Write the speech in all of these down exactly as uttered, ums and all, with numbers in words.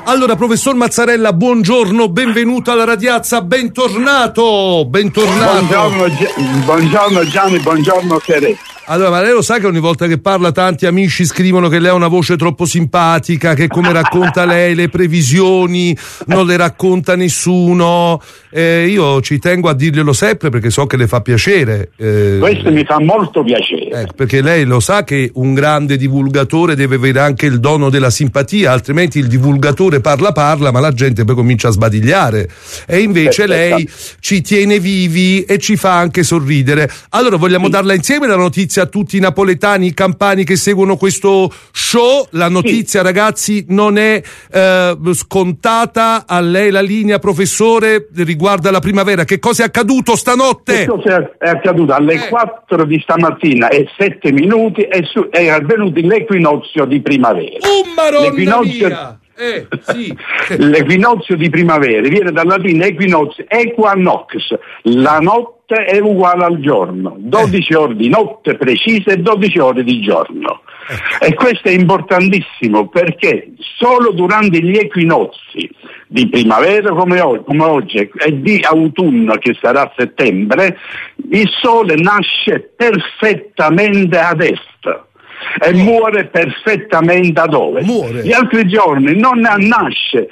Allora, professor Mazzarella, buongiorno, benvenuto alla Radiazza, bentornato, bentornato. Buongiorno, buongiorno Gianni, buongiorno Tere. Allora, ma lei lo sa che ogni volta che parla tanti amici scrivono che lei ha una voce troppo simpatica, che come racconta lei le previsioni non le racconta nessuno. Eh, io ci tengo a dirglielo sempre perché so che le fa piacere. Eh, Questo mi fa molto piacere. Eh, perché lei lo sa che un grande divulgatore deve avere anche il dono della simpatia, altrimenti il divulgatore parla parla ma la gente poi comincia a sbadigliare. E invece lei ci tiene vivi e ci fa anche sorridere. Allora vogliamo sì. darla insieme la notizia a tutti i napoletani, i campani che seguono questo show. La notizia sì. ragazzi non è eh, scontata. A lei la linea, professore, riguarda la primavera. Che cosa è accaduto stanotte? Che cosa è accaduto? Alle eh. quattro di stamattina e sette minuti è, su, è avvenuto l'equinozio di primavera. Oh maronna mia! Eh, sì. L'equinozio di primavera viene dal latino equinozio, equinox, la notte è uguale al giorno, dodici eh. ore di notte precise e dodici ore di giorno. Eh. E questo è importantissimo perché solo durante gli equinozi di primavera come oggi, come oggi e di autunno che sarà a settembre, il sole nasce perfettamente ad est e muore perfettamente ad ovest. Muore. Gli altri giorni non nasce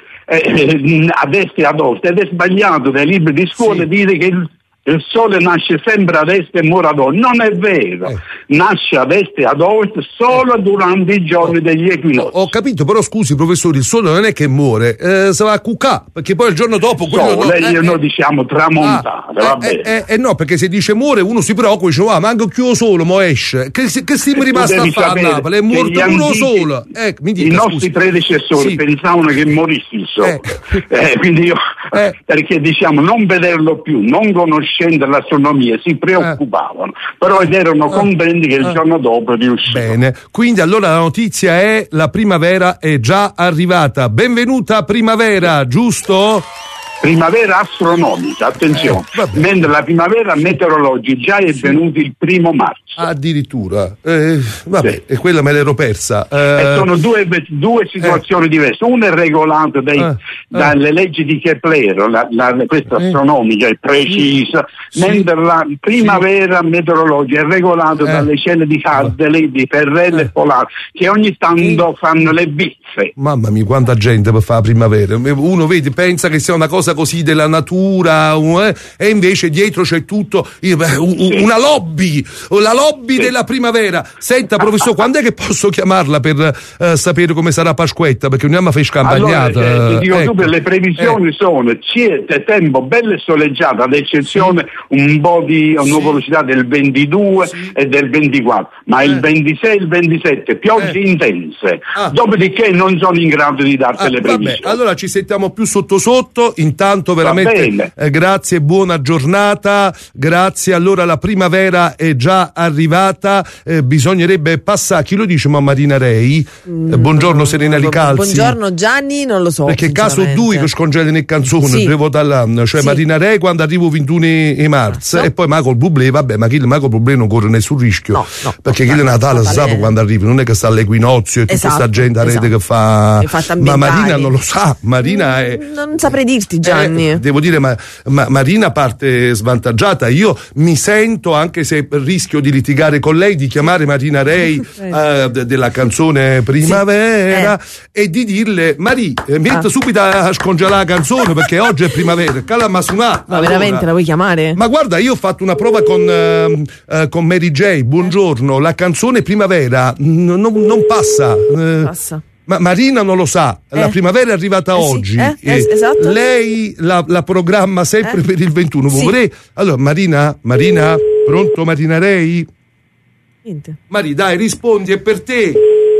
eh, ad est e ad ovest, ed è sbagliato dai libri di scuola sì. dire che il, il sole nasce sempre ad est e muore ad ovest. Non è vero, eh. nasce ad est e ad ovest solo eh. durante i giorni oh. degli equinozi. Ho capito, però scusi professore, il sole non è che muore, eh, si va a cucà, perché poi il giorno dopo quello no, lei, eh, noi eh, diciamo tramontare, ah, va eh, bene. Eh, eh, no, perché se dice muore uno si preoccupa, dice ah, manco chiudo solo, mo esce. Che, che stiamo rimasti a fare a Napoli? È morto uno antichi, solo. Eh, mi dica, I scusi. nostri predecessori sì. pensavano che morisse il sole. Eh. Eh, quindi io, eh. perché diciamo non vederlo più, non conoscendo l'astronomia, si preoccupavano, eh. però ed erano contenti che il eh. giorno dopo riuscivano. Bene, quindi allora la notizia è la primavera è già arrivata. Benvenuta primavera, giusto? Primavera astronomica, attenzione, eh, mentre la primavera meteorologica già è venuta il primo marzo. Addirittura, eh, vabbè, sì. e quella me l'ero persa. Eh, e sono due, due situazioni eh. diverse. Una è regolata dai, eh. dalle leggi di Kepler, la, la, questa eh. astronomica è precisa, sì. mentre la primavera sì. meteorologica è regolata eh. dalle celle di Hadley, di Ferrel eh. e Polare, che ogni tanto eh. fanno le bizze. Mamma mia, quanta gente per fare la primavera. Uno vedi, pensa che sia una cosa così della natura, eh, e invece dietro c'è tutto eh, una lobby, la lobby sì. della primavera. Senta professore, quando è che posso chiamarla per eh, sapere come sarà Pasquetta? Perché non è una fescampagnata. Allora, eh, ti dico ecco. tu, le previsioni eh. sono c'è tempo bello e soleggiato, ad eccezione sì. un po' di sì. nuvolosità del ventidue sì. e del ventiquattro, ma eh. il ventisei e il ventisette piogge eh. intense, ah. dopodiché non sono in grado di darti ah, le previsioni. Vabbè, allora ci sentiamo più sotto sotto. Intanto veramente eh, grazie, buona giornata, grazie. Allora la primavera è già arrivata, eh, bisognerebbe passare, chi lo dice ma Marina Rei? Mm, eh, buongiorno Serena Licalzi. Buongiorno Gianni, non lo so. Perché caso due che scongelano le canzoni, sì. devo dall'anno, cioè sì. Marina Rei quando arrivo ventuno di marzo no. e poi Michael Bublé, vabbè, ma chi Michael Bublé non corre nessun rischio, no, no, perché chi è Natale si sa quando arrivi, non è che sta all'equinozio e tutta esatto, questa gente a rete esatto. che fa, ma Marina non lo sa, Marina è... Non saprei dirti Gianni. Eh, devo dire, ma, ma Marina parte svantaggiata. Io mi sento, anche se rischio di litigare con lei, di chiamare Marina Rei eh, de, della canzone Primavera sì. eh. e di dirle Mari, eh, metti ah. subito a scongelare la canzone perché oggi è primavera. Calma su una. Ma allora, veramente la vuoi chiamare? Ma guarda, io ho fatto una prova con, uh, uh, con Mary J. Buongiorno, la canzone Primavera n- non, non passa. Uh, passa. Ma Marina non lo sa, eh. la primavera è arrivata eh oggi, sì, eh, eh, esatto. lei la, la programma sempre eh. per il ventuno. Sì. Vorrei... Allora Marina, Marina, pronto Marina Rei? Niente. Mari, dai, rispondi, è per te.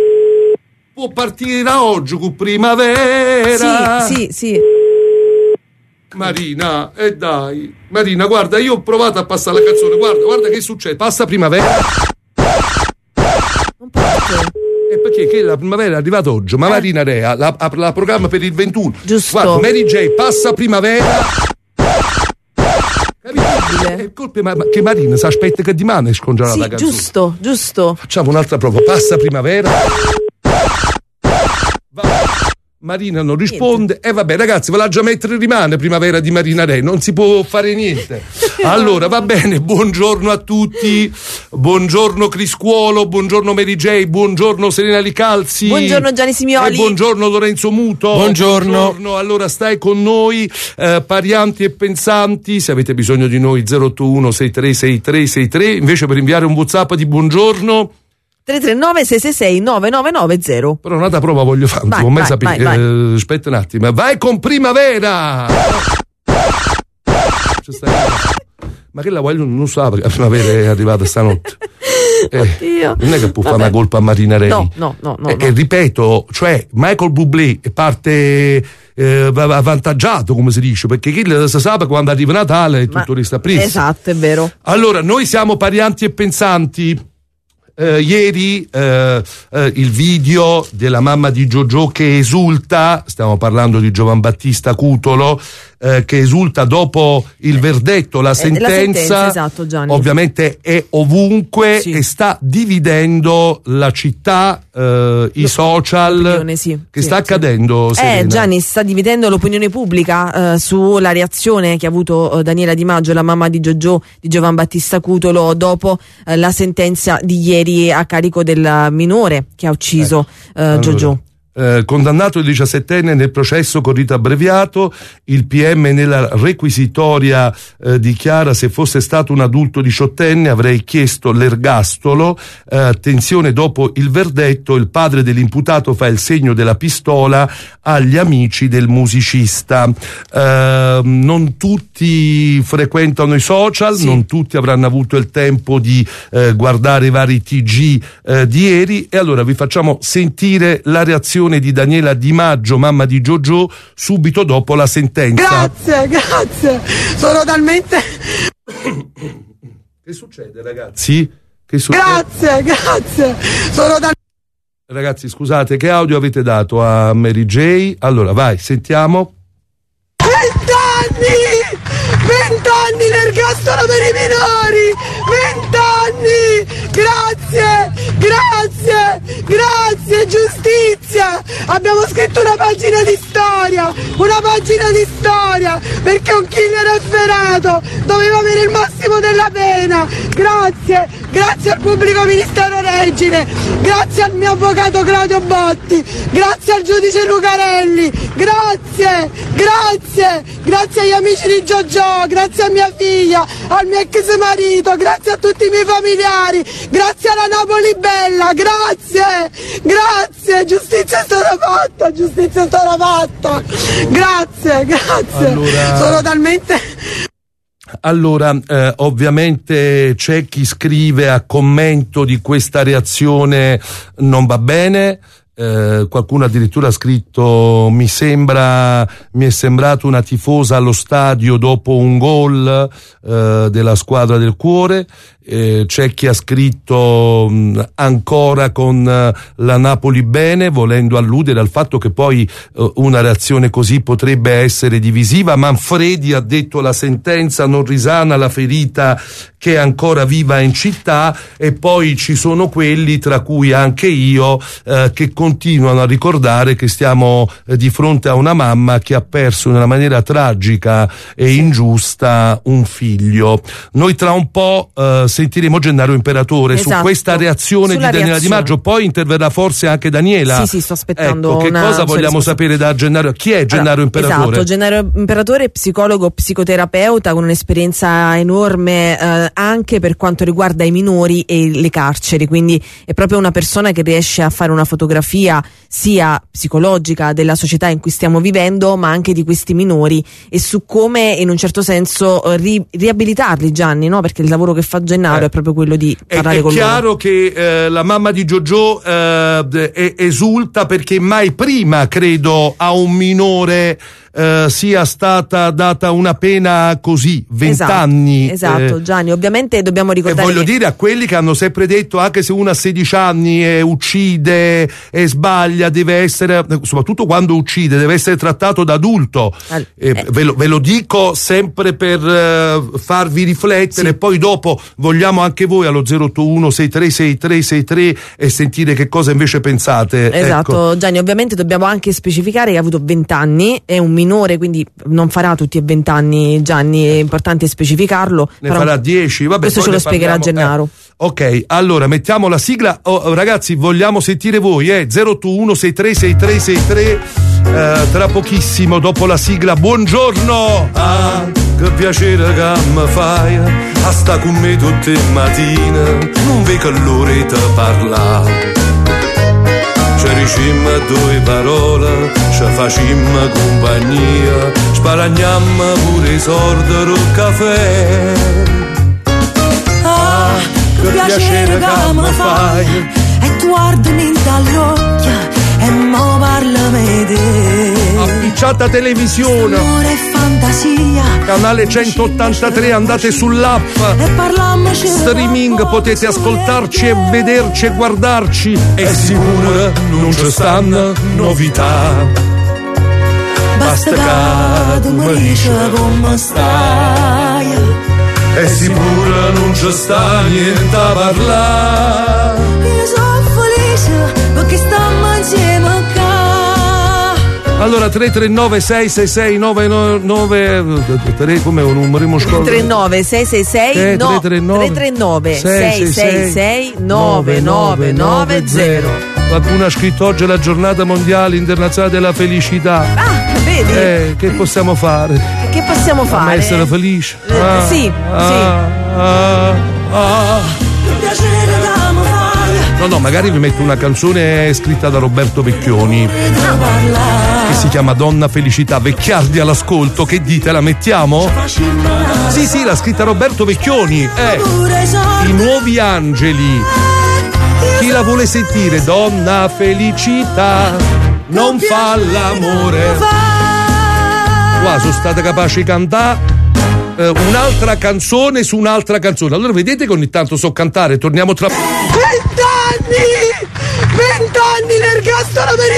Può partire da oggi con primavera. Sì, sì, sì. Marina, e eh dai. Marina, guarda, io ho provato a passare la canzone, guarda, guarda che succede, passa primavera. Non posso. Perché che la primavera è arrivata oggi, ma eh. Marina Rea la, la, la programma per il ventuno. Giusto. Guarda, Mary J passa primavera. Capito? È colpa ma, che Marina si aspetta che di mano è scongelata sì, la canzone. Giusto, giusto. Facciamo un'altra prova. Passa primavera. Va. Marina non risponde e eh, vabbè ragazzi, ve la già mettere rimane Primavera di Marina Re, non si può fare niente. Allora va bene, buongiorno a tutti, buongiorno Criscuolo, buongiorno Mary J, buongiorno Serena Licalzi, buongiorno Gianni Simioli e buongiorno Lorenzo Muto. Buongiorno. Buongiorno. Allora stai con noi, eh, parianti e pensanti, se avete bisogno di noi zero otto uno sei tre sei tre sei tre, invece per inviare un WhatsApp di buongiorno tre tre nove sei sei sei nove nove nove zero. però un'altra prova voglio fare, vai, non mai vai, sapere. vai, vai. Eh, aspetta un attimo, vai con Primavera. Ma che la voglio non sa perché la Primavera è arrivata stanotte. Eh, non è che può fare una colpa a Marina Rey. No, no, no, no, eh, no. E ripeto, cioè Michael Bublé parte eh, avvantaggiato, come si dice, perché chi si sa quando arriva Natale e tutto resta preso. Esatto, è vero. Allora, noi siamo parianti e pensanti. Eh, ieri eh, eh, il video della mamma di Giorgio che esulta, stiamo parlando di Giovan Battista Cutolo, eh, che esulta dopo il verdetto, la sentenza, la sentenza, esatto, Gianni. Ovviamente è ovunque, sì. E sta dividendo la città, eh, i social, sì, che sì, sta sì. accadendo. Serena? Eh Gianni, sta dividendo l'opinione pubblica eh, sulla reazione che ha avuto eh, Daniela Di Maggio, la mamma di Giorgio, di Giovan Battista Cutolo, dopo eh, la sentenza di ieri a carico del minore che ha ucciso eh, allora, Giorgio. Eh, condannato il diciassettenne nel processo con rito abbreviato, il P M nella requisitoria eh, dichiara: se fosse stato un adulto diciottenne avrei chiesto l'ergastolo. Eh, attenzione, dopo il verdetto il padre dell'imputato fa il segno della pistola agli amici del musicista. Eh, non tutti frequentano i social, sì. Non tutti avranno avuto il tempo di eh, guardare i vari T G eh, di ieri, e allora vi facciamo sentire la reazione di Daniela Di Maggio, mamma di Giorgio, subito dopo la sentenza. Grazie, grazie, sono talmente... Che succede, ragazzi? Che succede? Grazie, grazie, sono talmente... Ragazzi, scusate, che audio avete dato a Mary J? Allora, vai, sentiamo. Vent'anni! Vent'anni l'ergastolo per i minori! Vent'anni! Grazie! Grazie! Grazie! Giustizia! Abbiamo scritto una pagina di storia! Una pagina di storia! Perché un killer efferato doveva avere il massimo della pena! Grazie! Grazie al pubblico ministero Regine! Grazie al mio avvocato Claudio Botti! Grazie al giudice Lucarelli! Grazie! Grazie! Grazie agli amici di Giorgio! Grazie a mia figlia! Al mio ex marito! Grazie a tutti i miei familiari! Grazie alla Napoli Bella! Grazie! Grazie! Giustizia è stata fatta! Giustizia è stata fatta! Grazie! Grazie! Allora... Sono talmente... Allora, eh, ovviamente c'è chi scrive a commento di questa reazione non va bene. Eh, qualcuno addirittura ha scritto: mi sembra mi è sembrato una tifosa allo stadio dopo un gol eh, della squadra del cuore. Eh, c'è chi ha scritto mh, ancora con uh, la Napoli bene, volendo alludere al fatto che poi uh, una reazione così potrebbe essere divisiva. Manfredi ha detto: la sentenza non risana la ferita che è ancora viva in città. E poi ci sono quelli, tra cui anche io, uh, che continuano a ricordare che stiamo uh, di fronte a una mamma che ha perso in una maniera tragica e ingiusta un figlio. Noi tra un po' uh, sentiremo Gennaro Imperatore, esatto, su questa reazione Sulla di Daniela reazione. Di Maggio, poi interverrà forse anche Daniela. Sì, sì, sto aspettando. Ecco, che una cosa vogliamo sapere da Gennaro? Chi è Gennaro allora, Imperatore? Esatto, Gennaro Imperatore è psicologo, psicoterapeuta con un'esperienza enorme eh, anche per quanto riguarda i minori e le carceri, quindi è proprio una persona che riesce a fare una fotografia sia psicologica della società in cui stiamo vivendo, ma anche di questi minori e su come in un certo senso eh, ri- riabilitarli, Gianni, no? Perché il lavoro che fa Gennaro eh. è proprio quello di parlare è, con loro. È chiaro loro. che eh, la mamma di Giorgio eh, esulta perché mai prima, credo, a un minore eh, sia stata data una pena così, vent'anni. Esatto, esatto eh, Gianni, ovviamente dobbiamo ricordare. E voglio che... dire a quelli che hanno sempre detto anche se uno ha sedici anni e uccide e sbaglia, deve essere, soprattutto quando uccide, deve essere trattato da adulto. All... Eh, eh. Ve, lo, ve lo dico sempre per uh, farvi riflettere, sì. Poi dopo vogliamo anche voi allo zero otto uno sei tre sei tre sei tre e sentire che cosa invece pensate. Esatto, ecco. Gianni, ovviamente dobbiamo anche specificare che ha avuto vent'anni, è un minore, quindi non farà tutti e vent'anni, Gianni, è importante specificarlo. Ne farà dieci, vabbè. Questo ce lo spiegherà Gennaro. Eh. Ok, allora mettiamo la sigla. Oh, ragazzi, vogliamo sentire voi, eh? zero otto uno sei tre sei tre sei tre, eh, tra pochissimo dopo la sigla. Buongiorno! Ah, che piacere che mi fai, a sta con me tutte le mattine, non vedo l'ora di parlare. Ci dicimmo due parole, ci facimmo compagnia, sparagnammo pure i sordi del caffè. Ah, che piacere che mi fai, e tu guardami dagli occhi e mo parlami te. Appicciata televisione, amore e fantasia, canale centottantatré, andate sull'app streaming, potete ascoltarci e vederci e guardarci. E sicuro non ci stanno novità, basta che tu mi dici come stai. E sicuro non ci sta niente a parlare. Io sono felice perché stiamo insieme qua. Allora tre tre nove sei sei sei nove nove tre, come un numero scorso? tre tre nove sei sei sei nove sei sei sei nove nove nove zero. Qualcuno ha scritto oggi è la giornata mondiale internazionale della felicità. Ah, vedi? Eh, che possiamo fare? Che possiamo fare? Ma essere felici. Eh, ah, sì, ah, sì. Ah, ah. No, no, magari vi metto una canzone scritta da Roberto Vecchioni che si chiama Donna Felicità. Vecchiardi all'ascolto, che dite, la mettiamo? Sì, sì, l'ha scritta Roberto Vecchioni. Eh, I Nuovi Angeli. Chi la vuole sentire? Donna Felicità non fa l'amore. Qua sono stata capace di cantare Uh, un'altra canzone su un'altra canzone. Allora vedete che ogni tanto so cantare. Torniamo tra vent'anni vent'anni l'ergastolo per i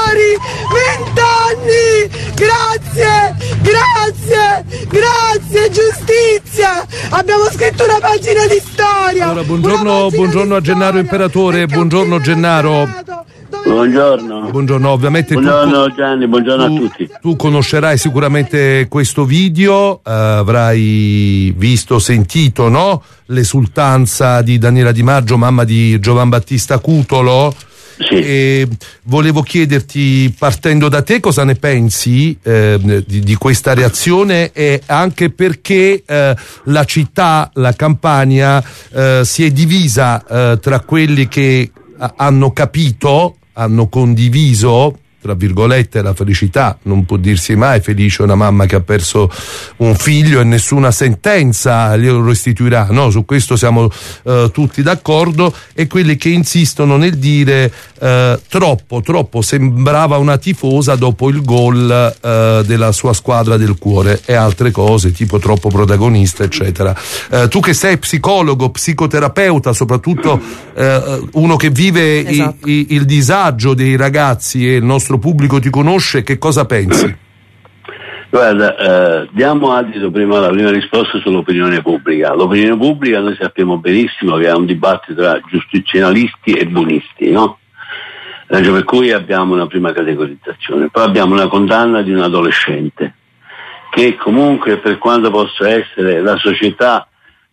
minori, vent'anni, grazie grazie grazie giustizia, abbiamo scritto una pagina di storia. Allora buongiorno, buongiorno a Gennaro Imperatore. Buongiorno Gennaro. Buongiorno. Buongiorno, ovviamente buongiorno tu, Gianni, buongiorno tu, a tutti. Tu conoscerai sicuramente questo video, eh, avrai visto, sentito, no? L'esultanza di Daniela Di Maggio, mamma di Giovan Battista Cutolo. Sì. E volevo chiederti, partendo da te, cosa ne pensi eh, di, di questa reazione, e anche perché eh, la città, la Campania, eh, si è divisa eh, tra quelli che hanno capito, hanno condiviso, tra virgolette, la felicità. Non può dirsi mai felice una mamma che ha perso un figlio e nessuna sentenza glielo restituirà, no? Su questo siamo eh, tutti d'accordo, e quelli che insistono nel dire eh, troppo, troppo sembrava una tifosa dopo il gol eh, della sua squadra del cuore, e altre cose tipo troppo protagonista, eccetera. Eh, tu che sei psicologo, psicoterapeuta, soprattutto eh, uno che vive esatto. i, i, il disagio dei ragazzi, e il nostro pubblico ti conosce, che cosa pensi? Guarda, eh, diamo adito prima la prima risposta sull'opinione pubblica. L'opinione pubblica noi sappiamo benissimo che è un dibattito tra giustizionalisti e buonisti, no? Ragione per cui abbiamo una prima categorizzazione, poi abbiamo una condanna di un adolescente che comunque, per quanto possa essere la società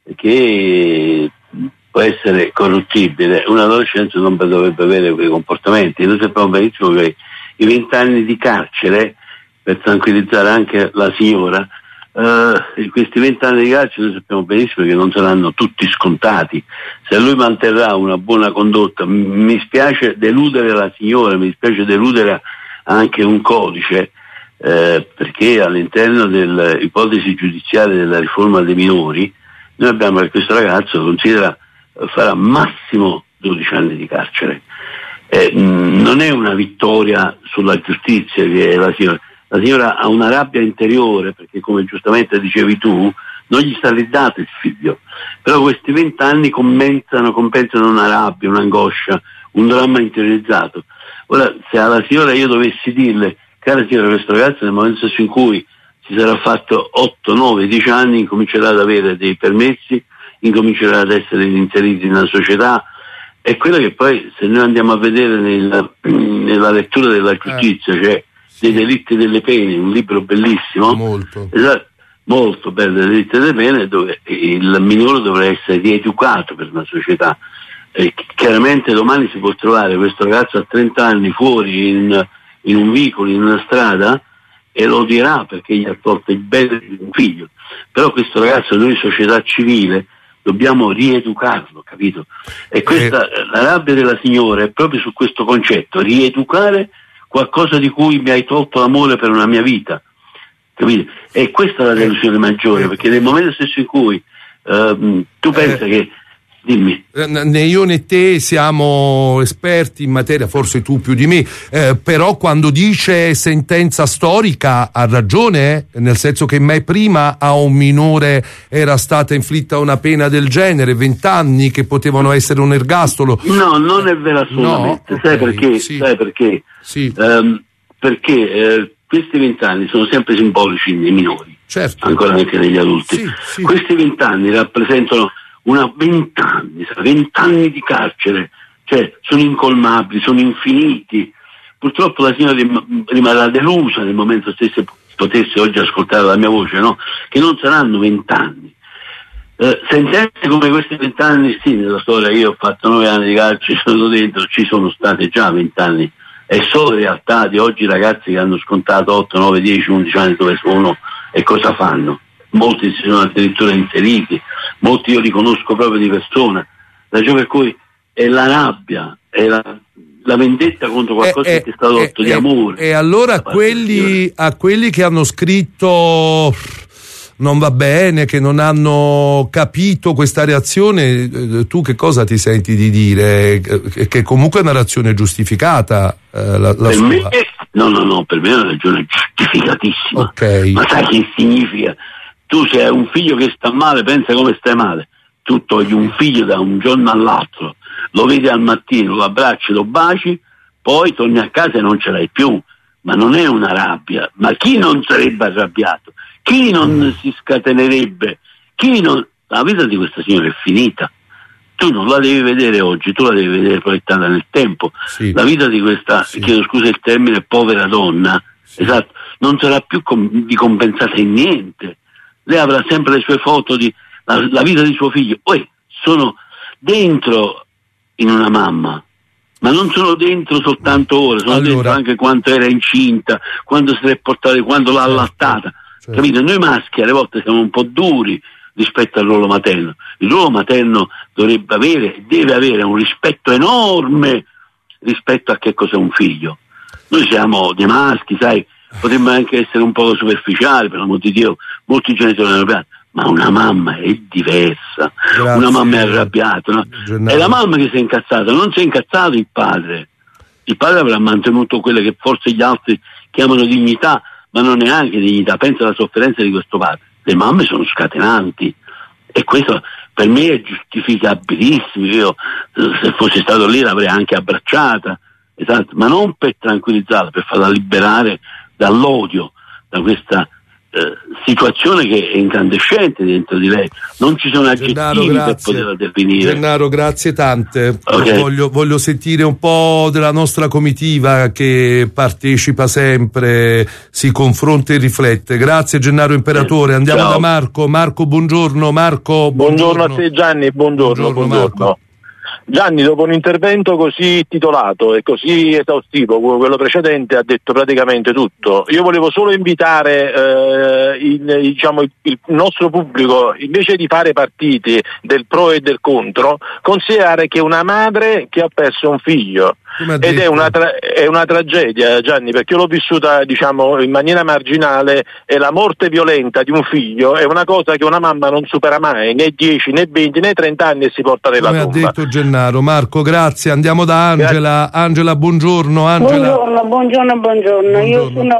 che può essere corruttibile, un adolescente non dovrebbe avere quei comportamenti. Noi sappiamo benissimo che i vent'anni di carcere, per tranquillizzare anche la signora, eh, questi vent'anni di carcere noi sappiamo benissimo che non saranno tutti scontati. Se lui manterrà una buona condotta, mi spiace deludere la signora, mi spiace deludere anche un codice, eh, perché all'interno dell'ipotesi giudiziaria della riforma dei minori noi abbiamo che questo ragazzo considera farà massimo dodici anni di carcere. Eh, non è una vittoria sulla giustizia che la signora, la signora ha una rabbia interiore, perché come giustamente dicevi tu, non gli sta ridato il figlio, però questi vent'anni compensano, compensano una rabbia, un'angoscia, un dramma interiorizzato. Ora, se alla signora io dovessi dirle, cara signora, questo ragazzo nel momento stesso in cui si sarà fatto otto, nove, dieci anni, incomincerà ad avere dei permessi, incomincerà ad essere inseriti nella società, è quello che poi, se noi andiamo a vedere nella, nella lettura della giustizia, eh. cioè dei delitti e delle pene, un libro bellissimo, molto, esatto, molto bello, dei delitti e delle pene, dove il minore dovrà essere rieducato per una società. E chiaramente domani si può trovare questo ragazzo a trenta anni fuori in, in un vicolo, in una strada, e lo dirà perché gli ha tolto il bene di un figlio. Però questo ragazzo, noi società civile, dobbiamo rieducarlo, capito? E questa, eh. la rabbia della signora è proprio su questo concetto, rieducare qualcosa di cui mi hai tolto l'amore per una mia vita, capito? E questa è la delusione maggiore, perché nel momento stesso in cui uh, tu pensi eh. che dimmi. Né io né te siamo esperti in materia, forse tu più di me, eh, però quando dice sentenza storica ha ragione, eh? Nel senso che mai prima a un minore era stata inflitta una pena del genere, vent'anni che potevano essere un ergastolo. No, non è vero assolutamente. No? Sai Okay, perché? sì. Sai perché? Sì. Um, perché eh, questi vent'anni sono sempre simbolici nei minori, certo, ancora anche negli adulti. Sì, sì. Questi vent'anni rappresentano una vent'anni, vent'anni di carcere, cioè sono incolmabili, sono infiniti. Purtroppo la signora rimarrà delusa nel momento stesso potesse oggi ascoltare la mia voce, no? Che non saranno vent'anni. Eh, sentenze come questi vent'anni, sì, nella storia io ho fatto nove anni di carcere, sono dentro, ci sono state già vent'anni. È solo realtà di oggi ragazzi che hanno scontato otto, nove, dieci, undici anni dove sono e cosa fanno. Molti si sono addirittura inseriti, molti io li conosco proprio di persona, ragione per cui è la rabbia, è la, la vendetta contro qualcosa eh, che è stato detto eh, di amore. E allora quelli, a quelli che hanno scritto non va bene, che non hanno capito questa reazione, tu che cosa ti senti di dire? Che comunque è una reazione giustificata, eh, la, la per sua. Me, no, no, no, per me è una ragione giustificatissima. Okay. Ma sai che significa? Tu se hai un figlio che sta male, pensa come stai male. Tu togli un figlio da un giorno all'altro, lo vedi al mattino, lo abbracci, lo baci, poi torni a casa e non ce l'hai più. Ma non è una rabbia. Ma chi non sarebbe arrabbiato? Chi non si scatenerebbe? Chi non... La vita di questa signora è finita. Tu non la devi vedere oggi, tu la devi vedere proiettata nel tempo. Sì. La vita di questa, sì. chiedo scusa il termine, povera donna, sì. esatto, non sarà più com- di compensata in niente. Lei avrà sempre le sue foto di la, la vita di suo figlio. Poi sono dentro in una mamma, ma non sono dentro soltanto ora, sono allora, dentro anche quando era incinta, quando si è portata, quando l'ha certo, allattata. certo. Capite? Noi maschi alle volte siamo un po' duri rispetto al ruolo materno. Il ruolo materno dovrebbe avere, deve avere un rispetto enorme rispetto a che cos'è un figlio. Noi siamo dei maschi, sai, potremmo anche essere un po' superficiali, per l'amor di Dio, molti genitori hanno arrabbiato, ma una mamma è diversa. Grazie. Una mamma è arrabbiata, no? È la mamma che si è incazzata, non si è incazzato il padre. Il padre avrà mantenuto quelle che forse gli altri chiamano dignità, ma non neanche dignità. Pensa alla sofferenza di questo padre. Le mamme sono scatenanti e questo per me è giustificabilissimo. Io se fossi stato lì l'avrei anche abbracciata, esatto, ma non per tranquillizzarla, per farla liberare dall'odio, da questa eh, situazione che è incandescente dentro di lei. Non ci sono aggettivi Gennaro, per poterla definire. Gennaro, grazie tante. Okay. Voglio, voglio sentire un po' della nostra comitiva che partecipa sempre, si confronta e riflette. Grazie Gennaro Imperatore. Andiamo Ciao. da Marco. Marco, buongiorno. Marco, buongiorno. Buongiorno a te Gianni, buongiorno. Buongiorno, buongiorno. Marco. Gianni, dopo un intervento così titolato e così esaustivo, quello precedente ha detto praticamente tutto. Io volevo solo invitare eh, il, diciamo, il, il nostro pubblico, invece di fare partiti del pro e del contro, considerare che una madre che ha perso un figlio, ed è una, tra- è una tragedia, Gianni, perché io l'ho vissuta, diciamo, in maniera marginale, e la morte violenta di un figlio è una cosa che una mamma non supera mai, né dieci, né venti, né trenta anni, e si porta nella Come tomba. ha detto Gennaro. Marco, grazie. Andiamo da Angela. Grazie. Angela, buongiorno. Angela. Buongiorno, buongiorno, buongiorno. Io sono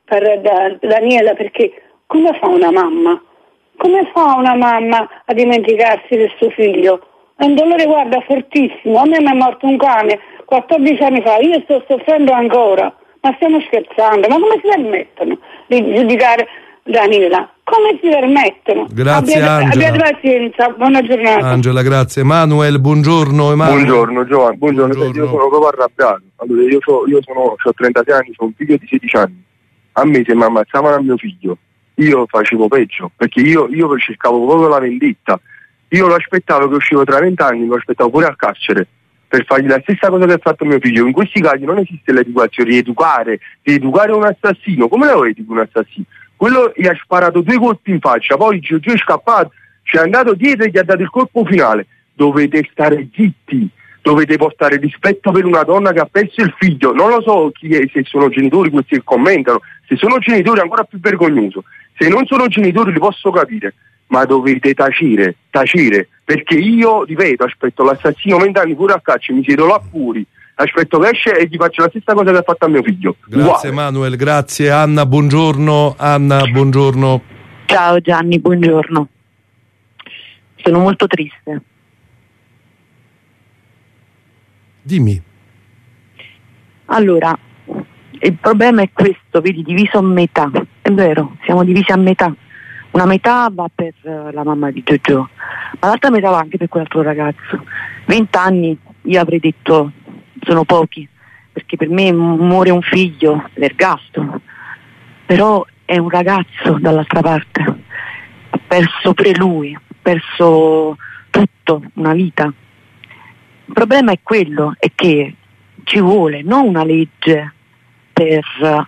per da, Daniela, perché come fa una mamma? Come fa una mamma a dimenticarsi del suo figlio? È un dolore, guarda, fortissimo. A me mi è morto un cane quattordici anni fa, io sto soffrendo ancora. Ma stiamo scherzando? Ma come si permettono di giudicare Daniela? Come si permettono? Grazie, abbiate, Angela. abbiate pazienza, buona giornata. Angela, grazie. Emanuele, buongiorno. Emanuele. Buongiorno Giovanni, buongiorno. Buongiorno. Io sono proprio arrabbiato. Allora, io, so, io sono, ho trentasei anni, ho un figlio di sedici anni. A me se mi ammazzavano a mio figlio, io facevo peggio, perché io, io cercavo proprio la vendetta. Io lo aspettavo che uscivo tra vent'anni, lo aspettavo pure al carcere per fargli la stessa cosa che ha fatto mio figlio. In questi casi non esiste l'educazione, rieducare, rieducare un assassino. Come lo educo un assassino? Quello gli ha sparato due colpi in faccia, poi Giorgio è scappato, ci è andato dietro e gli ha dato il colpo finale. Dovete stare zitti, dovete portare rispetto per una donna che ha perso il figlio. Non lo so chi è, se sono genitori questi che commentano, se sono genitori è ancora più vergognoso, se non sono genitori li posso capire, ma dovete tacere, tacere, perché io, ripeto, aspetto l'assassino vent'anni pure a caccia, mi siedo là puri, aspetto che esce e gli faccio la stessa cosa che ha fatto a mio figlio. Grazie Emanuele, grazie. Anna, buongiorno. Anna, buongiorno. Ciao Gianni, buongiorno. Sono molto triste. Dimmi. Allora, il problema è questo, vedi, diviso a metà. È vero, siamo divisi a metà. Una metà va per uh, la mamma di Giorgio, ma l'altra metà va anche per quell'altro ragazzo. Vent'anni, io avrei detto, sono pochi, perché per me muore un figlio, l'ergastolo. Però è un ragazzo dall'altra parte. Ha perso pure lui, ha perso tutto, una vita. Il problema è quello, è che ci vuole non una legge per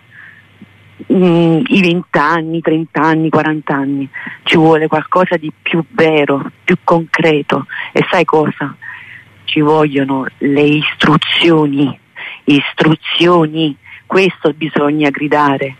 uh, mm, i vent'anni, trent'anni, quarant'anni, ci vuole qualcosa di più vero, più concreto. E sai cosa? Ci vogliono le istruzioni, istruzioni, questo bisogna gridare.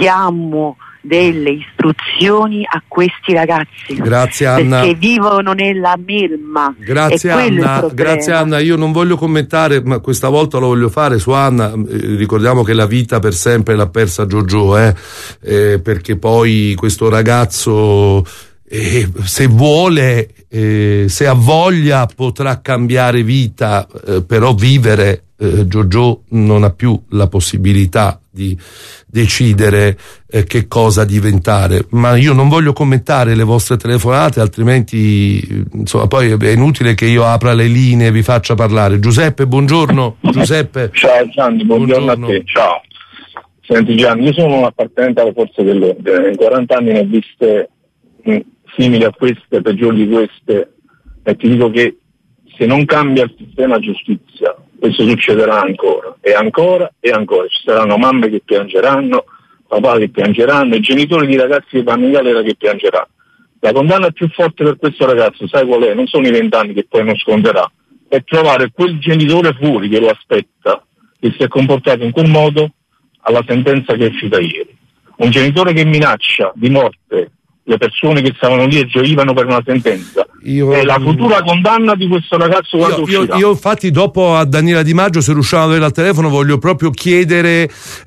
Diamo delle istruzioni a questi ragazzi. Grazie Anna. Perché vivono nella melma. Grazie Anna, grazie Anna. Io non voglio commentare, ma questa volta lo voglio fare su Anna. Eh, ricordiamo che la vita per sempre l'ha persa Giorgio, eh? Eh, perché poi questo ragazzo, eh, se vuole, eh, se ha voglia, potrà cambiare vita, eh, però vivere. Eh, Giorgio non ha più la possibilità di decidere eh, che cosa diventare, ma io non voglio commentare le vostre telefonate, altrimenti insomma poi è inutile che io apra le linee e vi faccia parlare. Giuseppe, buongiorno. Giuseppe. Ciao Gianni, buongiorno, buongiorno a te. Ciao. Senti Gianni, io sono un appartenente alle forze dell'ordine, in quaranta anni ne ho viste mh, simili a queste, peggiori di queste, e ti dico che se non cambia il sistema giustizia questo succederà ancora e ancora e ancora. Ci saranno mamme che piangeranno, papà che piangeranno, i genitori di ragazzi che vanno in galera che piangeranno. La condanna più forte per questo ragazzo, sai qual è? Non sono i vent'anni che poi non sconterà, è trovare quel genitore fuori che lo aspetta, che si è comportato in quel modo alla sentenza che è uscita ieri. Un genitore che minaccia di morte le persone che stavano lì e gioivano per una sentenza. Io, è la futura condanna di questo ragazzo quando io, uscirà. Io, io infatti dopo a Daniela Di Maggio, se riusciamo ad avere al telefono, voglio proprio chiedere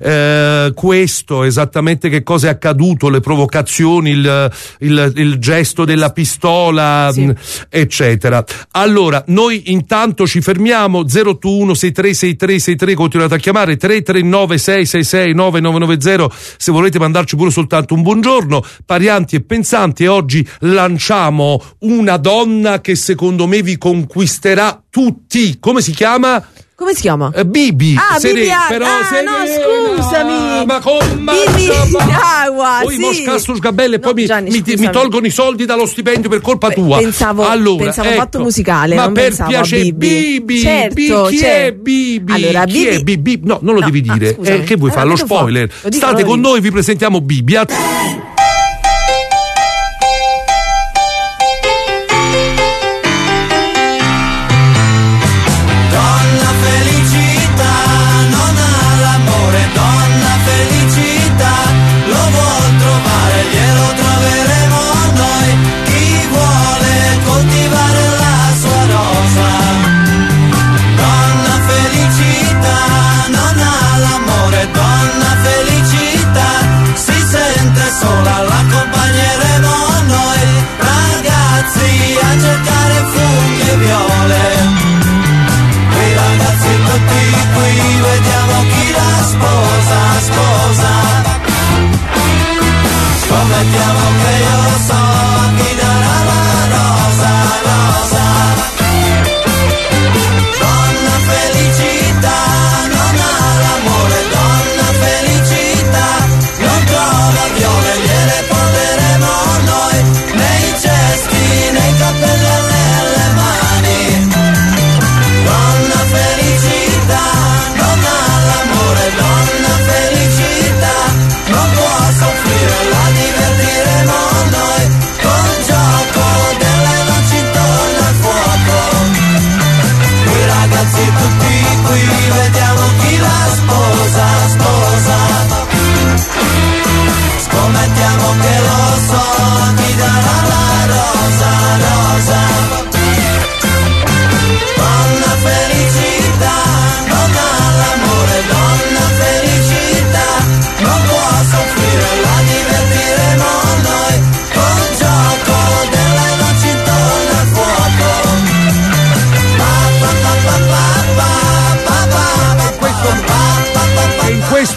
eh, questo, esattamente che cosa è accaduto, le provocazioni, il, il, il gesto della pistola, sì. mh, eccetera. Allora, noi intanto ci fermiamo. Zero otto uno sei tre sei tre sei tre, continuate a chiamare, tre tre nove sei sei sei nove nove nove zero se volete mandarci pure soltanto un buongiorno. Parianti e pensanti, e oggi lanciamo una donna che secondo me vi conquisterà tutti. Come si chiama? Come si chiama? Eh, Bibi. Ah, Sere- Bibi. Ah, però ah Serena, no, scusami. Ma con Bibi Agua, poi sì. mo scasso sgabelle e No, poi mi, Gianni, mi, mi tolgono i soldi dallo stipendio per colpa Beh, tua. Pensavo, allora, pensavo ecco, fatto musicale, ma non per pensavo piacere, a Bibi. Bibi, Certo, Bibi, chi certo. è Bibi? Allora, chi Bibi... è Bibi? No, non lo no, devi dire. Ah, eh, che vuoi eh, fare? Lo lo spoiler. Lo dico, State lo con dico. noi, vi presentiamo Bibi. A... Felicità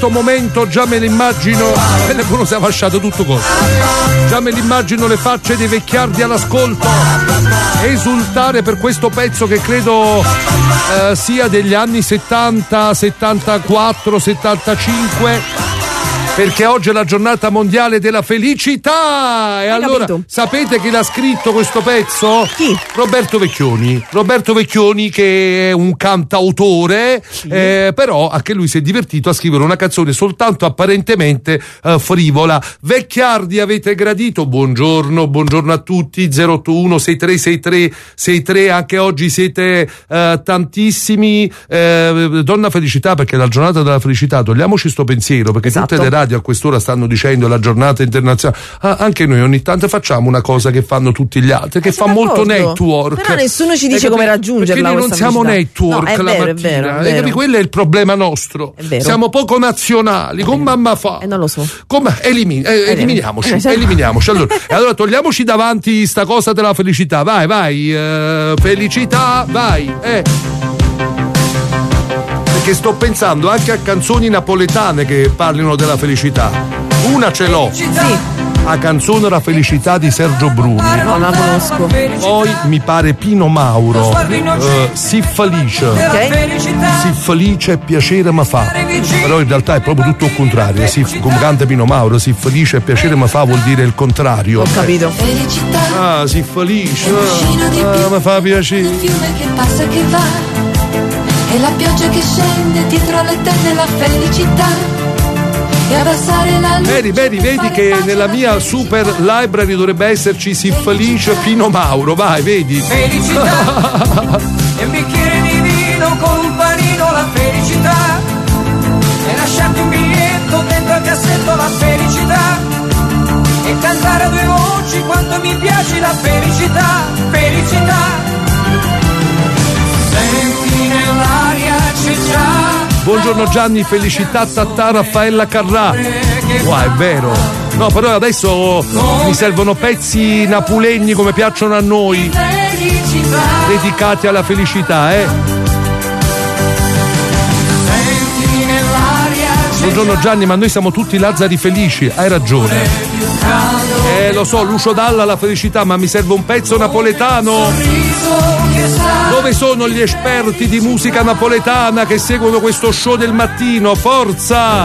questo momento già me l'immagino, me ne si è fasciato tutto così. Già me l'immagino le facce dei vecchiardi all'ascolto esultare per questo pezzo che credo eh, sia degli anni settanta, settantaquattro, settantacinque. Perché oggi è la giornata mondiale della felicità. E Hai allora capito? sapete chi l'ha scritto questo pezzo? Chi? Roberto Vecchioni. Roberto Vecchioni, che è un cantautore, sì. eh, però anche lui si è divertito a scrivere una canzone soltanto apparentemente eh, frivola. Vecchiardi, avete gradito? Buongiorno, buongiorno a tutti. zero otto uno sei tre sei tre sei tre, anche oggi siete eh, tantissimi. Eh, donna Felicità, perché è la giornata della felicità, togliamoci sto pensiero, perché esatto. tutte le radio a quest'ora stanno dicendo la giornata internazionale. Ah, anche noi ogni tanto facciamo una cosa che fanno tutti gli altri, che fa molto network. Però nessuno ci dice come raggiungerla. Perché noi non siamo network, no, è la vero, mattina. è vero, è vero. Capi? Quello è il problema nostro. È vero. Siamo poco nazionali, come mamma fa. Eh, non lo so. Come? Elimini, eh, eliminiamoci, eh, eliminiamoci. Allora, allora togliamoci davanti sta cosa della felicità. Vai, vai, eh, felicità, vai, eh. Che sto pensando anche a canzoni napoletane che parlino della felicità. Una ce l'ho. Sì. La canzone La felicità di Sergio Bruni. Non la conosco. Poi mi pare Pino Mauro. Uh, si felice. Ok. Si felice e piacere mi fa. Però in realtà è proprio tutto il contrario. Si, come canta Pino Mauro, si felice e piacere mi fa vuol dire il contrario. Ho capito. Ah, si felice. Ah, mi fa piacere. Fiume che passa e che va. E la pioggia che scende dietro le tende la felicità e abbassare la luce. Vedi, vedi, vedi che nella mia super library dovrebbe esserci Si felice Pino Mauro, vai, vedi. Felicità e un bicchiere di vino con un panino la felicità e lasciarti un biglietto dentro al cassetto la felicità e cantare a due voci quanto mi piace la felicità, felicità. Senti nell'aria c'è già. Buongiorno Gianni, felicità Tattà Raffaella Carrà. Wow, è vero. No, però adesso mi servono pezzi napulegni come piacciono a noi, dedicati alla felicità, eh. Buongiorno Gianni, ma noi siamo tutti Lazzari felici, hai ragione. Eh, lo so, Lucio Dalla la felicità, ma mi serve un pezzo napoletano. Dove sono gli esperti di musica napoletana che seguono questo show del mattino? Forza!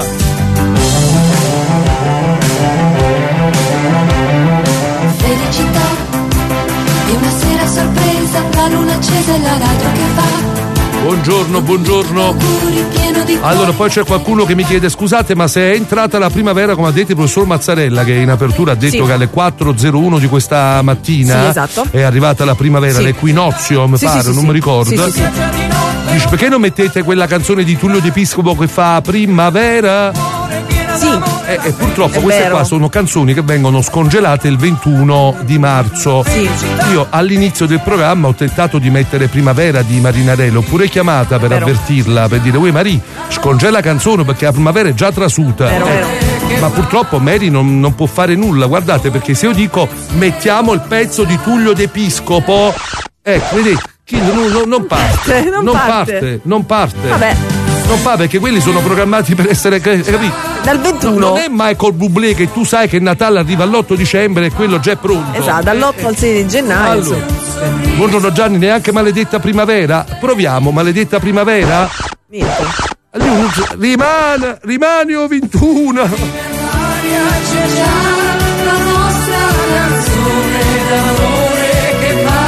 Felicità è una sera sorpresa, la luna accesa e la radio che va. Buongiorno, buongiorno. Allora, poi c'è qualcuno che mi chiede: scusate, ma se è entrata la primavera, come ha detto il professor Mazzarella, che in apertura ha detto sì. che alle quattro e zero uno di questa mattina sì, esatto. è arrivata la primavera, sì. l'equinozio, mi sì, pare, sì, non sì. mi ricordo. Sì, sì, sì. Dice, perché non mettete quella canzone di Tullio D'Episcopo che fa primavera? Sì. E, e purtroppo è queste vero. qua sono canzoni che vengono scongelate il ventuno di marzo. Sì. Io all'inizio del programma ho tentato di mettere Primavera di Marinarello, l'ho pure chiamata per vero. avvertirla, per dire: uè Marie, scongela la canzone perché la primavera è già trasuta. Vero, vero. Ma purtroppo Mary non, non può fare nulla, guardate, perché se io dico mettiamo il pezzo di Tullio D'Episcopo, ecco, vedete, chi non, non, non parte, non non parte. parte, non parte. Vabbè. Non fa, perché quelli sono programmati per essere, capito? Dal ventuno. Non è Michael Bublé che tu sai che Natale arriva all'otto dicembre e quello già è pronto. Esatto, dall'otto al sei di gennaio. Allora, buongiorno Gianni, neanche maledetta primavera? Proviamo, maledetta primavera? Niente. Rimane, rimane o ventuno. C'è già la nostra canzone d'amore che va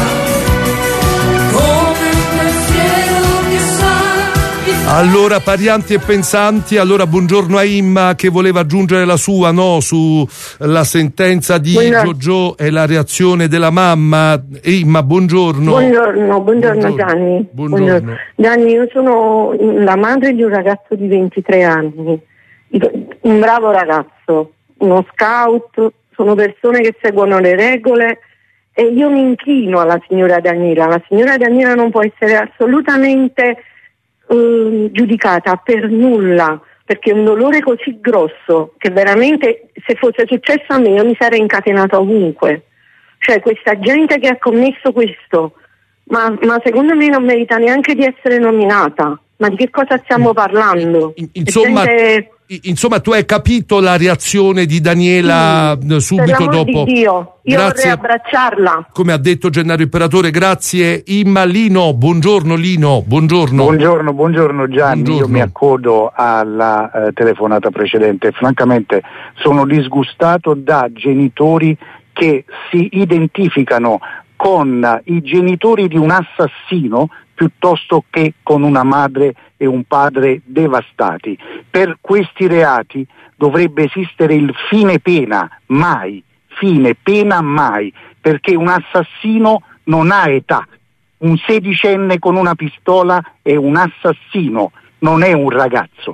come un pensiero che sa. Allora, parianti e pensanti, allora buongiorno a Imma che voleva aggiungere la sua, no, sulla sentenza di buongiorno. Giorgio e la reazione della mamma. Imma, buongiorno. Buongiorno, buongiorno Gianni. Buongiorno. Buongiorno. Gianni, io sono la madre di un ragazzo di ventitré anni, un bravo ragazzo, uno scout, sono persone che seguono le regole e io mi inchino alla signora Daniela. La signora Daniela non può essere assolutamente eh, giudicata per nulla, perché è un dolore così grosso che veramente, se fosse successo a me, io mi sarei incatenata ovunque. Cioè, questa gente che ha commesso questo Ma, ma secondo me non merita neanche di essere nominata. Ma di che cosa stiamo parlando? Insomma, gente... insomma tu hai capito la reazione di Daniela sì, subito per l'amor dopo. Di Dio. Io grazie, vorrei abbracciarla. Come ha detto Gennaro Imperatore, grazie Imma. Lino, buongiorno Lino, buongiorno. Buongiorno, buongiorno Gianni, buongiorno. Io mi accodo alla eh, telefonata precedente. Francamente sono disgustato da genitori che si identificano con i genitori di un assassino piuttosto che con una madre e un padre devastati. Per questi reati dovrebbe esistere il fine pena, mai, fine pena mai, perché un assassino non ha età. Un sedicenne con una pistola è un assassino, non è un ragazzo.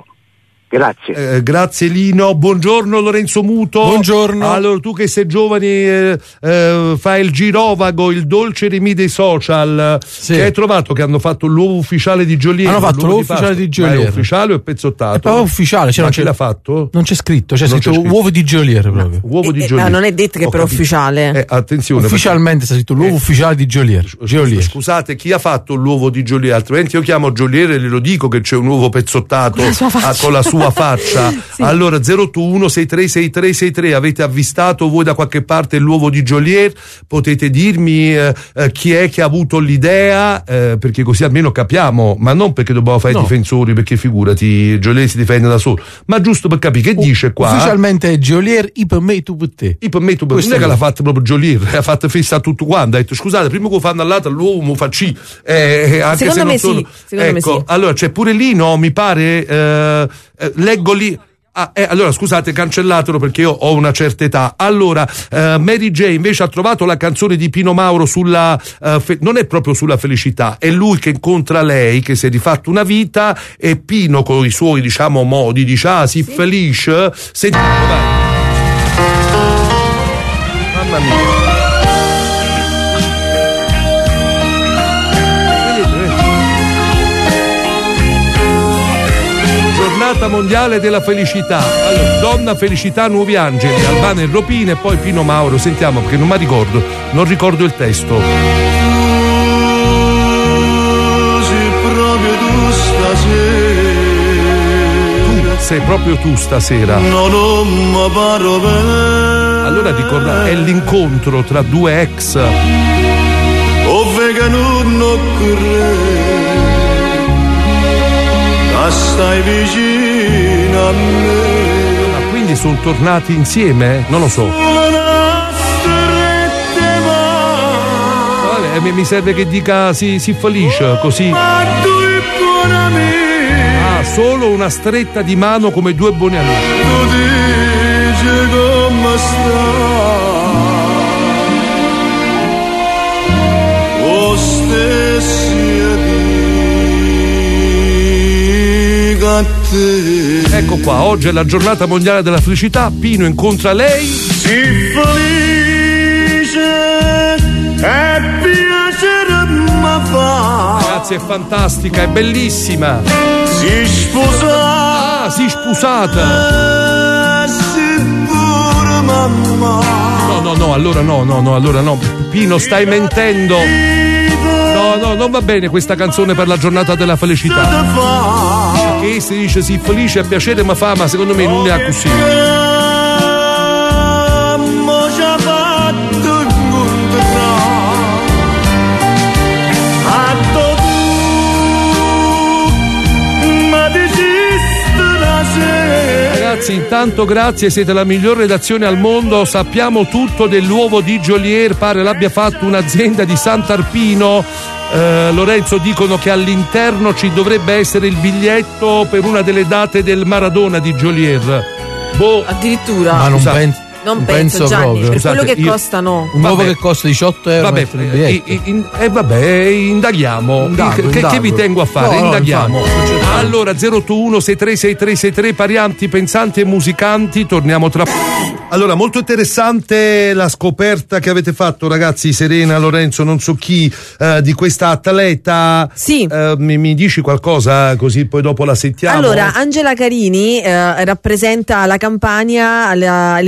Grazie. Eh, grazie Lino. Buongiorno Lorenzo Muto. Buongiorno. Allora, tu che sei giovane eh, eh, fai il girovago, il dolce remi dei social. Sì. Che hai trovato che hanno fatto l'uovo ufficiale di Geolier? Hanno fatto l'uovo ufficiale di Geolier. Ma è ufficiale o è pezzottato? È ufficiale. Ma chi l'ha fatto? Non c'è scritto, c'è non scritto, c'è scritto uovo di Geolier proprio. No, uovo di eh, Geolier. Ma non è detto che Ho per capito. ufficiale. Eh, attenzione. Ufficialmente sta scritto l'uovo eh. ufficiale di Geolier. Geolier. Scusate, chi ha fatto l'uovo di Geolier? Altrimenti io chiamo Geolier e glielo dico che c'è un uovo pezzottato con la, con la sua faccia. Sì. Allora zero otto uno sei tre sei tre sei tre, avete avvistato voi da qualche parte l'uovo di Geolier? Potete dirmi eh, eh, chi è che ha avuto l'idea, eh, perché così almeno capiamo, ma non perché dobbiamo fare no. i difensori, perché figurati, Geolier si difende da solo, ma giusto per capire che U- dice qua. Ufficialmente è Geolier i per me tu per te. I per me tu per te. Non è che l'ha fatta proprio Geolier, ha fatto fissa tutto quanto, ha detto scusate, prima che fanno all'altro l'uovo mo facci, eh, anche secondo se non me sono... sì, secondo ecco, me sì. Allora c'è pure lì, no, mi pare, eh, eh, leggo lì. Ah, eh, allora scusate, cancellatelo perché io ho una certa età. Allora, eh, Mary J invece ha trovato la canzone di Pino Mauro sulla eh, fe- non è proprio sulla felicità, è lui che incontra lei, che si è rifatto una vita, e Pino con i suoi, diciamo, modi dice ah, si sì. felice. Sentite, vai. Mamma mia. Giornata mondiale della felicità. Allora, Donna Felicità Nuovi Angeli, Albano e Ropina e poi Pino Mauro. Sentiamo perché non mi ricordo, non ricordo il testo. Tu sei proprio tu stasera. Tu sei proprio tu stasera. No, non mi paro bene. Allora ricorda, è l'incontro tra due ex. Ove che non occorre. Stai vicino a me. Ma quindi sono tornati insieme? Non lo so. Vale, mi serve che dica si, si felice così. Ah, solo una stretta di mano come due buoni amici. Tu dici come sta. O stessi ecco qua, oggi è la giornata mondiale della felicità. Pino incontra lei. Si felice e piacere mi fa. Ragazzi, è fantastica, è bellissima. Si sposata. Ah, si sposata. Si pure mamma. No, no, no, allora no, no, no, allora no. Pino, stai mentendo. No, no, non va bene questa canzone per la giornata della felicità. Che si dice sì, felice, a piacere ma fa, ma secondo me non è così. Ragazzi, intanto grazie, siete la miglior redazione al mondo, sappiamo tutto dell'uovo di Geolier, pare l'abbia fatto un'azienda di Sant'Arpino. Eh, Lorenzo, dicono che all'interno ci dovrebbe essere il biglietto per una delle date del Maradona di Geolier. Boh. Addirittura. Ma non penso. Non penso, penso Gianni, proprio. Per Scusate, quello che io, costa no. Un uovo che costa diciotto euro. Vabbè, eh, in, eh, vabbè indaghiamo. Indago, che, indago. che vi tengo a fare? No, indaghiamo. No, allora zero otto uno sei tre sei tre sei tre, parianti, pensanti e musicanti. Torniamo tra. Allora, molto interessante la scoperta che avete fatto, ragazzi, Serena, Lorenzo, non so chi, eh, di questa atleta. Sì. Eh, mi, mi dici qualcosa così poi dopo la sentiamo? Allora, Angela Carini eh, rappresenta la Campania alle, alle prossime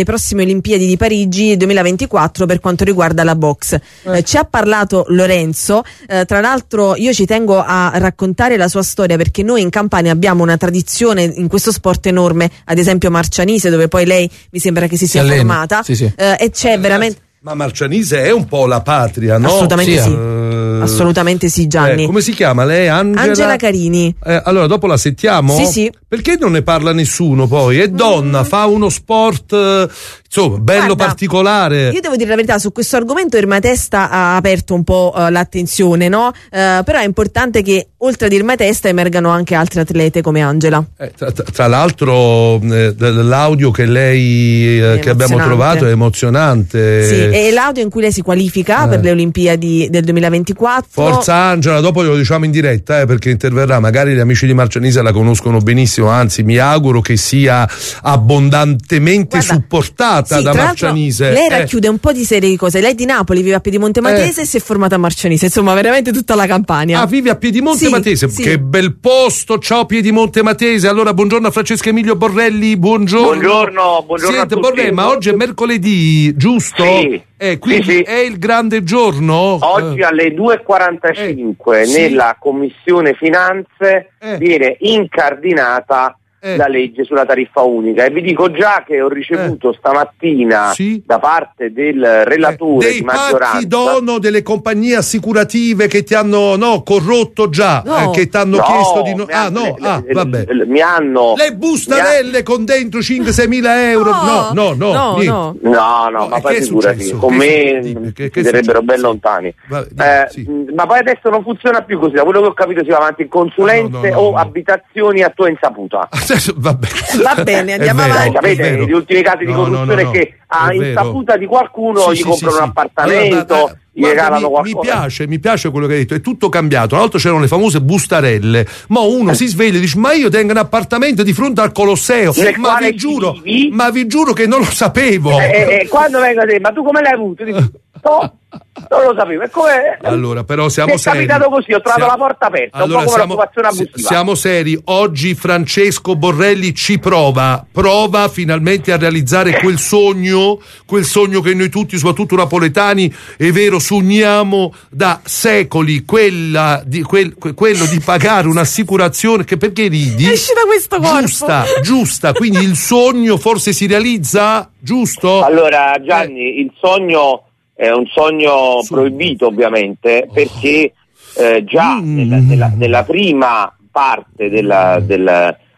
Olimpiadi di Parigi duemilaventiquattro per quanto riguarda la box. Eh. Eh, ci ha parlato Lorenzo, eh, tra l'altro io ci tengo a raccontare la sua storia perché noi in Campania abbiamo una tradizione in questo sport enorme, ad esempio Marcianise, dove poi lei mi sembra che si, si sia allena. formata, sì, sì. Eh, e c'è veramente... Ma Marcianise è un po' la patria, no? Assolutamente sì, sì. Uh, assolutamente sì, Gianni. Eh, come si chiama lei? Angela, Angela Carini. Eh, allora dopo la sentiamo? Sì, sì. Perché non ne parla nessuno poi? È donna, mm. fa uno sport, eh, insomma, bello. Guarda, particolare. Io devo dire la verità, su questo argomento Irma Testa ha aperto un po' uh, l'attenzione, no? Uh, però è importante che oltre ad Irma Testa emergano anche altre atlete come Angela. Eh, tra, tra l'altro eh, l'audio che lei eh, che abbiamo trovato è emozionante. Sì, è l'audio in cui lei si qualifica eh. per le Olimpiadi del duemilaventiquattro. Forza Angela, dopo glielo diciamo in diretta, eh, perché interverrà, magari gli amici di Marcianise la conoscono benissimo, anzi mi auguro che sia abbondantemente Guarda, supportata sì, da Marcianise. Lei racchiude eh. un po' di serie di cose, lei di Napoli, vive a Piedimonte Matese eh. e si è formata a Marcianise, insomma veramente tutta la Campania. Ah, vive a Piedimonte sì, Matese, sì. Che bel posto, ciao Piedimonte Matese. Allora buongiorno a Francesco Emilio Borrelli, buongiorno. Buongiorno, buongiorno Sente, a tutti. Borrelli, ma oggi è mercoledì, giusto? Sì. Eh, quindi sì, sì. è il grande giorno? Oggi alle due e quarantacinque eh, sì. nella Commissione Finanze eh. viene incardinata Eh. la legge sulla tariffa unica e vi dico già che ho ricevuto eh. stamattina sì. da parte del relatore eh, dei di maggioranza pacchi dono delle compagnie assicurative che ti hanno no, corrotto già, no. eh, che ti hanno no, chiesto di no. mi Ah hanno, no, le, ah, le, vabbè. le, mi hanno le bustarelle con dentro cinque sei mila euro. No, no, no, no, niente. no. No, no, No, ma e poi che è figurati, successo? con Che me successo? mh, Che- che si è sarebbero ben successo? lontani. Va- Eh, sì. mh, ma poi adesso non funziona più così, da quello che ho capito si va avanti in consulenze No, no, no, o no. abitazioni a tua insaputa. Adesso, vabbè. Va bene, andiamo È vero, avanti. Eh, sapete, è vero. gli ultimi casi di No, no, corruzione no, no. che a È vero. insaputa di qualcuno Sì, gli sì, comprano sì, un sì. appartamento, Allora, da- gli guarda, regalano mi, qualcosa. mi piace, mi piace quello che hai detto, è tutto cambiato. Una volta c'erano le famose bustarelle, ma uno si sveglia e dice: ma io tengo un appartamento di fronte al Colosseo, Nel ma quale vi giuro, vivi? ma vi giuro che non lo sapevo. E eh, eh, quando vengo a dire, ma tu come l'hai avuto? Io dico, no, non lo sapevo. E come... Allora, però siamo Mi è seri. capitato così, ho trovato Siamo- la porta aperta, Allora, un po' come siamo, l'occupazione si- abusiva. siamo seri. Oggi Francesco Borrelli ci prova, prova finalmente a realizzare quel sogno, quel sogno che noi tutti, soprattutto napoletani, è vero, sogniamo da secoli, quella di, quel, que- quello di pagare un'assicurazione. Che perché ridi? Esci da questo corpo. Giusta, giusta. Quindi il sogno forse si realizza, giusto? Allora Gianni, il sogno è un sogno Su. proibito ovviamente, Oh. perché eh, già Mm. nella, nella- nella prima parte della, del,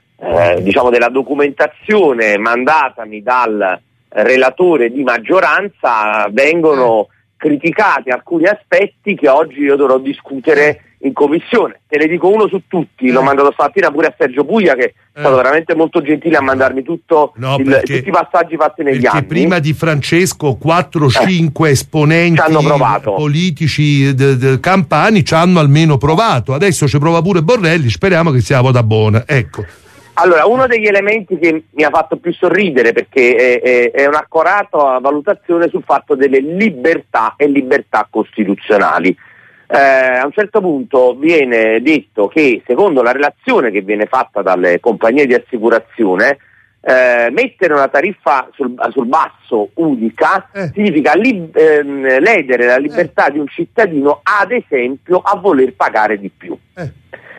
eh, diciamo della documentazione mandatami dal relatore di maggioranza vengono criticati alcuni aspetti che oggi io dovrò discutere in commissione. Te ne dico uno su tutti, l'ho mandato stamattina pure a Sergio Puglia che è stato veramente molto gentile a mandarmi tutto No, il- perché- tutti i passaggi fatti negli Perché anni. prima di Francesco quattro cinque esponenti ci hanno provato. politici de- de- campani ci hanno almeno provato. Adesso ci prova pure Borrelli, speriamo che sia la vota buona. Ecco. Allora, uno degli elementi che mi ha fatto più sorridere, perché è, è, è un'accorata valutazione sul fatto delle libertà e libertà costituzionali. Eh, a un certo punto viene detto che, secondo la relazione che viene fatta dalle compagnie di assicurazione, eh, mettere una tariffa sul, sul basso unica Eh. significa lib- ehm, ledere la libertà di un cittadino, ad esempio, a voler pagare di più. Eh.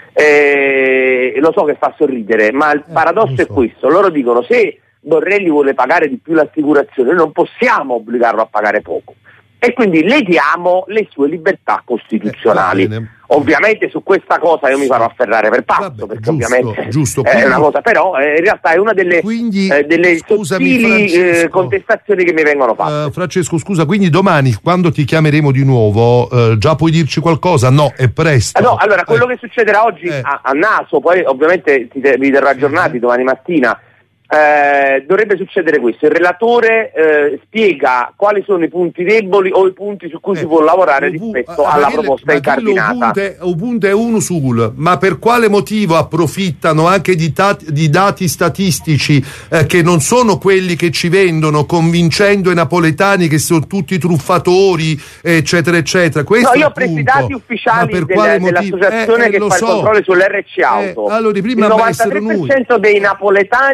Eh, lo so che fa sorridere, ma il Eh, paradosso non è so. questo: loro dicono, se Borrelli vuole pagare di più l'assicurazione, noi non possiamo obbligarlo a pagare poco, e quindi lediamo le sue libertà costituzionali. Eh, va bene. Ovviamente su questa cosa io mi farò afferrare per pazzo, Vabbè, perché giusto, ovviamente giusto. è Quindi- una cosa, però eh, in realtà è una delle, Quindi, eh, delle scusami, sottili eh, Francesco. contestazioni che mi vengono fatte. Eh, Francesco, scusa, quindi domani quando ti chiameremo di nuovo eh, già puoi dirci qualcosa? No, è presto. Ah, no, allora quello Eh. che succederà oggi Eh. a, a naso, poi ovviamente ti te- vi terrò aggiornati domani mattina, eh, dovrebbe succedere questo: il relatore eh, spiega quali sono i punti deboli o i punti su cui Eh, si può lavorare Ubu- rispetto ah, alla quello- proposta ma quello incardinata. Ubuntu è- Ubuntu è uno sul, ma per quale motivo approfittano anche di, tat- di dati statistici eh, che non sono quelli che ci vendono, convincendo i napoletani che sono tutti truffatori, eccetera, eccetera? Questo No, io è ho il preso i punto. dati ufficiali Ma per del- quale motivo? dell'associazione Eh, eh, che lo fa so. i controlli sull'R C auto. Eh, allora, prima il essere novantatré per noi. cento dei napoletani non ha fatto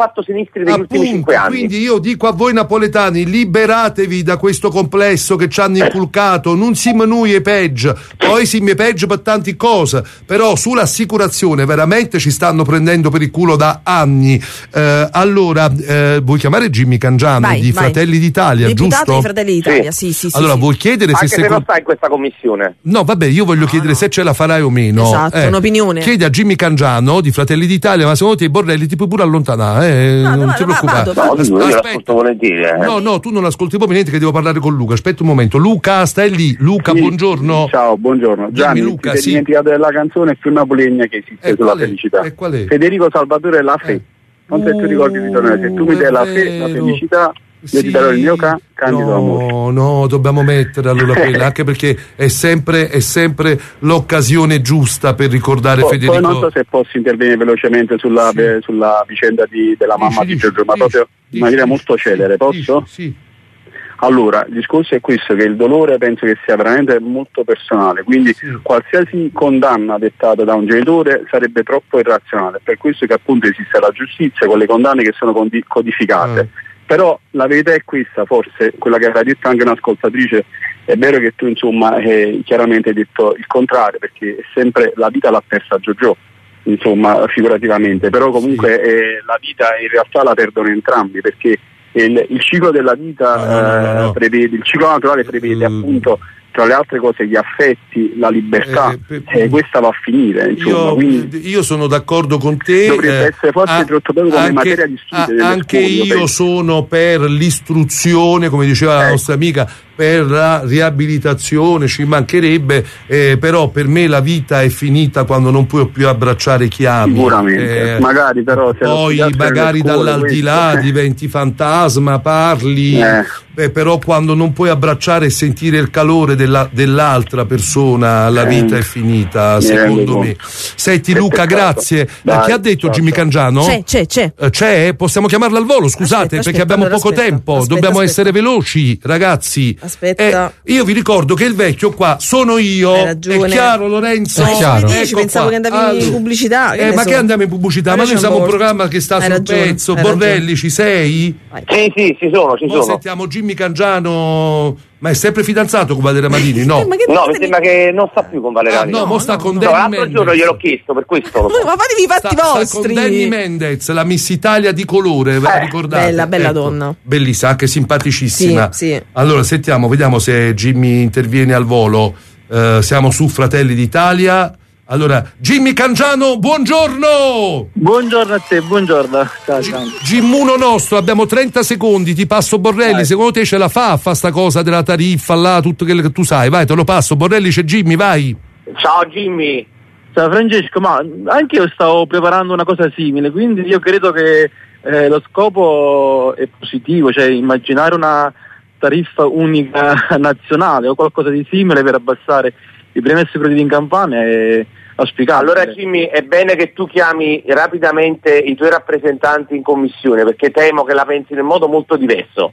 fatto sinistri negli Appunto, ultimi cinque anni. Quindi io dico a voi napoletani, liberatevi da questo complesso che ci hanno inculcato, non siamo noi e peggio, poi siamo peggio per tante cose, però sull'assicurazione veramente ci stanno prendendo per il culo da anni. Eh, allora, eh, vuoi chiamare Jimmy Cangiano vai, di vai. Fratelli d'Italia, Deputato giusto? di Fratelli d'Italia, sì, sì, sì. Allora, sì. vuoi chiedere Anche se, se secondo... non sta in questa commissione. No, vabbè, io voglio no, chiedere no. se ce la farai o meno. Esatto, eh, un'opinione. Chiedi a Jimmy Cangiano di Fratelli d'Italia, ma secondo te i Borrelli ti puoi pure allontanare, eh? Vado, non vado, ti preoccupare. No, io l'ascolto volentieri. Eh. No, no, tu non ascolti proprio niente che devo parlare con Luca. Aspetta un momento. Luca, stai lì. Luca, sì, buongiorno. Ciao, buongiorno. Gianni, Luca, ti sei sì. dimenticato della canzone più napolegna che esiste E sulla qual è? felicità. E qual è? Federico Salvatore La Fe. Non so se tu ricordi il ritornello. Se tu mi dai la fe, la felicità, io Sì. ti darò il mio ca- candido amore. No, no, dobbiamo mettere allora quella, anche perché è sempre, è sempre l'occasione giusta per ricordare Poi, Federico. poi non so se posso intervenire velocemente sulla, Sì. be- sulla vicenda di- della mamma Dici, di dici, Giorgio, ma dici, proprio in maniera dici, molto celere, posso? Sì, sì. Allora, il discorso è questo, che il dolore penso che sia veramente molto personale, quindi qualsiasi condanna dettata da un genitore sarebbe troppo irrazionale, per questo che appunto esiste la giustizia con le condanne che sono condi- codificate. Mm. Però la verità è questa, forse quella che aveva detto anche un'ascoltatrice, è vero che tu insomma eh, chiaramente hai detto il contrario, perché è sempre la vita l'ha persa Giorgio, insomma figurativamente, però comunque eh, la vita in realtà la perdono entrambi, perché il, il ciclo della vita no, no, no, no. Eh, prevede, il ciclo naturale prevede Mm. appunto tra le altre cose gli affetti, la libertà, Eh, per- e questa va a finire, insomma, Io, quindi io sono d'accordo con te. dovrebbe eh, essere forse a- introdotto proprio come anche, materia di studio a- delle anche scuole, io io penso. sono per l'istruzione, come diceva la Ecco. nostra amica, per la riabilitazione, ci mancherebbe, eh, però per me la vita è finita quando non puoi più abbracciare chi ami. Sicuramente, Eh, magari però se lo poi studiasse nelle magari scuole, dall'aldilà questo, eh. diventi fantasma, parli, Eh. beh, però quando non puoi abbracciare e sentire il calore della- dell'altra persona, la Eh. vita è finita, Mi secondo rendo me. conto. Senti Che Luca, peccato. grazie. Eh, Dai, che ha detto ciao, Jimmy ciao. Cangiano? C'è, c'è, c'è. Eh, C'è? Possiamo chiamarla al volo, scusate, Aspetta, perché aspetta, abbiamo allora poco aspetta, tempo, aspetta, dobbiamo aspetta. essere veloci, ragazzi. Aspetta. Eh, io vi ricordo che il vecchio qua sono io. Hai ragione. È chiaro, Lorenzo? È chiaro. Dici, Ecco pensavo qua. che andavi in pubblicità, che Eh, ne ma so. che andiamo in pubblicità? Ma Allora noi c'è siamo un un po'. programma che sta Hai sul ragione, pezzo. hai Borrelli, ragione. ci sei? Sì, sì, ci sono, ci Mo sono. sentiamo Jimmy Cangiano. Ma è sempre fidanzato con Valeria Madini? No. Ma che No, dite mi sembra che non sta più con Valerani. Ah, no, mo sta con No, Danny l'altro Mendez. giorno gliel'ho chiesto, per questo lo so. Ma fatevi i fatti Sta, sta vostri. con Danny Mendez, la Miss Italia di colore, ve la Eh, ricordate? bella, bella Ecco, donna. Bellissima, anche simpaticissima. Sì, sì. Allora, sentiamo, vediamo se Jimmy interviene al volo. Eh, siamo su Fratelli d'Italia. Allora, Jimmy Cangiano, buongiorno! Buongiorno a te, buongiorno. Ciao, ciao. Gimmuno nostro, abbiamo trenta secondi, ti passo Borrelli, Vai. secondo te ce la fa a fa sta cosa della tariffa là, tutto quello che tu sai, vai, te lo passo, Borrelli c'è Jimmy, vai. Ciao Jimmy. Ciao Francesco, ma anche io stavo preparando una cosa simile, quindi io credo che eh, lo scopo è positivo, cioè immaginare una tariffa unica nazionale o qualcosa di simile per abbassare i premessi produttivi in Campania è auspicabile. Allora Jimmy, è bene che tu chiami rapidamente i tuoi rappresentanti in commissione, perché temo che la pensino in modo molto diverso.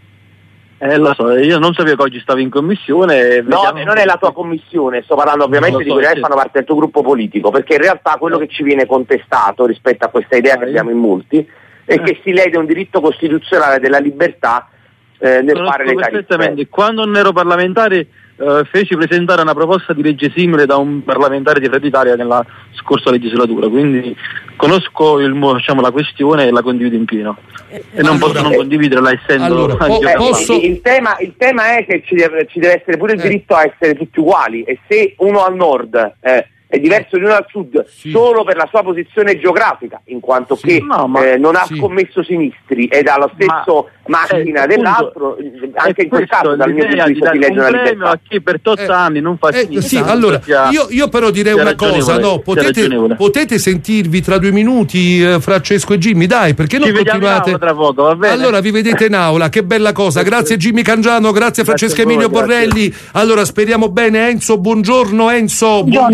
Eh, lo so, io non sapevo che oggi stavo in commissione. e No, vediamo- e non è la tua commissione, sto parlando ovviamente Lo di so, quelli che sì. fanno parte del tuo gruppo politico, perché in realtà quello che ci viene contestato rispetto a questa idea che Vai. abbiamo in molti è Eh. che si lede un diritto costituzionale della libertà eh, nel Conosco fare le perfettamente. tariffe. Quando non ero parlamentare eh, feci presentare una proposta di legge simile da un parlamentare di Fratelli d'Italia nella scorsa legislatura, quindi conosco il, mo- diciamo, la questione e la condivido in pieno. E non allora, posso non eh, condividerla essendo allora, anche po- io Eh, campano. posso- il, il tema, il tema è che ci deve, ci deve essere pure il Eh. diritto a essere tutti uguali, e se uno al nord eh, è diverso di uno al sud Sì. solo per la sua posizione geografica, in quanto Sì. che No, ma- eh, non ha sì. scommesso sinistri ed ha lo stesso Ma- macchina eh, dell'altro, appunto, anche è in quel questo, caso dal mio punto l'idea di di vista si dare legge un una premio libertà. a chi per otto Eh, anni non fa Eh, sinistra. sì, non allora sia- io, io però direi sia una cosa, ragionevole, no, sia potete, ragionevole. potete sentirvi tra due minuti eh, Francesco e Jimmy, dai, perché non Ci vediamo in continuate? aula tra poco, va bene? Allora vi vedete in aula, che bella cosa, grazie Jimmy Cangiano, grazie Grazie Francesco a voi, Emilio grazie. Borrelli. Allora speriamo bene. Enzo, buongiorno Enzo, Buongiorno buongiorno.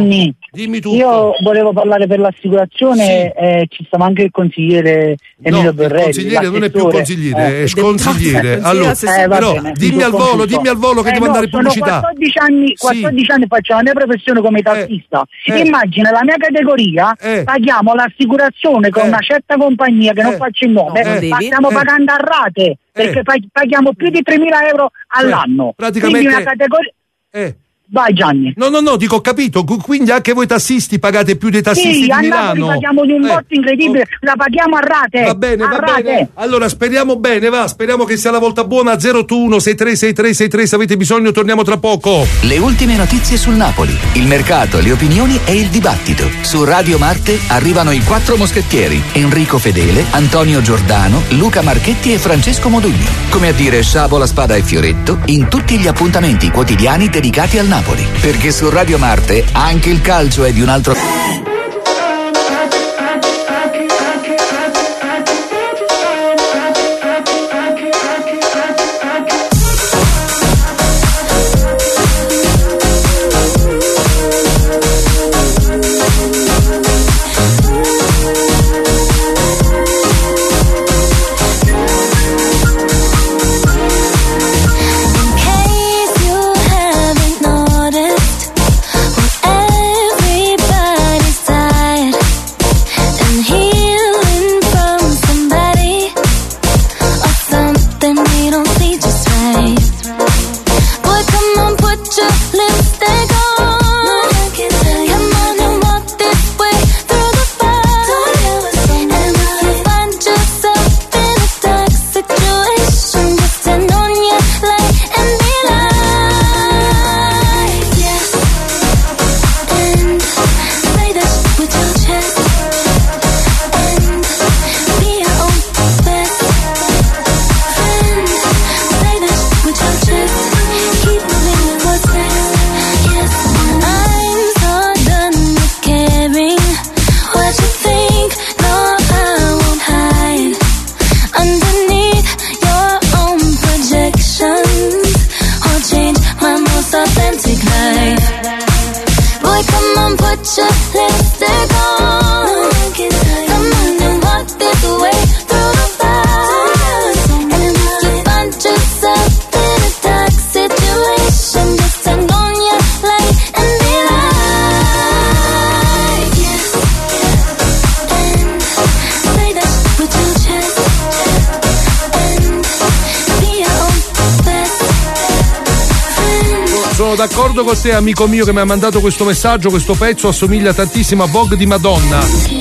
Gianni, dimmi tutto. Io volevo parlare per l'assicurazione, sì. eh, ci stava anche il consigliere Emilio no, Berrelli. Il consigliere non è più consigliere, eh. è sconsigliere. Allora, eh, però bene, dimmi al volo, dimmi al volo che eh, devo no, andare in pubblicità. quattordici anni, quattordici sì. anni faccio la mia professione come tassista. Eh. Immagina la mia categoria, eh. paghiamo l'assicurazione con eh. una certa compagnia che non eh. faccio il nome, no, ma stiamo eh. pagando a rate perché paghiamo più di tremila euro all'anno. Praticamente Quindi una categoria. Eh. Vai Gianni. No, no, no, dico, ho capito. Quindi anche voi tassisti pagate più dei tassisti sì, di a Milano? Napoli paghiamo di un botto eh. incredibile, la paghiamo a rate. Va bene, a va rate. bene. Allora speriamo bene, va, speriamo che sia la volta buona. zero uno sei tre sei tre sei tre, se avete bisogno torniamo tra poco. Le ultime notizie sul Napoli, il mercato, le opinioni e il dibattito. Su Radio Marte arrivano i quattro moschettieri: Enrico Fedele, Antonio Giordano, Luca Marchetti e Francesco Modugno. Come a dire sciabola, spada e fioretto in tutti gli appuntamenti quotidiani dedicati al Napoli. Perché su Radio Marte anche il calcio è di un altro. D'accordo con te, amico mio, che mi ha mandato questo messaggio. Questo pezzo assomiglia tantissimo a Vogue di Madonna,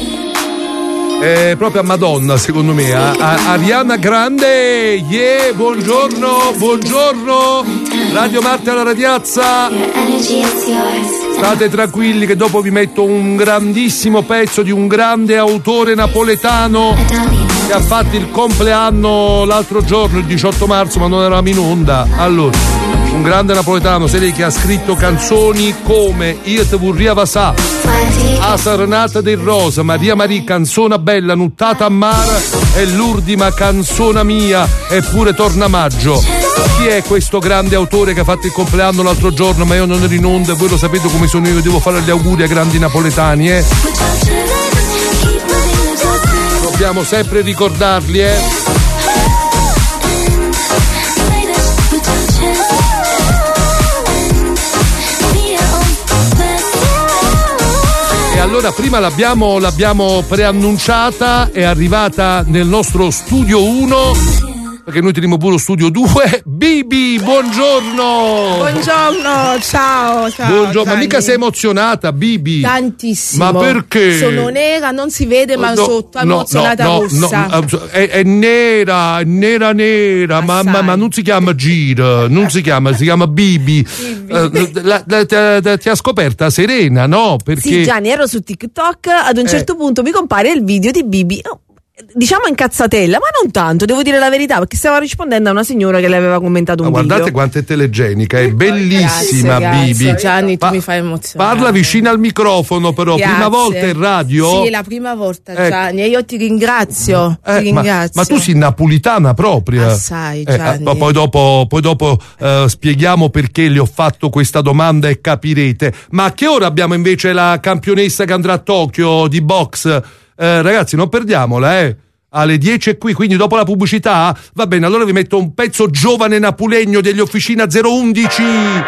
è proprio a Madonna secondo me, a, a Ariana Grande. Yeah, buongiorno, buongiorno, Radio Marte alla radiazza. State tranquilli che dopo vi metto un grandissimo pezzo di un grande autore napoletano che ha fatto il compleanno l'altro giorno, il diciotto marzo, ma non eravamo in onda. Allora, un grande napoletano, sei lei che ha scritto canzoni come Io te vorria vasà, A Serenata del Rosa, Maria Maria, Canzona bella, Nuttata a mare e l'ultima canzone mia, eppure torna maggio. Chi è questo grande autore che ha fatto il compleanno l'altro giorno, ma io non ero in onda, voi lo sapete come sono io, devo fare gli auguri ai grandi napoletani, eh? Dobbiamo sempre ricordarli, eh? E allora prima l'abbiamo, l'abbiamo preannunciata, è arrivata nel nostro studio uno, perché noi teniamo pure studio due. Bibi, buongiorno! Buongiorno, ciao, ciao. Buongiorno, ma Gianni. mica sei emozionata, Bibi? Tantissimo. Ma perché? Sono nera, non si vede, ma No, sotto no, emozionata no, rossa. no, no, è, è nera, è nera nera, ma, ma, ma non si chiama Gira, non si chiama, si chiama Bibi. Eh, la- la- la- la- ti ha scoperta Serena, no? Perché Sì, Gianni, ero su TikTok, ad un certo punto mi compare il video di Bibi. Oh, diciamo incazzatella, ma non tanto, devo dire la verità, perché stava rispondendo a una signora che le aveva commentato un ma video. guardate quanto è telegenica, è bellissima. Grazie, Bibi. grazie. Gianni, tu Pa- mi fai emozionare. Parla vicino al microfono, però. Grazie. Prima volta in radio? Sì, la prima volta, Ecco. Gianni, e io ti ringrazio. Eh, ti ringrazio. Ma, ma tu sei napolitana proprio. Assai, Eh, Gianni. eh, poi dopo, poi dopo eh, spieghiamo perché le ho fatto questa domanda e capirete. Ma a che ora abbiamo invece la campionessa che andrà a Tokyo di box? Eh, ragazzi, non perdiamola, eh. Alle dieci è qui, quindi dopo la pubblicità va bene, allora vi metto un pezzo giovane napulegno degli Officina zero undici. Mi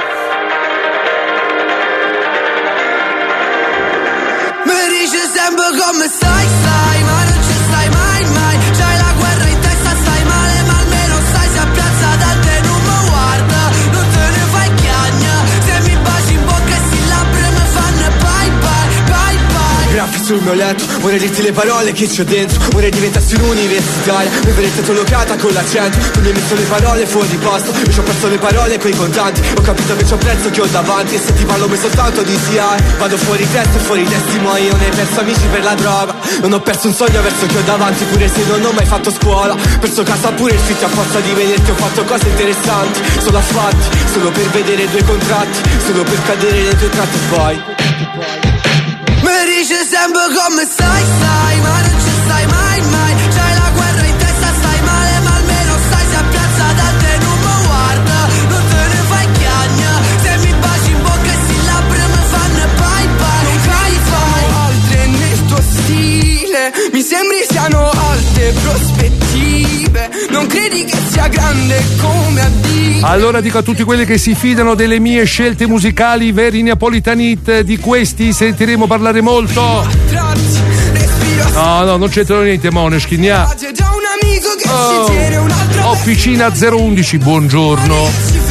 dice sempre come stai, stai, ma non ci stai mai, mai. C'hai la guerra in testa, stai male, ma almeno stai se a piazza da te non mi guarda, non te ne fai chiagna. Se mi baci in bocca e si labbra mi fanno bye bye, bye bye. Graffi sul mio letto, vorrei dirti le parole che c'ho dentro, vorrei diventassi un'universitaria, mi vedete collocata con l'accento, tu mi hai messo le parole fuori posto, io ci ho perso le parole coi contanti, ho capito che c'ho prezzo che ho davanti, e se ti parlo mi soltanto di sì, vado fuori testa e fuori testimoni, non hai perso amici per la droga, non ho perso un sogno verso chi ho davanti, pure se non ho mai fatto scuola, perso casa pure il fitto, a forza di vederti ho fatto cose interessanti, solo affatti, solo per vedere due contratti, solo per cadere nei tuoi tratti e poi... Mi dice sempre come stai, stai, ma non ci stai mai, mai. C'hai la guerra in testa, stai male, ma almeno stai se a piazza da te non mi guarda, non te ne fai chiagna. Se mi baci in bocca e si labbra mi fanno bye bye. Non fai fai altre nel tuo stile, mi sembri siano alte prospettive, non credi che sia grande come a dire. Allora dico a tutti quelli che si fidano delle mie scelte musicali, veri napolitanit, di questi sentiremo parlare molto. No, no, non c'entrano niente, Måneskin. Ja. Oh. Officina zero undici, buongiorno.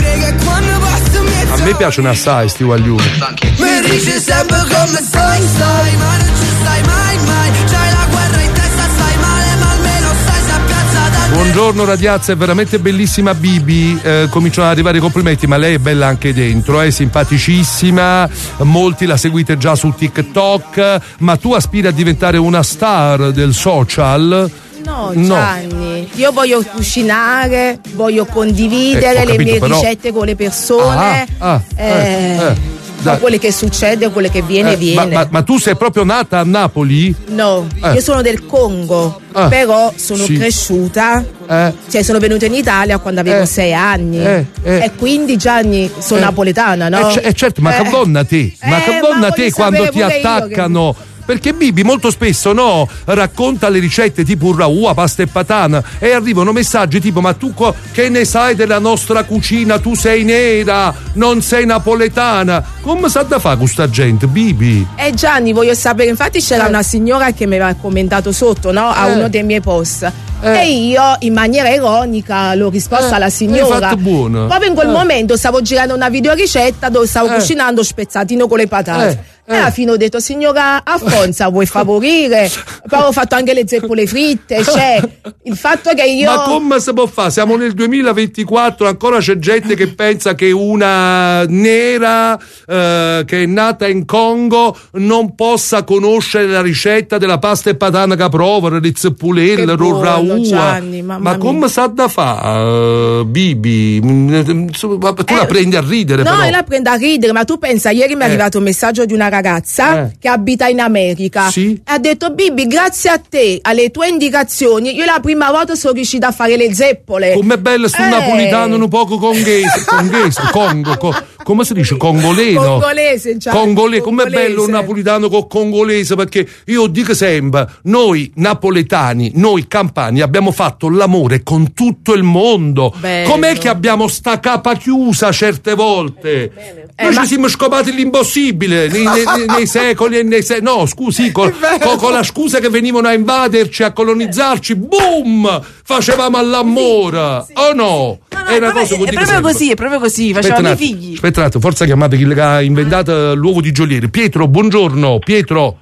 A me piacciono assai sti guaglioni. Mi dice sempre come stai, stai, ma non ci stai mai, mai. C'hai la guerra in testa, stai male, ma almeno stai se a piazza da te. Buongiorno ragazza, è veramente bellissima Bibi, eh, cominciano ad arrivare i complimenti, ma lei è bella anche dentro, è simpaticissima, molti la seguite già su TikTok, ma tu aspiri a diventare una star del social? No, Gianni, io voglio cucinare, voglio condividere Eh, ho le capito, mie però- ricette con le persone. Ah, ah, eh, eh, eh, ma dai. quello che succede, quello che viene, Eh, viene. ma, ma- ma tu sei proprio nata a Napoli? No, Eh. io sono del Congo, Ah, però sono sì. cresciuta, Eh. cioè sono venuta in Italia quando avevo Eh. sei anni. Eh, eh. E quindi Gianni sono Eh. napoletana, no? Eh, c- eh, certo, ma Eh. che donna te, ma Eh, che ma donna voglio te quando sapere ti pure io che- attaccano. Perché Bibi molto spesso no racconta le ricette tipo un ragù, pasta e patana e arrivano messaggi tipo ma tu co- che ne sai della nostra cucina, tu sei nera, non sei napoletana, come sa da fare questa gente Bibi? Eh Gianni, voglio sapere, infatti c'era una signora che mi aveva commentato sotto, no? A Eh. uno dei miei post. Eh. E io in maniera ironica l'ho risposta Eh, alla hai signora. fatto buono. Proprio in quel Eh. momento stavo girando una videoricetta dove stavo Eh. cucinando spezzatino con le patate. Eh, E alla fine ho detto, signora Affonza, vuoi favorire? Poi ho fatto anche le zeppole fritte, cioè il fatto che io... Ma come si può fare? Siamo nel duemilaventiquattro, ancora c'è gente che pensa che una nera eh, che è nata in Congo non possa conoscere la ricetta della pasta e patana caprovera, le zeppolelle, il buono, raua. Gianni, mamma Ma come mia. sa da fare, Bibi? Mm, insomma, Tu la Eh, prendi a ridere, No, però. io la prendo a ridere, ma tu pensa, ieri mi è Eh. arrivato un messaggio di una ragazza Eh. che abita in America Sì. e ha detto Bibi, grazie a te, alle tue indicazioni, io la prima volta sono riuscita a fare le zeppole. Com'è bello sto Eh. napolitano un poco conghese, conghese, Congo, co- come si dice? Congoleno. Congolese, Gianni, Congole, com'è congolese. bello un napolitano con congolese, perché io dico sempre, noi napoletani, noi campani abbiamo fatto l'amore con tutto il mondo. Bello. Com'è che abbiamo sta capa chiusa certe volte? Eh, Noi ma- ci siamo scopati l'impossibile nei, nei- nei- nei secoli e nei secoli. No, scusi, col- co- con la scusa che venivano a invaderci, a colonizzarci, boom! Facevamo all'amore. O no? È una cosa che È dico proprio sempre. così, è proprio così, Aspetta facevano un i attimo, figli. aspetta un attimo, forza chiamate chi ha inventato l'uovo di Giolieri. Pietro, buongiorno, Pietro.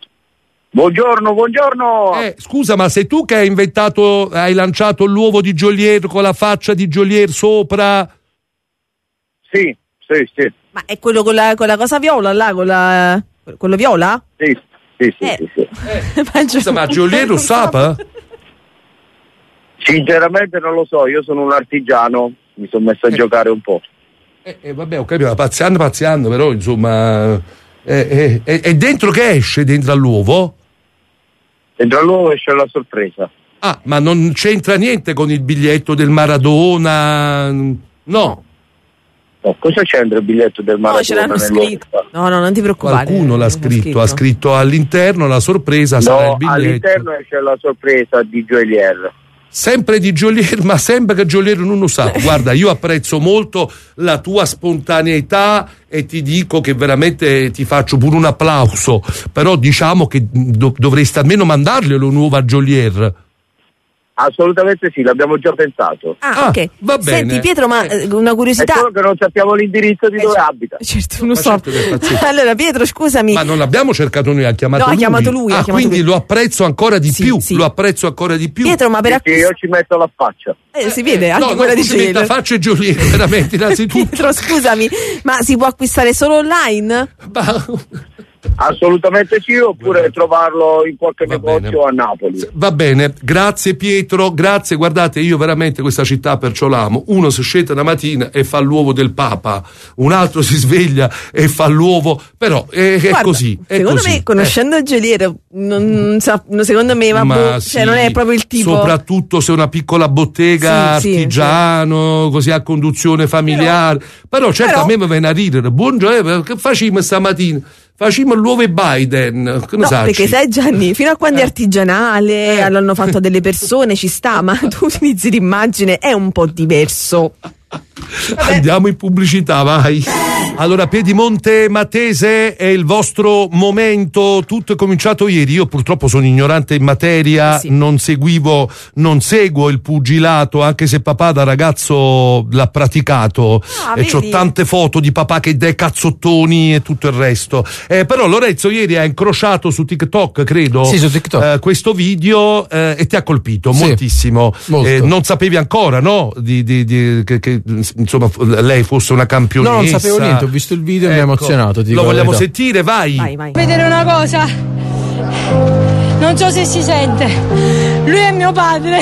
Buongiorno, buongiorno. Eh, scusa, ma sei tu che hai inventato, hai lanciato l'uovo di Giolieri con la faccia di Giolieri sopra? Sì, sì, sì. Ma è quello con la, con la cosa viola là, con la, quello viola? Sì, sì, sì, Eh. sì, sì. Scusa, ma Giolieri lo sa? Sinceramente non lo so, io sono un artigiano, mi sono messo a eh. giocare un po'. E eh, eh, vabbè, ho capito, pazziando, pazziando, però insomma, eh, eh, è dentro che esce dentro all'uovo? Dentro all'uovo esce la sorpresa. Ah, ma non c'entra niente con il biglietto del Maradona? No. No, cosa c'entra il biglietto del Maradona? No, ce l'hanno scritto. No, no, non ti preoccupare. Qualcuno l'ha scritto, scritto, ha scritto all'interno la sorpresa, no, sarà il biglietto. All'interno esce la sorpresa di Joelier. Sempre di Joelier, ma sempre che Joelier non lo sa. Guarda, io apprezzo molto la tua spontaneità e ti dico che veramente ti faccio pure un applauso, però diciamo che do- dovresti almeno mandarglielo nuovo a Joelier. Assolutamente sì, l'abbiamo già pensato. Ah, ok. Ah, va bene. Senti Pietro, ma eh, una curiosità. È solo che non sappiamo l'indirizzo di eh, dove c- abita. Certo, non lo so. Certo allora Pietro, scusami. Ma non l'abbiamo cercato noi, ha chiamato no, lui. ha chiamato lui. Ah, ha chiamato quindi lui. lo apprezzo ancora di sì, più. Sì. Lo apprezzo ancora di più. Pietro, ma per acquist- io ci metto la faccia. Eh, si vede anche no, quella no, di Joelier. La faccia e Joelier, veramente, innanzitutto. Pietro, scusami, ma si può acquistare solo online? Assolutamente sì, oppure trovarlo in qualche Va negozio bene. a Napoli. Va bene, grazie Pietro, grazie. Guardate, io veramente questa città perciò l'amo. Uno si scende una mattina e fa l'uovo del Papa, un altro si sveglia e fa l'uovo, però è, è Guarda, così. È secondo così. me, conoscendo eh. Joelier, non, non, secondo me ma boh, sì, cioè, non è proprio il tipo. Soprattutto se è una piccola bottega sì, artigiano, sì, così a conduzione familiare. Però, però certo però... a me mi viene a ridere. Buongiorno, che facciamo stamattina? Facciamo l'uovo e Biden. Che no, sacci? Perché sai Gianni, fino a quando è artigianale, eh. l'hanno fatto delle persone, ci sta, ma tu utilizzi l'immagine, è un po' diverso. Vabbè. Andiamo in pubblicità, vai. Allora, Piedimonte Matese è il vostro momento. Tutto è cominciato ieri. Io purtroppo sono ignorante in materia, eh sì. non seguivo, non seguo il pugilato, anche se papà da ragazzo l'ha praticato. Ah, e c'ho tante foto di papà che dà cazzottoni e tutto il resto. Eh, però Lorenzo ieri ha incrociato su TikTok, credo, sì, su TikTok. Eh, questo video eh, e ti ha colpito sì. moltissimo. Eh, non sapevi ancora, no? Di, di, di, che, che insomma lei fosse una campionessa. No, non sapevo niente, ho visto il video e ecco, mi ha emozionato. Ti lo vogliamo sentire, vai. Vai, vai. Vedere una cosa, non so se si sente, lui è mio padre.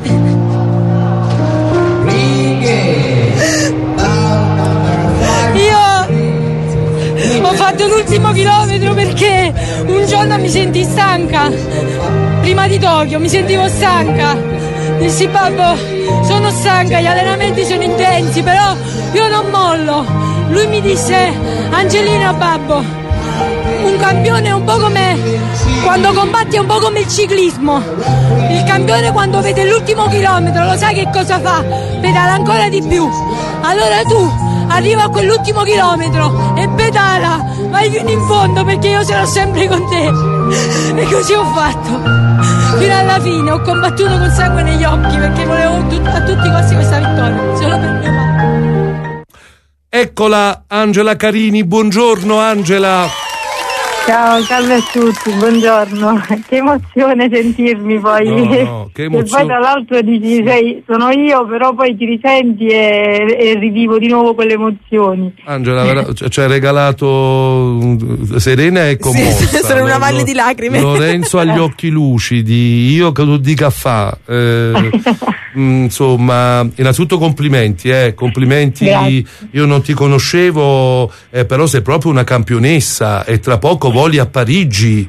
Io ho fatto l'ultimo chilometro perché un giorno mi sentii stanca, prima di Tokyo mi sentivo stanca. Dissi babbo, sono stanca, gli allenamenti sono intensi, però io non mollo. Lui mi disse, Angelina babbo, un campione è un po' come quando combatti, è un po' come il ciclismo. Il campione quando vede l'ultimo chilometro lo sai che cosa fa? Pedala ancora di più. Allora tu arriva a quell'ultimo chilometro e pedala, vai fino in fondo perché io sarò sempre con te. E così ho fatto. Fino alla fine ho combattuto con sangue negli occhi perché volevo tut- a tutti i costi questa vittoria, solo per mio padre. Eccola Angela Carini, buongiorno Angela. Ciao, salve a tutti, buongiorno. Che emozione sentirmi poi. No, no, che emozione. E poi tra l'altro dici, sei, sono io, però poi ti risenti e, e rivivo di nuovo quelle emozioni. Angela ci ha regalato serena e commossa. Sì, sono una valle di lacrime. Lorenzo ha gli occhi lucidi, io che tu dica fa. Eh, insomma, innanzitutto complimenti, eh, complimenti. Grazie. Io non ti conoscevo, eh, però sei proprio una campionessa e tra poco voli a Parigi.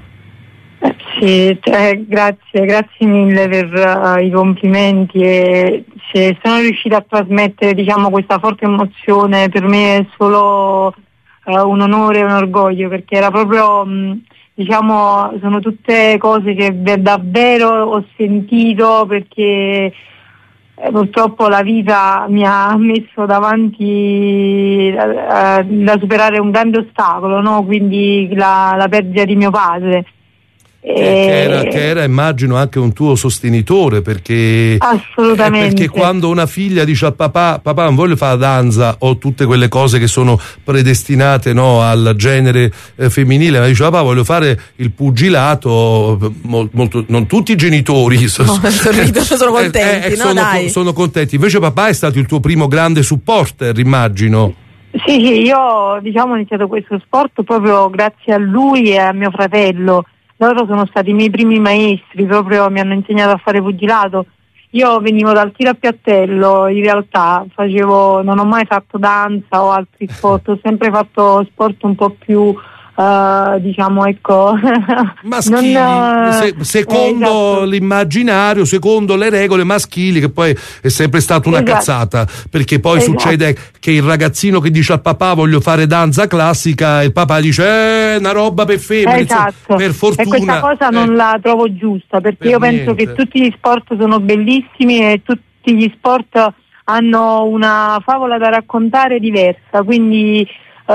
Sì, eh, grazie, grazie mille per uh, i complimenti e se sono riuscita a trasmettere, diciamo, questa forte emozione, per me è solo uh, un onore e un orgoglio, perché era proprio, mh, diciamo, sono tutte cose che davvero ho sentito, perché Eh, purtroppo la vita mi ha messo davanti eh, da superare un grande ostacolo, no? Quindi la, la perdita di mio padre. E... Che, era, che era immagino anche un tuo sostenitore, perché assolutamente, perché quando una figlia dice al papà papà non voglio fare la danza o tutte quelle cose che sono predestinate, no, al genere eh, femminile, ma dice papà voglio fare il pugilato, mol, molto, non tutti i genitori sono, no, sono contenti, eh, eh, no, sono, dai. sono contenti, invece papà è stato il tuo primo grande supporter, immagino. Sì, sì, io diciamo ho iniziato questo sport proprio grazie a lui e a mio fratello. Loro sono stati i miei primi maestri, proprio mi hanno insegnato a fare pugilato io venivo dal tiro a piattello, in realtà facevo, non ho mai fatto danza o altri sport, ho sempre fatto sport un po' più Uh, diciamo ecco maschili, non, se, secondo eh, esatto. l'immaginario, secondo le regole maschili, che poi è sempre stata una esatto. cazzata, perché poi esatto. succede che il ragazzino che dice al papà voglio fare danza classica, e il papà dice eh, una roba per femmine, esatto. insomma, per fortuna, e questa cosa eh, non la trovo giusta, perché per io penso niente. che tutti gli sport sono bellissimi e tutti gli sport hanno una favola da raccontare diversa, quindi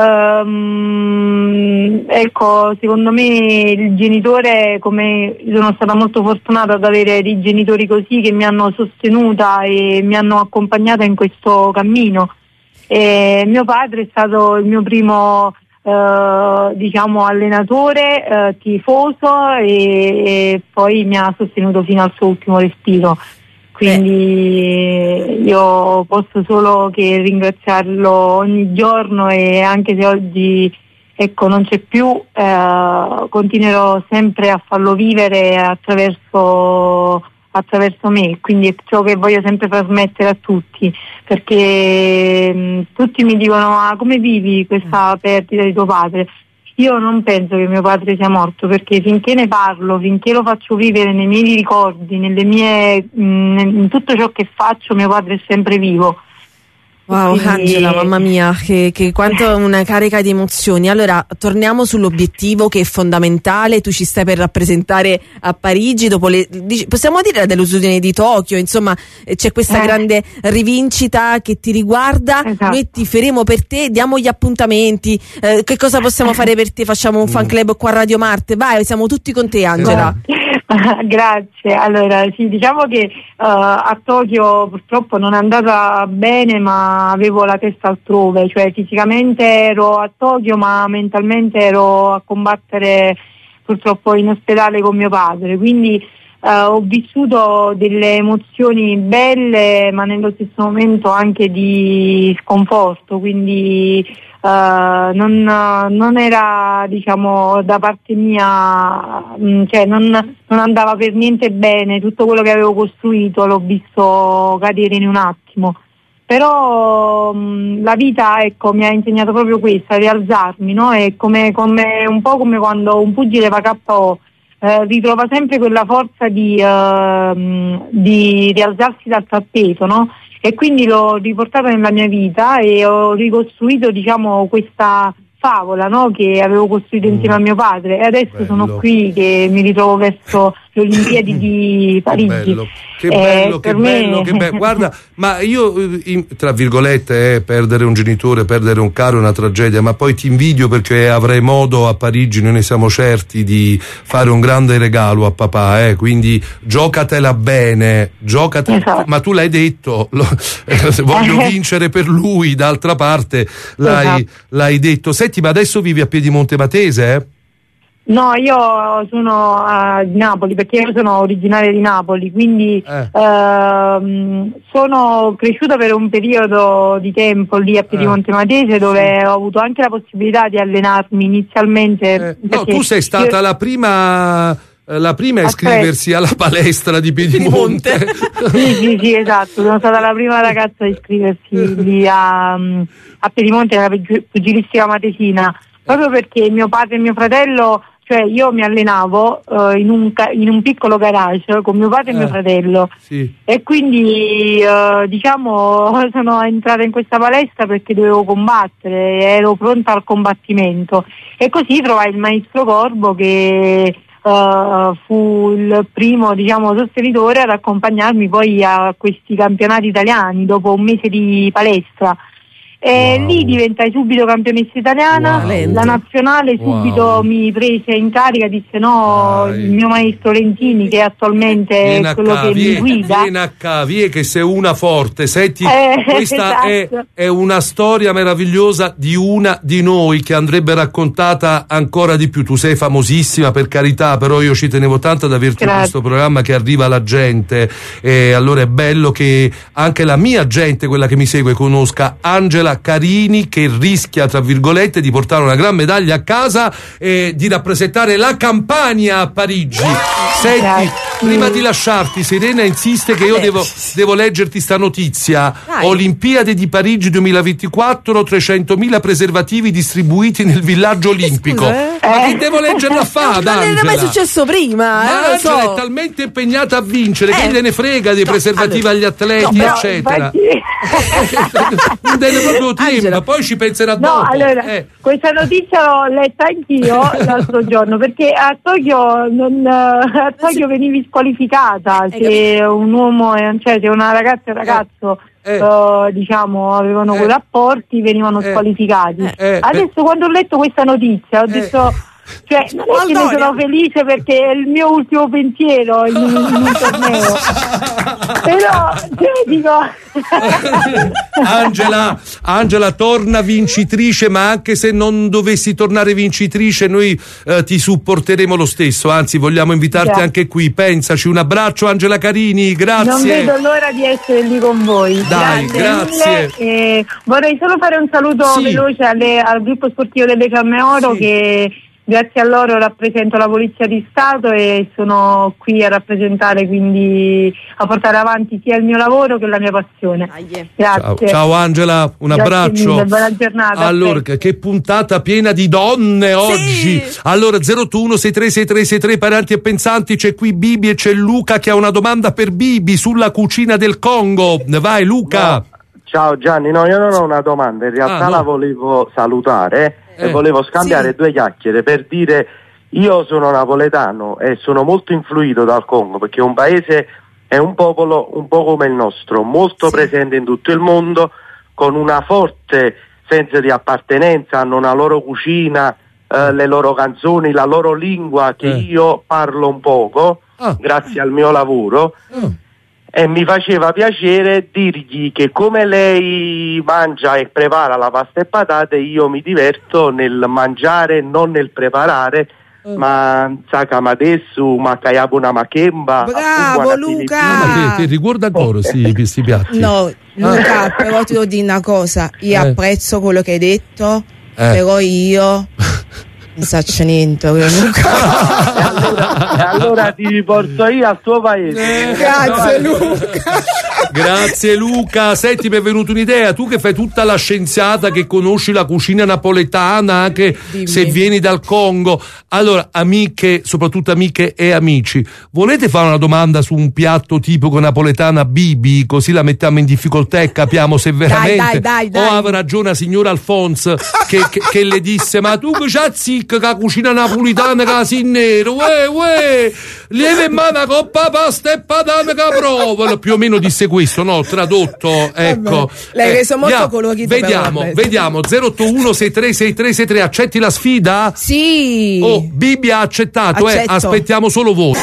Um, ecco, secondo me il genitore, come sono stata molto fortunata ad avere dei genitori così che mi hanno sostenuta e mi hanno accompagnata in questo cammino. E mio padre è stato il mio primo uh, diciamo allenatore, uh, tifoso e, e poi mi ha sostenuto fino al suo ultimo respiro. Quindi io posso solo che ringraziarlo ogni giorno, e anche se oggi ecco non c'è più, eh, continuerò sempre a farlo vivere attraverso, attraverso me, quindi è ciò che voglio sempre trasmettere a tutti, perché mh, tutti mi dicono ah, come vivi questa perdita di tuo padre? Io non penso che mio padre sia morto, perché finché ne parlo, finché lo faccio vivere nei miei ricordi, nelle mie, mh, in tutto ciò che faccio, mio padre è sempre vivo. Wow, Quindi... Angela, mamma mia, che, che quanto una carica di emozioni. Allora, torniamo sull'obiettivo che è fondamentale. Tu ci stai per rappresentare a Parigi dopo le, possiamo dire la delusione di Tokyo, insomma, c'è questa eh. grande rivincita che ti riguarda. Esatto. Noi ti faremo per te, diamo gli appuntamenti, eh, che cosa possiamo fare per te? Facciamo un fan club qua a Radio Marte, vai, siamo tutti con te, Angela. Grazie. Allora, sì, diciamo che uh, a Tokyo purtroppo non è andata bene, ma avevo la testa altrove, cioè fisicamente ero a Tokyo, ma mentalmente ero a combattere purtroppo in ospedale con mio padre, quindi uh, ho vissuto delle emozioni belle, ma nello stesso momento anche di sconforto, quindi Uh, non, non era, diciamo, da parte mia, mh, cioè non, non andava per niente bene, tutto quello che avevo costruito l'ho visto cadere in un attimo, però mh, la vita, ecco, mi ha insegnato proprio questo, a rialzarmi, no? È come, come un po' come quando un pugile va K O, eh, ritrova sempre quella forza di, uh, di rialzarsi dal tappeto, no? E quindi l'ho riportata nella mia vita e ho ricostruito, diciamo, questa favola, no? Che avevo costruito mm. insieme a mio padre, e adesso bello. Sono qui che mi ritrovo verso le Olimpiadi di Parigi. Che bello, che bello, eh, che me... bello, che bello. Guarda, ma io, in, tra virgolette, eh, perdere un genitore, perdere un caro è una tragedia, ma poi ti invidio perché avrai modo a Parigi, noi ne siamo certi, di fare un grande regalo a papà, eh? Quindi giocatela bene, giocatela, esatto. Ma tu l'hai detto, lo, eh, voglio vincere per lui, d'altra parte l'hai, esatto. l'hai detto. Senti, ma adesso vivi a Piedimonte Matese, eh? No, io sono a Napoli, perché io sono originaria di Napoli, quindi eh. ehm, sono cresciuta per un periodo di tempo lì a Piedimonte Matese, dove sì. ho avuto anche la possibilità di allenarmi inizialmente. Eh. No, tu sei stata io... la prima... la prima a iscriversi alla palestra di Piedimonte. sì, sì, sì, esatto, sono stata la prima ragazza a iscriversi lì a, a Piedimonte, nella pugilistica matesina, proprio perché mio padre e mio fratello, cioè io mi allenavo uh, in, un ca- in un piccolo garage con mio padre eh, e mio fratello, sì. E quindi uh, diciamo sono entrata in questa palestra perché dovevo combattere, ero pronta al combattimento, e così trovai il maestro Corbo che Uh, fu il primo, diciamo, sostenitore ad accompagnarmi poi a questi campionati italiani dopo un mese di palestra. E wow. lì diventai subito campionessa italiana, wow. la nazionale subito wow. mi prese in carica, disse no, Dai. il mio maestro Lentini, che attualmente vieni è quello che vie, mi guida. Vieni a ca, vie che sei una forte, senti, eh, questa esatto. è, è una storia meravigliosa di una di noi che andrebbe raccontata ancora di più. Tu sei famosissima, per carità, però io ci tenevo tanto ad averti in questo programma che arriva alla gente, e allora è bello che anche la mia gente, quella che mi segue, conosca Angela Carini, che rischia, tra virgolette, di portare una gran medaglia a casa e di rappresentare la Campania a Parigi. Senti, prima di lasciarti, Serena insiste che io devo, devo leggerti sta notizia. Dai. Olimpiadi di Parigi duemilaventiquattro, trecentomila preservativi distribuiti nel villaggio olimpico. Scusa, eh? Ma che devo leggerla a fa, ad Non era mai Angela? successo prima, Ma eh, lo Angela so. è talmente impegnata a vincere che Eh. gliene frega dei No, preservativi allora- agli atleti, No, però, eccetera. infatti- Non deve proprio tempo, Angela. poi ci penserà No, dopo. allora, Eh. questa notizia l'ho letta anch'io l'altro giorno, perché a Tokyo, non, eh, a Tokyo venivi squalificata se un uomo, e- cioè se una ragazza e un ragazzo Eh. eh, diciamo avevano Eh. quei rapporti, venivano Eh. squalificati. Eh. Adesso quando ho letto questa notizia ho detto, cioè, non è che ne sono felice perché è il mio ultimo pensiero in, in un torneo, però cioè, dico Angela, Angela torna vincitrice, ma anche se non dovessi tornare vincitrice noi eh, ti supporteremo lo stesso, anzi vogliamo invitarti Grazie. anche qui, pensaci. Un abbraccio Angela Carini, non grazie. vedo l'ora di essere lì con voi. Dai, grazie. mille. E vorrei solo fare un saluto Sì. veloce alle- al gruppo sportivo delle Fiamme Oro, Sì. che grazie a loro rappresento la Polizia di Stato e sono qui a rappresentare, quindi a portare avanti sia il mio lavoro che la mia passione. Ciao, Grazie. ciao Angela, un Grazie abbraccio. mille, buona giornata. Allora, a te. che puntata piena di donne oggi. Allora, zero otto uno sei tre sei tre sei tre, parenti e pensanti, c'è qui Bibi e c'è Luca che ha una domanda per Bibi sulla cucina del Congo. Vai Luca. No. Ciao Gianni, no, io non ho una domanda, in realtà Ah, no. la volevo salutare Eh, e volevo scambiare sì. due chiacchiere per dire: io sono napoletano e sono molto influito dal Congo, perché è un paese, è un popolo un po' come il nostro, molto presente in tutto il mondo, con una forte senso di appartenenza, hanno una loro cucina, eh, le loro canzoni, la loro lingua che Eh. io parlo un poco, Ah. grazie al mio lavoro. Ah. E mi faceva piacere dirgli che come lei mangia e prepara la pasta e patate, io mi diverto nel mangiare, non nel preparare, ma sakama adesso, ma kayabuna makemba. Bravo Luca! Ma ti, ti ricorda ancora sì, questi piatti? No, Luca, però ti devo dire una cosa, io Eh. apprezzo quello che hai detto, Eh. però io non faccio niente, Luca. E allora, e allora ti riporto io al tuo paese. Grazie Luca. Grazie Luca. Senti, mi è venuta un'idea, tu che fai tutta la scienziata, che conosci la cucina napoletana anche se vieni dal Congo. Allora, amiche, soprattutto amiche e amici, volete fare una domanda su un piatto tipico napoletano a Bibi, così la mettiamo in difficoltà e capiamo se veramente dai, dai, dai. o aveva ragione la signora Alfonso che, che, che le disse: ma tu che c'ha zicca che la cucina napoletana che si nero, uè uè, lieve in mano coppa pasta e patate che provano, più o meno disse questo, no? Tradotto, ecco. L'hai reso molto via- colorito, però, Vediamo, vabbè. vediamo, zero otto uno sei tre sei tre sei tre, accetti la sfida? Sì. Oh, Bibi ha accettato, eh, Accetto. aspettiamo solo voi.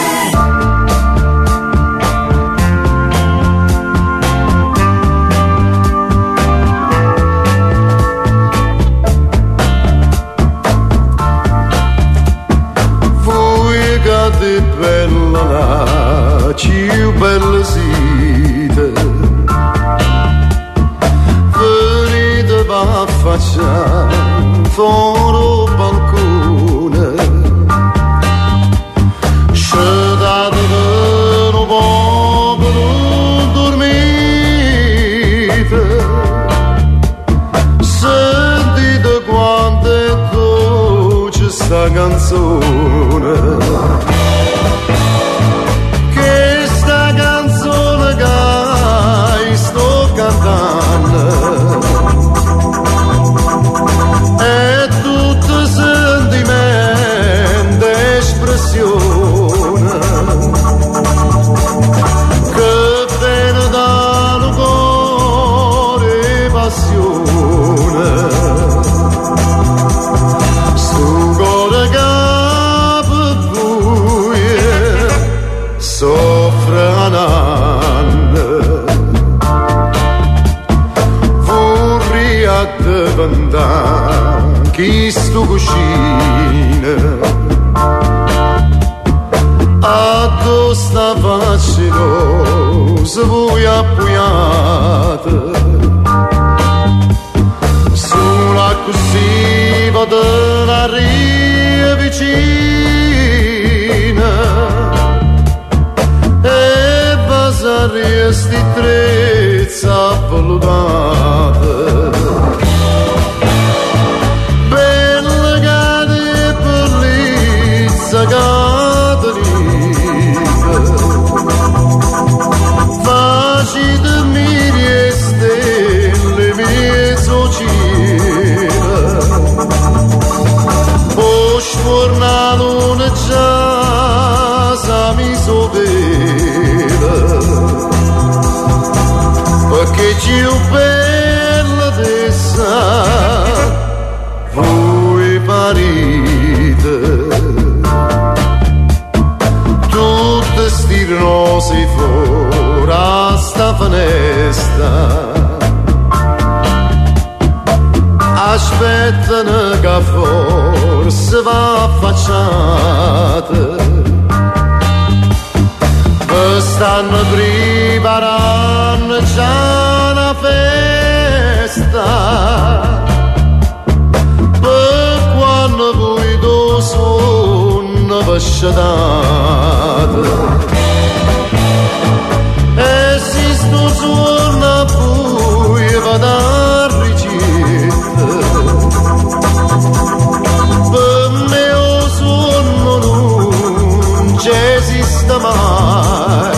Voi che bella là, più bella siete, venite a affacciare fuori il balcone, scendate per un po' non dormite, sentite quanto è dolce sta canzone. Che sta canzone che sto cantando è tutto sentimento e espressione che viene dal cuore e passione. Sto cuore che per voi soffre un anno, vorrei addiventare chi sto cucina, a tu sta facendo se voi appuyate, sulla così vado la ria vicina, resti trezza valutata. Bella cade bellezza caterina, facite miri e stelle mezzo cielo, poi sforna luna già sa mi sovela, perché più bella adesso voi parite, tutte sti rose fuori a sta finestra, aspettano che forse va affacciata, stanno preparando già una festa per quando voi do sonno vasciatate, e si sto suono a voi vado a ricetta, per me o sonno non c'è esiste mai.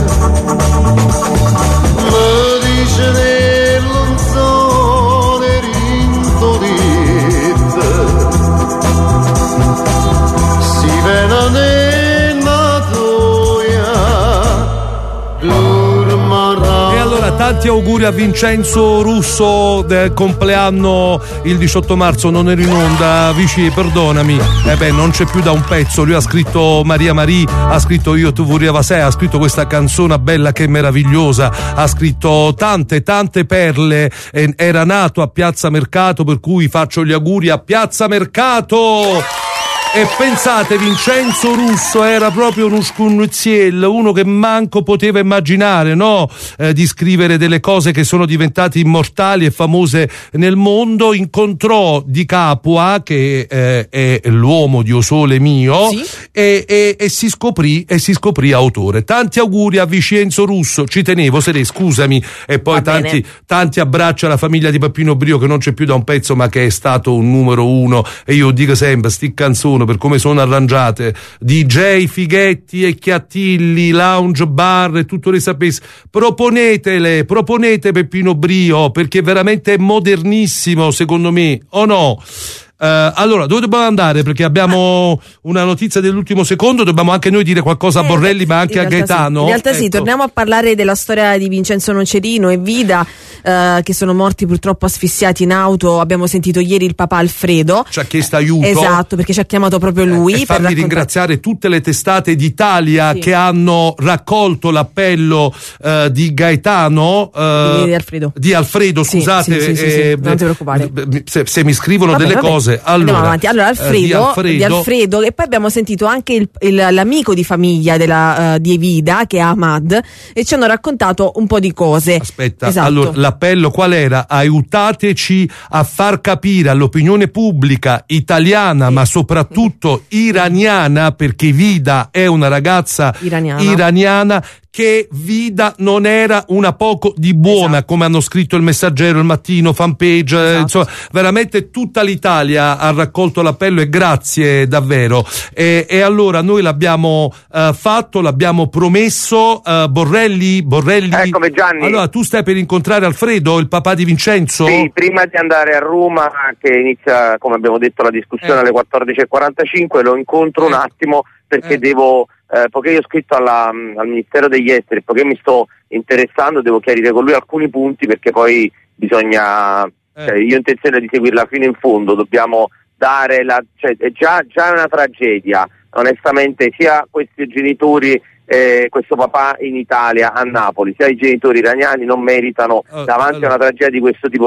Tanti auguri a Vincenzo Russo, del compleanno il diciotto marzo. Non ero in onda, Vici, perdonami. Eh beh, non c'è più da un pezzo. Lui ha scritto Maria Marie, ha scritto Io tu vorrei sei, ha scritto questa canzone bella che è meravigliosa, ha scritto tante tante perle. Eh, era nato a Piazza Mercato, per cui faccio gli auguri a Piazza Mercato. E pensate, Vincenzo Russo era proprio uno scunziello, uno che manco poteva immaginare, no? Eh, di scrivere delle cose che sono diventate immortali e famose nel mondo. Incontrò Di Capua, che eh, è l'uomo di O Sole Mio, sì? e, e, e si scoprì e si scoprì autore. Tanti auguri a Vincenzo Russo, ci tenevo, Sere, scusami, e poi tanti, tanti abbracci alla famiglia di Peppino Brio, che non c'è più da un pezzo ma che è stato un numero uno, e io dico sempre, sti canzoni per come sono arrangiate, D J Fighetti e Chiattilli, lounge bar e tutto le sapesse, proponetele, proponete Peppino Brio, perché veramente è modernissimo secondo me, o no? Uh, allora, dove dobbiamo andare? Perché abbiamo una notizia dell'ultimo secondo, dobbiamo anche noi dire qualcosa a Borrelli, ma anche a Gaetano. Sì. In realtà ecco. sì, torniamo a parlare della storia di Vincenzo Nocerino e Vida, uh, che sono morti purtroppo asfissiati in auto. Abbiamo sentito ieri il papà Alfredo. Ci ha chiesto aiuto. Esatto, perché ci ha chiamato proprio lui. Eh, e per fammi raccontare... ringraziare tutte le testate d'Italia, sì, che hanno raccolto l'appello uh, di Gaetano. Uh, di Alfredo. Di Alfredo, sì, scusate. sì, sì, sì, eh, sì, non ti preoccupare. Se, se mi scrivono vabbè, delle vabbè. cose. Allora, andiamo avanti. Allora, Alfredo, eh, di Alfredo. di Alfredo, e poi abbiamo sentito anche il, il, l'amico di famiglia della, uh, di Evida, che è Ahmad, e ci hanno raccontato un po' di cose. Aspetta, esatto. Allora l'appello qual era? Aiutateci a far capire all'opinione pubblica italiana, sì, ma soprattutto iraniana, perché Vida è una ragazza iraniana, iraniana che Vida non era una poco di buona, esatto, come hanno scritto il Messaggero, il Mattino, Fanpage, esatto, insomma, veramente tutta l'Italia ha raccolto l'appello, e grazie davvero. E, e allora noi l'abbiamo uh, fatto, l'abbiamo promesso. uh, Borrelli, Borrelli. Eccomi, Gianni. Allora tu stai per incontrare Alfredo, il papà di Vincenzo? Sì, prima di andare a Roma, che inizia, come abbiamo detto, la discussione eh. alle quattordici e quarantacinque, lo incontro eh. un attimo, perché eh. devo... Eh, poiché io ho scritto alla, al Ministero degli Esteri, poiché mi sto interessando, devo chiarire con lui alcuni punti, perché poi bisogna, eh. cioè, io ho intenzione di seguirla fino in fondo, dobbiamo dare la, cioè, è già, già una tragedia, onestamente, sia questi genitori, eh, questo papà in Italia, a Napoli, sia i genitori iraniani non meritano, oh, davanti allora. a una tragedia di questo tipo.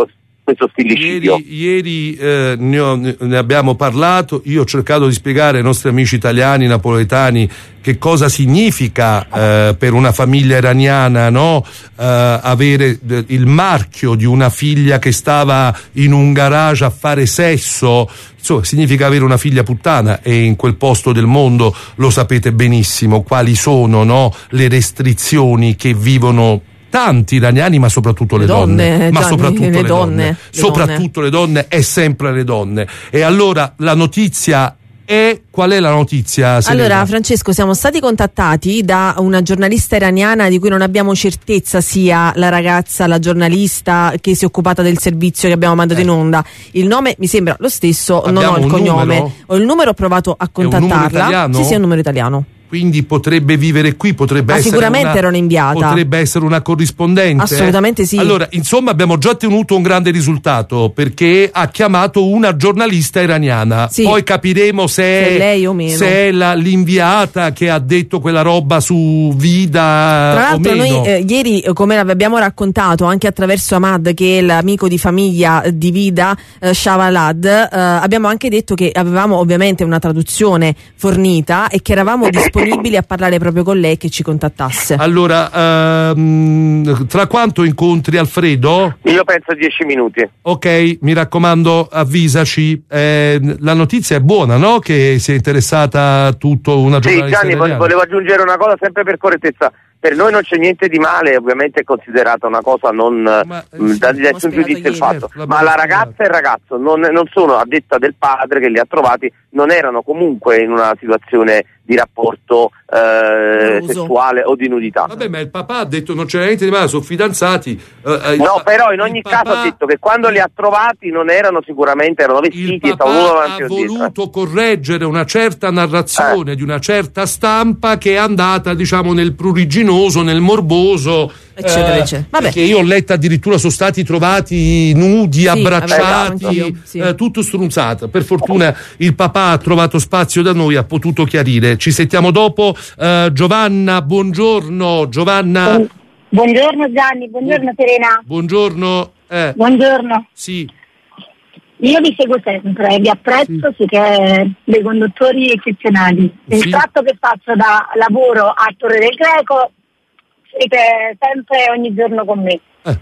questo stillicidio. Ieri, ieri eh, ne, ho, ne abbiamo parlato, io ho cercato di spiegare ai nostri amici italiani, napoletani, che cosa significa eh, per una famiglia iraniana, no? eh, avere il marchio di una figlia che stava in un garage a fare sesso. Insomma, significa avere una figlia puttana, e in quel posto del mondo lo sapete benissimo quali sono, no? Le restrizioni che vivono tanti iraniani, ma soprattutto le, le donne, donne ma Gianni, soprattutto le, le donne, donne. Le soprattutto donne. le donne e sempre le donne. E allora la notizia è, qual è la notizia, Selena? Allora, Francesco, siamo stati contattati da una giornalista iraniana di cui non abbiamo certezza sia la ragazza, la giornalista che si è occupata del servizio che abbiamo mandato eh. in onda. Il nome mi sembra lo stesso, abbiamo non ho il cognome. Numero? Ho il numero, ho provato a contattarla. Sì, sì, è un numero italiano. Quindi potrebbe vivere qui, potrebbe Ma essere sicuramente una, era un'inviata. Potrebbe essere una corrispondente. Assolutamente sì. Allora, insomma, abbiamo già ottenuto un grande risultato, perché ha chiamato una giornalista iraniana. Sì. Poi capiremo se, se è lei o meno. Se è la, l'inviata che ha detto quella roba su Vida. Tra l'altro, o meno. noi eh, ieri, come abbiamo raccontato anche attraverso Ahmad, che è l'amico di famiglia di Vida, eh, Shavalad, eh, abbiamo anche detto che avevamo ovviamente una traduzione fornita e che eravamo disponibili disponibili a parlare proprio con lei, che ci contattasse. Allora, ehm, tra quanto incontri Alfredo? Io penso dieci minuti. Ok, mi raccomando, avvisaci. Eh, la notizia è buona, no? Che si è interessata a tutto una giornalista. Sì, Gianni, italiana. Volevo aggiungere una cosa sempre per correttezza. Per noi non c'è niente di male, ovviamente è considerata una cosa non ma, mh, da nessun giudizio il fatto, certo, ma la ragazza e il ragazzo non, non sono, a detta del padre che li ha trovati, non erano comunque in una situazione di rapporto eh, sessuale o di nudità. Vabbè, ma il papà ha detto non c'era niente di male, sono fidanzati. Eh, no, però in ogni caso ha detto che quando li ha trovati non erano sicuramente, erano vestiti e stavano ha voluto correggere una certa narrazione eh. di una certa stampa che è andata, diciamo, nel pruriginoso, nel morboso, eccetera, eh, eccetera. Vabbè. Perché io ho letto addirittura sono stati trovati nudi, sì, abbracciati, eh, sì. eh, tutto strunzato. Per fortuna il papà ha trovato spazio da noi, ha potuto chiarire. Ci sentiamo dopo. uh, Giovanna, buongiorno. Giovanna. Buongiorno Gianni, buongiorno Serena. Buongiorno. Eh. Buongiorno. Sì. Io vi seguo sempre, vi apprezzo, sì. Siete dei conduttori eccezionali. Il sì. tratto che faccio da lavoro a Torre del Greco siete sempre, ogni giorno con me. Eh.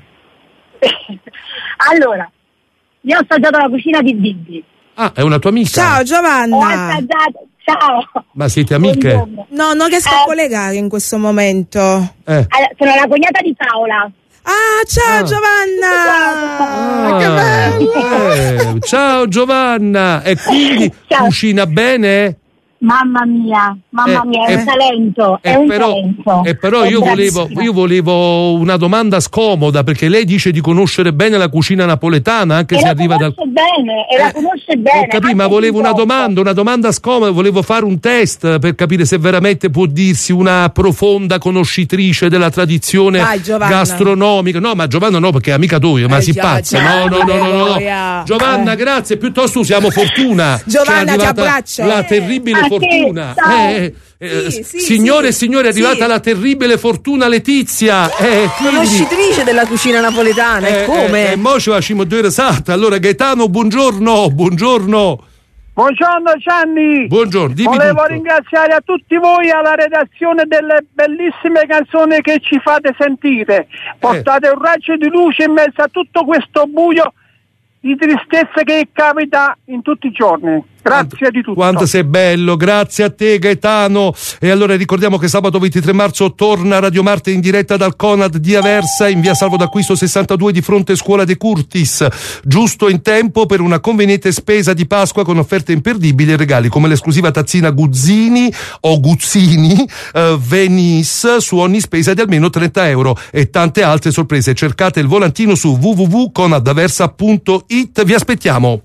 Allora, io ho assaggiato la cucina di Bibi. Ah, è una tua amica? Ciao Giovanna. Ho assaggiato, ciao. Ma siete amiche? Buongiorno. No, non riesco eh. a collegare in questo momento. Eh. Allora, sono la cognata di Paola. Ah, ciao ah. Giovanna! Ah, che bello! Eh, ciao Giovanna! E quindi ciao. Cucina bene? Mamma mia, mamma eh, mia, è eh, un talento, eh, è un però, talento. E eh, però io volevo, io volevo una domanda scomoda, perché lei dice di conoscere bene la cucina napoletana, anche e se la arriva dal... bene, e eh, la conosce bene. Ho capito, ma volevo una domanda, una domanda scomoda, volevo fare un test per capire se veramente può dirsi una profonda conoscitrice della tradizione Vai, gastronomica. No, ma Giovanna no, perché è amica tua, ma eh, si già, pazza. Già, no, no, no, no, no. no. Giovanna, eh. grazie, piuttosto usiamo Fortuna. Giovanna, ti abbraccio. La terribile eh. Fortuna. Eh, eh, sì, sì, signore sì, e signori, è arrivata sì. la terribile Fortuna Letizia, eh, quindi, conoscitrice della cucina napoletana. Eh, e come? E eh, mo ci facciamo due risate. Allora, Gaetano, buongiorno, buongiorno. Buongiorno Gianni. Buongiorno, dimmi Volevo tutto. ringraziare a tutti voi, alla redazione delle bellissime canzoni che ci fate sentire. Portate eh. un raggio di luce in mezzo a tutto questo buio di tristezza che capita in tutti i giorni. Grazie quanto, di tutto. Quanto sei bello, grazie a te Gaetano. E allora ricordiamo che sabato ventitré marzo torna Radio Marte in diretta dal Conad di Aversa, in via Salvo d'Acquisto sessantadue, di fronte Scuola De Curtis, giusto in tempo per una conveniente spesa di Pasqua con offerte imperdibili e regali come l'esclusiva tazzina Guzzini o Guzzini eh, Venice su ogni spesa di almeno trenta euro e tante altre sorprese. Cercate il volantino su w w w punto conadaversa punto it. Vi aspettiamo.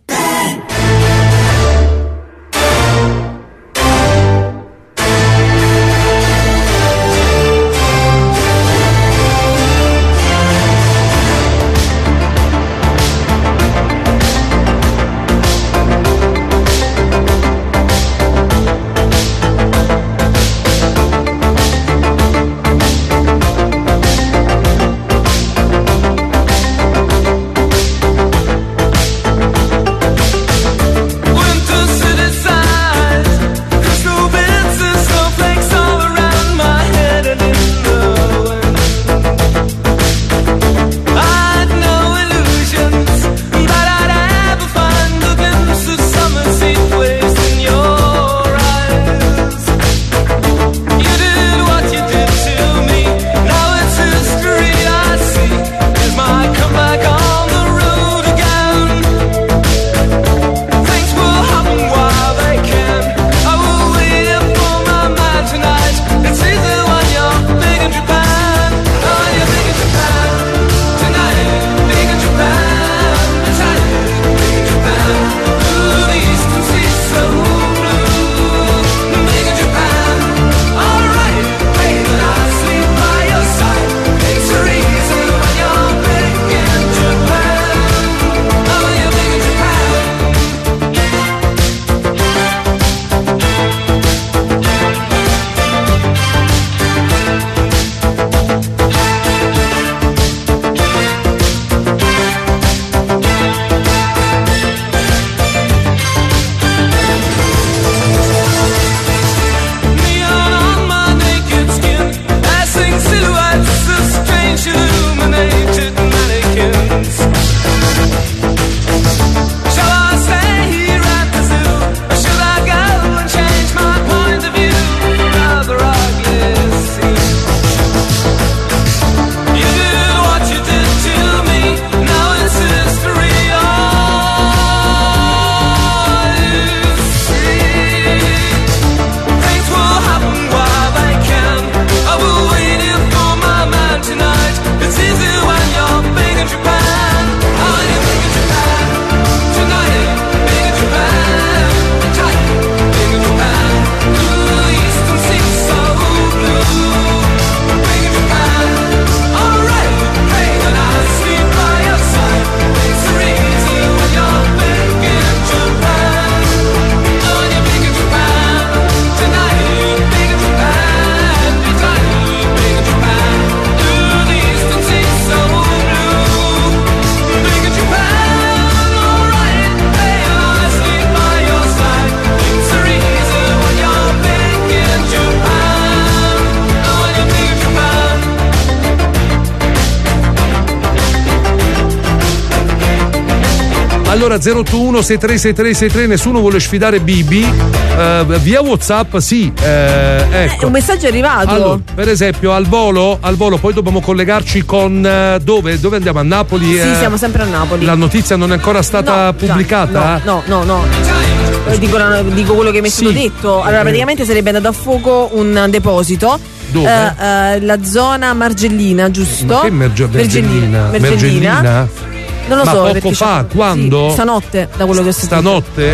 Allora zero otto uno sei tre sei tre sei tre, nessuno vuole sfidare Bibi. Uh, via WhatsApp sì, eh, ecco. Eh, un messaggio è arrivato. Allora, per esempio al volo, al volo poi dobbiamo collegarci con uh, dove? Dove andiamo? A Napoli? Sì, eh, siamo sempre a Napoli. La notizia non è ancora stata no, pubblicata? No, no, no, no. Dico, dico quello che mi è stato sì. detto. Allora, praticamente sarebbe andato a fuoco un deposito. Dove? Uh, uh, la zona Margellina, giusto? Ma che Merge- Mergellina? Mergellina. Mergellina? Non lo Ma so. poco fa, c'è... quando? Sì, stanotte, da quello che ho sentito. Stanotte?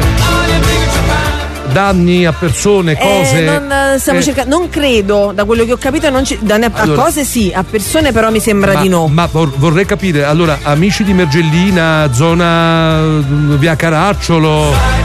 Danni a persone, cose? Eh, non, stiamo eh. cercando, non credo, da quello che ho capito, non ci, danni a, Allora, a cose sì, a persone però mi sembra ma, di no. Ma vor- vorrei capire, allora, amici di Mergellina, zona via Caracciolo,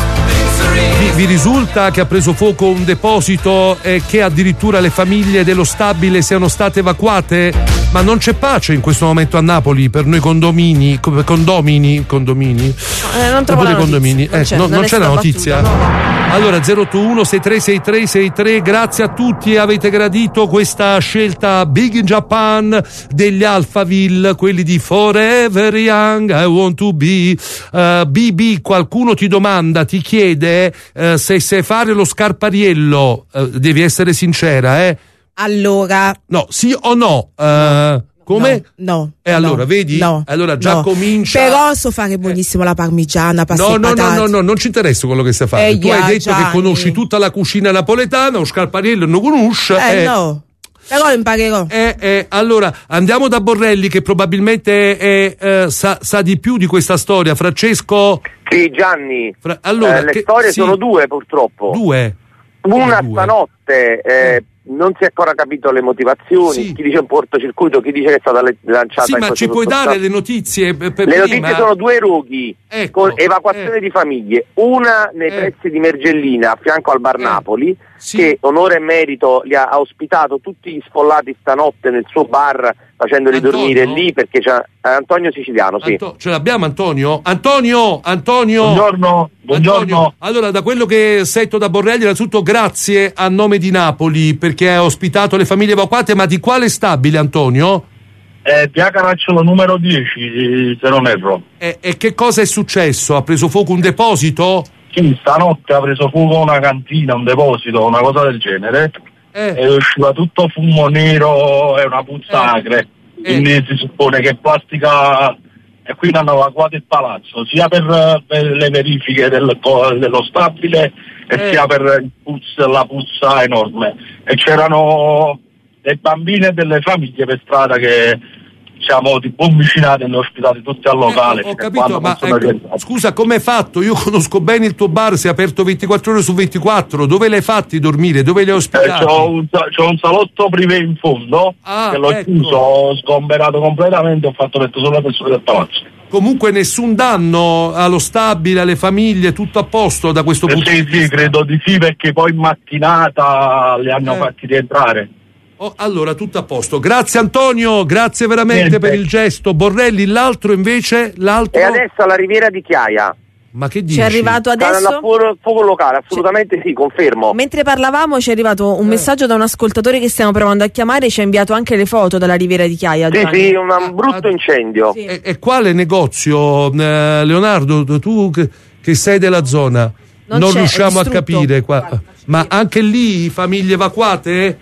vi, vi risulta che ha preso fuoco un deposito e che addirittura le famiglie dello stabile siano state evacuate? Ma non c'è pace in questo momento a Napoli per noi condomini, co- condomini, condomini? Eh, non trovo la condomini. notizia. Non Eh, c'è, no, non non è c'è la stata notizia? battuta, no. Allora zero otto uno sei tre sei tre sei tre, grazie a tutti, avete gradito questa scelta Big in Japan degli Alphaville, quelli di Forever Young I Want to Be. uh, B B, qualcuno ti domanda, ti chiede uh, se sai fare lo scarpariello, uh, devi essere sincera, eh? Allora, no, sì o no? Uh, come? No. E allora, no, vedi? No, allora già no. comincia. Però so fare buonissimo la parmigiana, pasta No, e no, no, patate. no, no, non ci interessa quello che sai fare. Eh, tu hai yeah, detto Gianni. che conosci tutta la cucina napoletana, lo scarpariello non conosci. Eh, no. Però imparerò. Eh, eh, allora andiamo da Borrelli che probabilmente è, eh, sa, sa di più di questa storia. Francesco? Sì, Gianni. Fra- allora, eh, le che- storie sì. sono due purtroppo. Due? Una due? stanotte eh, non si è ancora capito le motivazioni, Sì. chi dice un cortocircuito, chi dice che è stata le- lanciata Sì, in ma questo ci puoi sottoscritto. dare le notizie per, per Le prima? notizie sono due roghi Ecco, con evacuazione eh. di famiglie, una nei Eh. pressi di Mergellina a fianco al Bar Eh. Napoli, Sì. che onore e merito li ha, ha ospitato tutti gli sfollati stanotte nel suo bar facendoli Antonio? dormire lì perché c'è eh, Antonio Siciliano, sì. Anto- ce l'abbiamo Antonio? Antonio, Antonio. Buongiorno, buongiorno. Antonio, allora da quello che sento da Borrelli, innanzitutto grazie a nome di Napoli perché ha ospitato le famiglie evacuate, ma di quale stabile, Antonio? Eh, via Caracciolo numero dieci, se non erro. E, e che cosa è successo? Ha preso fuoco un deposito? Sì, stanotte ha preso fuoco una cantina, un deposito, una cosa del genere. Eh. E usciva tutto fumo nero e una puzza acre. Quindi si suppone che plastica. E quindi hanno evacuato il palazzo sia per, per le verifiche del, dello stabile e Eh. sia per il puzz, la puzza enorme. E c'erano dei bambini e delle famiglie per strada che siamo tipo avvicinati e li ospitati tutti al locale. Eh, ho fino a capito, quando ma possono ecco, rientrare. scusa, com'è fatto? Io conosco bene il tuo bar, si è aperto ventiquattro ore su ventiquattro. Dove l'hai fatti dormire? Dove li hai Eh, ospitati? c'ho, un, c'ho un salotto privé in fondo Ah, che l'ho ecco. chiuso, ho sgomberato completamente, ho fatto letto solo le persone del palazzo. Comunque nessun danno allo stabile, alle famiglie, tutto a posto da questo Eh, punto sì, di vista? sì, credo di sì, perché poi in mattinata li hanno Eh. fatti rientrare. Oh, allora, tutto a posto. Grazie Antonio, grazie veramente Niente. per il gesto. Borrelli, l'altro invece, l'altro... E adesso alla Riviera di Chiaia. Ma che dici? Ci è arrivato Sta adesso? nella fuoco, fuoco locale, assolutamente sì, confermo. Mentre parlavamo ci è arrivato Eh. un messaggio da un ascoltatore che stiamo provando a chiamare e ci ha inviato anche le foto dalla Riviera di Chiaia. Sì, Gianni. sì, un, un brutto incendio. Sì. E, e quale negozio, eh, Leonardo, tu che, che sei della zona? Non Non, c'è, è riusciamo a distrutto. capire qua. Ma anche lì famiglie evacuate?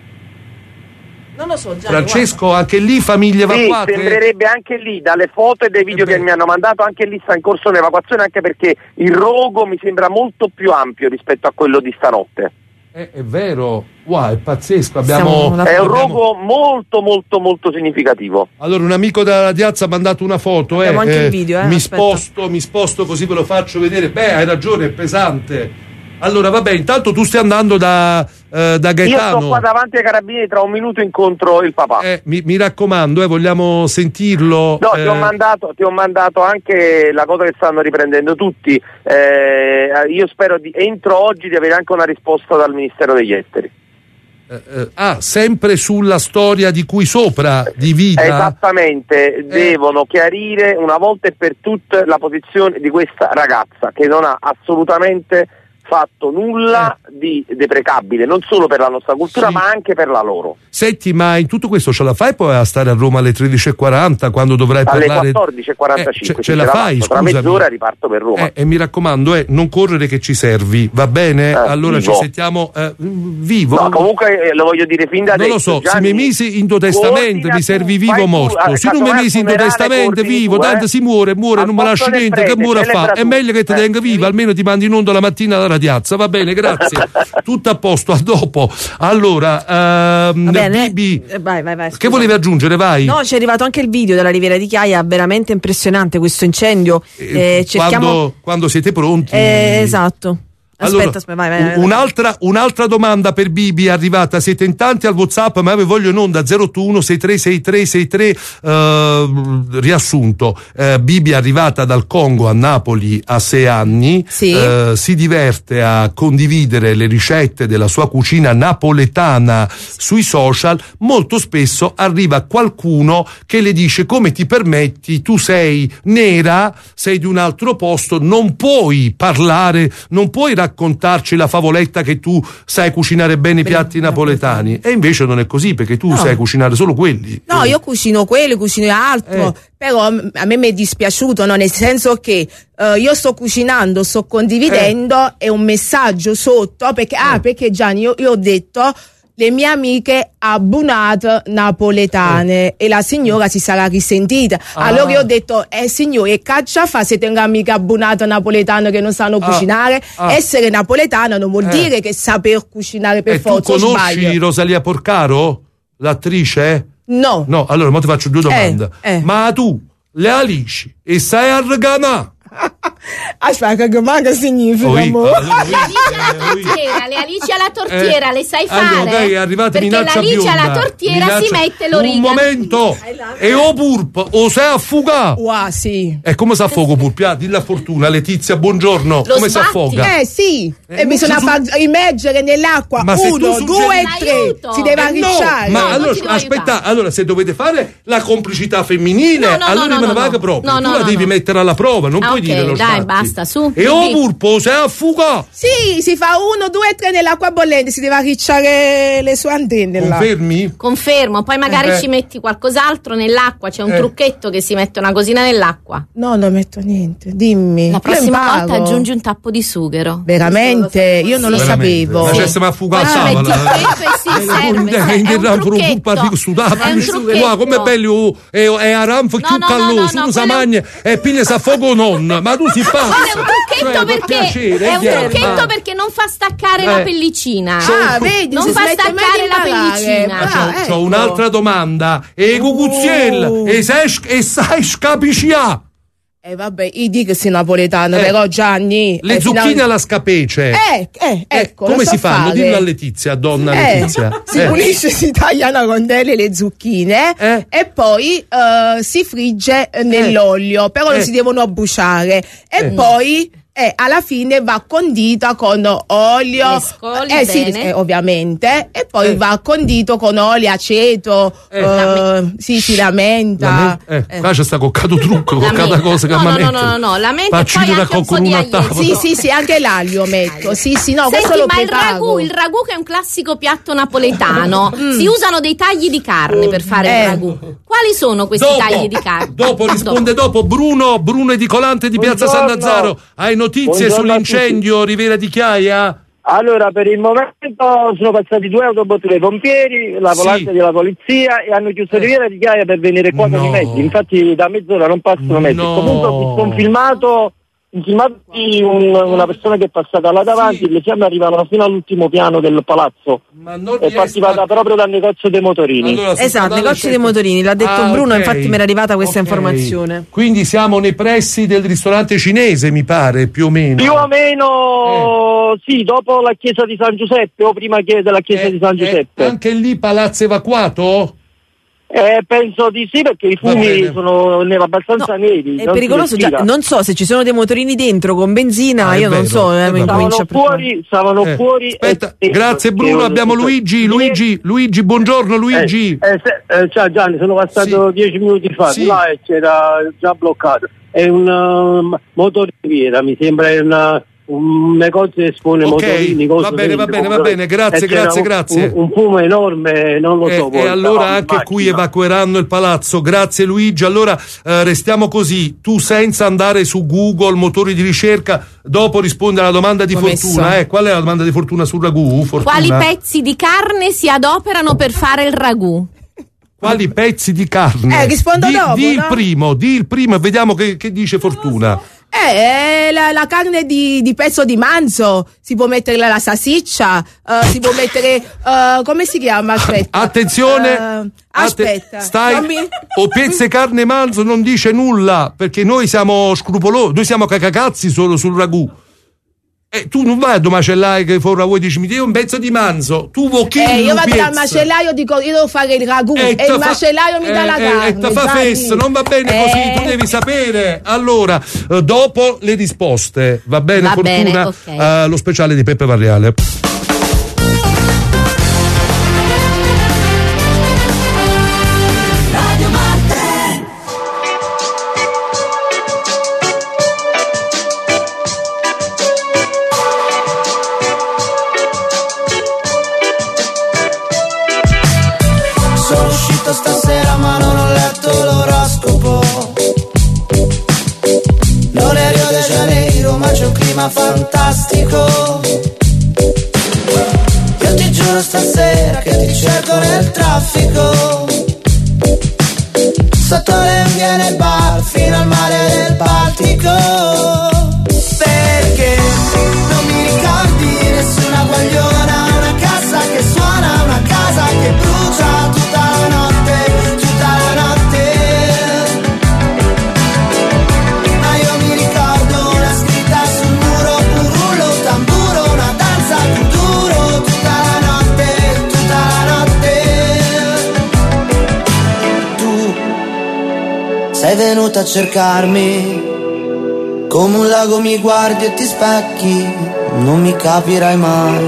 Non lo so, Gianni, Francesco, anche lì famiglie Sì, evacuate? sembrerebbe anche lì, dalle foto e dai video Eh beh. che mi hanno mandato, anche lì sta in corso un'evacuazione, anche perché il rogo mi sembra molto più ampio rispetto a quello di stanotte. Eh, è vero, wow, è pazzesco. Abbiamo, È un abbiamo- rogo molto molto molto significativo. Allora, un amico da Diazza ha mandato una foto. Abbiamo eh, anche il eh, video, eh, Mi aspetta. sposto, mi sposto così ve lo faccio vedere. Beh, hai ragione, è pesante. Allora, vabbè, intanto tu stai andando da, eh, da Io Gaetano. sto qua davanti ai carabinieri, tra un minuto incontro il papà. Eh, mi, mi raccomando, eh, vogliamo sentirlo. No, eh, ti ho, mandato, ti ho mandato anche la cosa che stanno riprendendo tutti. Eh, io spero di, entro oggi di avere anche una risposta dal Ministero degli Esteri. eh, eh, ah, sempre sulla storia di cui sopra, di vita. Esattamente, devono chiarire una volta e per tutte la posizione di questa ragazza che non ha assolutamente fatto nulla di deprecabile, non solo per la nostra cultura, Sì. ma anche per la loro. Senti, ma in tutto questo ce la fai poi a stare a Roma alle tredici e quaranta quando dovrai Alle parlare? quattordici e quarantacinque Eh, ce, ce la fai, faccio, tra scusami. mezz'ora riparto per Roma. Eh, e mi raccomando, eh, non correre che ci servi, va bene? Eh, allora vivo. ci sentiamo eh, vivo. No, comunque eh, lo voglio dire fin da Non adesso. lo so, Gianni, se mi misi in tuo testamento mi servi vivo o morto. Se non mi misi in tuo testamento vivo, tanto si muore, muore, non me lasci niente, che muore a fa. È meglio che ti tenga viva, almeno ti mandi in onda la mattina alla radiazza, va bene, grazie. Tutto a posto, a dopo. Allora, ehm, Va bene. Bibi, Eh, vai, vai, vai. che scusa. volevi aggiungere? Vai. No, ci è arrivato anche il video della Riviera di Chiaia, veramente impressionante questo incendio. Eh, cerchiamo... quando, quando siete pronti. Eh, esatto. Aspetta, Allora, aspetta, vai, vai, vai, vai. Un'altra, un'altra domanda per Bibi è arrivata. Siete in tanti al WhatsApp, ma vi voglio in onda zero otto uno sei tre sei tre sei tre. eh, riassunto. Eh, Bibi è arrivata dal Congo a Napoli a sei anni. Sì. Eh, si diverte a condividere le ricette della sua cucina napoletana sui social. Molto spesso arriva qualcuno che le dice: come ti permetti, tu sei nera, sei di un altro posto, non puoi parlare, non puoi raccontare raccontarci la favoletta che tu sai cucinare bene i piatti napoletani. E invece non è così, perché tu No. sai cucinare solo quelli. No, io cucino quello, cucino altro, Eh. però m- a me mi è dispiaciuto, no? Nel senso che eh, io sto cucinando, sto condividendo Eh. e un messaggio sotto, perché, ah, perché Gianni, io, io ho detto le mie amiche abbonate napoletane e la signora si sarà risentita. Ah. Allora io ho detto, eh signore, caccia fa se tengo amiche abbonate napoletane che non sanno Ah. cucinare? Ah. Essere napoletana non vuol Eh. dire che saper cucinare per E tu forza, o conosci sbaglio? Rosalia Porcaro? L'attrice? No. No, allora mo ti faccio due domande. Eh, eh. Ma tu, le Alici, e sai arganà? Aspetta, che manca significa, Oi, amore? allora, Le alici alla tortiera, le alici alla tortiera, Eh, le sai allora, fare? dai, è arrivata Perché minaccia l'alice bionda. alla tortiera Minaccia- si mette Un l'origano. momento! E o purp, o sei affuga? Wow, sì. E come si affoga purpia? Dilla a Fortuna, Letizia, buongiorno. Lo come si sbatti? affoga? Eh sì, Eh, e bisogna su- far immergere nell'acqua. Ma se tu Uno, suggeri- due, tre. Aiuto. Si deve Eh, no, arricciare. ma No, non allora ti devo aspetta, allora se dovete fare la complicità femminile, No, no, allora no, me no, ne no, vaga no. proprio. No, tu no, la no, devi no. mettere alla prova, non Ah, puoi ok, dire lo dai, sbatti. basta, su. E o Bibi. purpo, sei a fuga? Sì, si fa uno, due, tre nell'acqua bollente. Si deve arricciare le sue antenne là. Confermi? Confermo, poi magari Eh. ci metti qualcos'altro nell'acqua, c'è un Eh. trucchetto che si mette una cosina nell'acqua. No, non metto niente. Dimmi. La Io prossima imparo. volta aggiungi un tappo di sughero. Veramente? Io non lo Veramente. sapevo. Ma c'è stiamo a fugare Poi ci la metti il tavola. pepe, sì, serve, serve. In È un gran pure un trucchetto. partito sudato. È un trucchetto. Guarda, come bello, oh, è, è aranfo più no, no, calloso, no, no, uno sa quello- magna e piglia sa fuoco non. Ma tu si passa. Quello è un trucchetto Cioè, per perché piacere, è un chiaro. trucchetto Ah. perché non fa staccare Eh. la pellicina. Ah, vedi, non si fa smette mai staccare di la imparare. pellicina. Brava. C'ho, Ah, c'ho ecco. un'altra domanda. E cucuziella, Oh. e sai, sc- e sai scapiccia? Eh vabbè, io dico che sei napoletano, Eh. però Gianni. Le eh, zucchine fino a- alla scapece. Eh, eh, ecco. Come lo si so fanno? fare. Dillo a Letizia, donna Eh, Letizia. si Eh. pulisce, si tagliano a rondelle le zucchine Eh. e poi eh, si frigge eh, nell'olio, però non Eh. si devono bruciare. E Eh. poi eh, alla fine va condita con olio, Mescoli eh, sì, bene. eh, ovviamente, e poi Eh. va condito con olio, aceto, Eh. eh, sì, si lamenta. La me- eh, qua c'è sta coccato trucco, La coccata menta. cosa che No, mi no, mette. no, no, no, la menta e Facci poi una anche un po' con di una aglieto. tavola. Sì, sì, sì, anche l'aglio metto. Sì, sì, no, questo Senti, lo ma il preparo. ragù, il ragù che è un classico piatto napoletano, si usano dei tagli di carne per fare Eh. il ragù. Quali sono questi Dopo, tagli di carne? dopo risponde dopo Bruno, Bruno Edicolante di Piazza San Buongiorno. Nazzaro. Hai notizie Buongiorno a sull'incendio Riviera di Chiaia? Allora, per il momento sono passati due autobotti dei pompieri, la Sì. polizia della polizia e hanno chiuso Riviera di Chiaia per venire qua con No. i mezzi. Infatti da mezz'ora non passano mezzi. No. Comunque ho visto un filmato, un filmato di un- una persona che è passata là davanti, Sì. le fiamme arrivavano fino all'ultimo piano del palazzo. Ma non È partivata proprio dal negozio dei motorini. Allora, sul Esatto, canale negozio c'è- dei motorini, l'ha detto Ah, Bruno, ok. infatti mi era arrivata questa Ok. informazione. Quindi siamo nei pressi del ristorante cinese, mi pare, più o meno. Più o meno sì, dopo la chiesa di San Giuseppe o prima che della chiesa Eh, di San eh, Giuseppe. anche lì palazzo evacuato? Eh, penso di sì, perché i Va fumi bene. sono ne- abbastanza neri. È non si pericoloso, già, respira. non so se ci sono dei motorini dentro con benzina, Ah, è io non vero, so, eh, eh, mi vabbè. comincia Stavano a preoccupare. fuori, stavano Eh, fuori. Aspetta, e- grazie e- Bruno, e- abbiamo Luigi, Luigi, Luigi, buongiorno Luigi. Eh, se- eh, ciao Gianni, sono passato Sì. dieci minuti fa, Sì. là e c'era già bloccato. È un uh, motoriviera, mi sembra una, un negozio che espone Ok, motorini, cose va bene, del va bene, genere. va bene, grazie, E c'era grazie, un, grazie. Un, un fumo enorme, non lo E, so. poi, e allora però, anche immagino. qui evacueranno il palazzo. Grazie Luigi. Allora eh, restiamo così. Tu senza andare su Google, motori di ricerca, dopo rispondi alla domanda di Come Fortuna. so. Eh, qual è la domanda di Fortuna sul ragù? Fortuna? Quali pezzi di carne si adoperano per fare il ragù? Quali pezzi di carne? Eh, rispondo di, dopo, Di il no? primo, di il primo e vediamo che, che dice Fortuna. Eh, la, la carne di, di pezzo di manzo, si può mettere la, la salsiccia, eh, si può mettere, eh, come si chiama? Aspetta. Attenzione, Eh, aspetta. atte- stai, non mi- o pezze carne manzo non dice nulla, perché noi siamo scrupolosi, noi siamo cacacazzi solo sul ragù. E tu non vai a dove macellaio che fa un ragù e dici mi dai un pezzo di manzo, tu vuoi Eh, io vado dal macellaio, dico io devo fare il ragù e, te il fa- macellaio mi dà la eh, carne. E te fa Gianni. fesso, non va bene Eh. così, tu devi sapere. Allora, eh, dopo le risposte, va bene Va Fortuna? bene, ok. Eh, lo speciale di Peppe Varriale. Radio Marte. Sono uscito stasera ma non ho letto l'oroscopo. Non è Rio de Janeiro ma c'è un clima fantastico. Io ti giuro stasera che ti cerco nel traffico. Sotto le vie nel bar fino al mare del Baltico. Perché non mi ricordi nessuna guagliona, una casa che suona, una casa che brucia tutta la notte, tutta la notte. Ma io mi ricordo una scritta sul muro, un rullo, un tamburo, una danza più duro, tutta la notte, tutta la notte. Tu sei venuta a cercarmi, come un lago mi guardi e ti specchi, non mi capirai mai.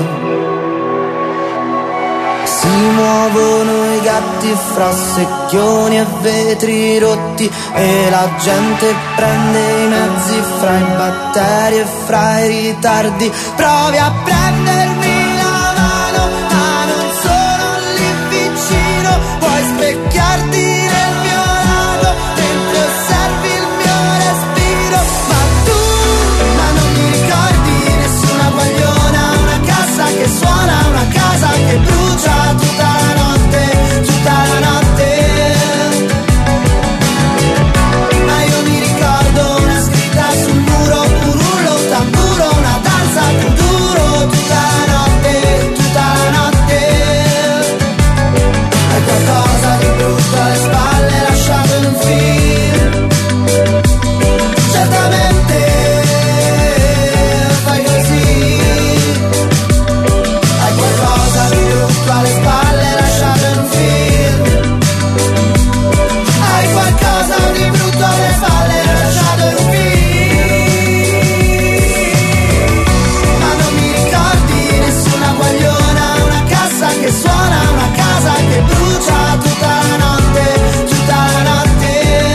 Si muovono i gatti fra secchioni e vetri rotti e la gente prende i mezzi fra i batteri e fra i ritardi. Provi a prendermi la mano, ma non sono lì vicino. Puoi specchiarti nel mio lago, mentre osservi il mio respiro. Ma tu, ma non mi ricordi nessuna guagliona, una casa che suona, una casa che brucia tutta la notte, tutta la notte. Ma io mi ricordo una scritta sul muro, un rullo, un tamburo, una danza più duro, tutta la notte, tutta la notte. Hai qualcosa di brutto alle spalle lasciato in un film. Certamente fai così. Hai qualcosa di brutto alle spalle lasciato in un film. Hai qualcosa di brutto alle spalle lasciato in un film. Ma non mi ricordi nessuna guagliona, una cassa che suona, una casa che brucia tutta la notte, tutta la notte.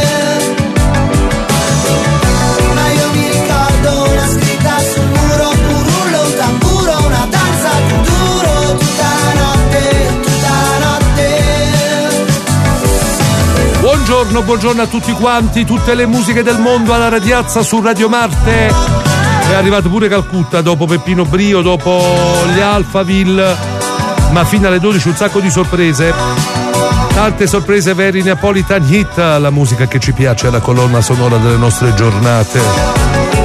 Ma io mi ricordo una scritta sul muro, un rullo, un tamburo, una danza più duro, tutta la notte, tutta la notte. Buongiorno, buongiorno a tutti quanti, tutte le musiche del mondo alla radiazza su Radio Marte. È arrivato pure Calcutta dopo Peppino Brio, dopo gli Alphaville, ma fino alle dodici un sacco di sorprese. Tante sorprese veri Neapolitan Hit, la musica che ci piace, la colonna sonora delle nostre giornate.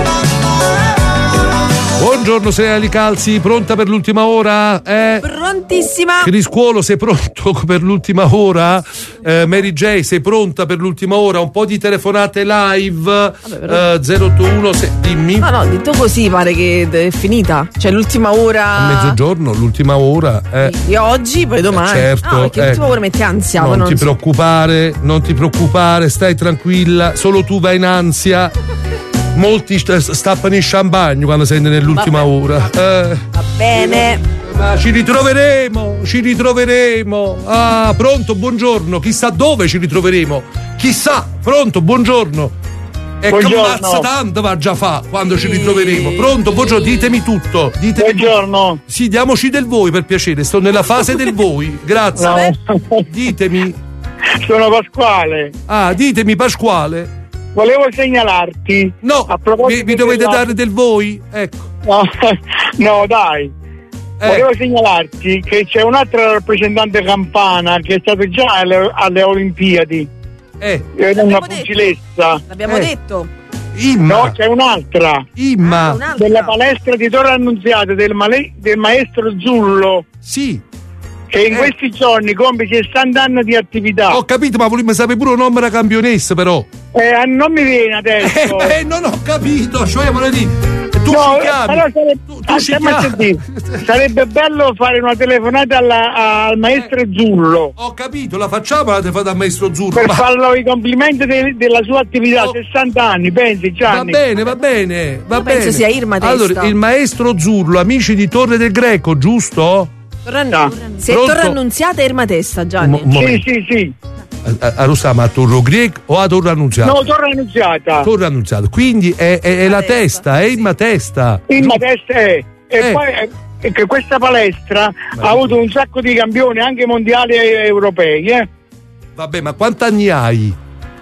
Buongiorno Serena Licalzi, pronta per l'ultima ora? Eh? Prontissima. Criscuolo, sei pronto per l'ultima ora? Eh, Mary J, sei pronta per l'ultima ora? Un po' di telefonate live. però- eh, zero otto uno, se, dimmi. No, no, detto così pare che è finita. Cioè l'ultima ora. A mezzogiorno, l'ultima ora. Eh. Di oggi, poi domani. Certo, No, perché eh. l'ultima ora mette ansia. Non poi ti non so. preoccupare, non ti preoccupare, stai tranquilla, solo tu vai in ansia. Molti st- stappano in champagne quando sei nell'ultima Vabbè. ora. Eh. Va bene. Ma ci ritroveremo, ci ritroveremo. Ah, pronto, buongiorno. Chissà dove ci ritroveremo. Chissà, pronto, buongiorno. E che mazza tanto va già fa quando ci ritroveremo. Pronto, buongiorno, ditemi tutto. Ditemi buongiorno. Tutto. Sì, diamoci del voi per piacere, sto nella fase del voi. Grazie. No. Ditemi. Sono Pasquale. Ah, ditemi Pasquale. Volevo segnalarti. No, mi, mi dovete della... dare del voi? Ecco. No, no dai. Eh. Volevo segnalarti che c'è un'altra rappresentante campana che è stata già alle, alle Olimpiadi. Eh. È una pugilessa. L'abbiamo eh. detto. Imma. No, c'è un'altra. Imma. Ah, un'altra. Della palestra di Torre Annunziata del, male, del maestro Zullo. Sì. Che in eh. questi giorni compie sessanta anni di attività. Ho capito, ma volevo sapere pure un nome della campionessa, però. Eh, non mi viene adesso. Eh, eh non ho capito, cioè volevo dire. Tu no, ci chiami. Però sarebbe, tu, tu ci chiami. Sarebbe bello fare una telefonata alla, al maestro eh. Zullo. Ho capito, la facciamo la telefonata al maestro Zullo. Per ma... farlo i complimenti de, della sua attività, oh. sessanta anni, pensi Gianni? Va bene, va bene, va Io bene. penso sia Irma Testa. Allora, il maestro Zullo, amici di Torre del Greco, giusto? Torre, no. Se è Torre Annunziata è Irma Testa, Gianni. Mo- sì, sì, sì. A, a Rossama, a Torre Greco o a Torre Annunziata? No, Torre Annunziata. Torre Annunziata, quindi è, è, è la testa, è Irma Testa. Irma Testa è. E eh. poi è che questa palestra ma ha avuto un sacco di campioni anche mondiali e europei, eh? Vabbè, ma quanti anni hai?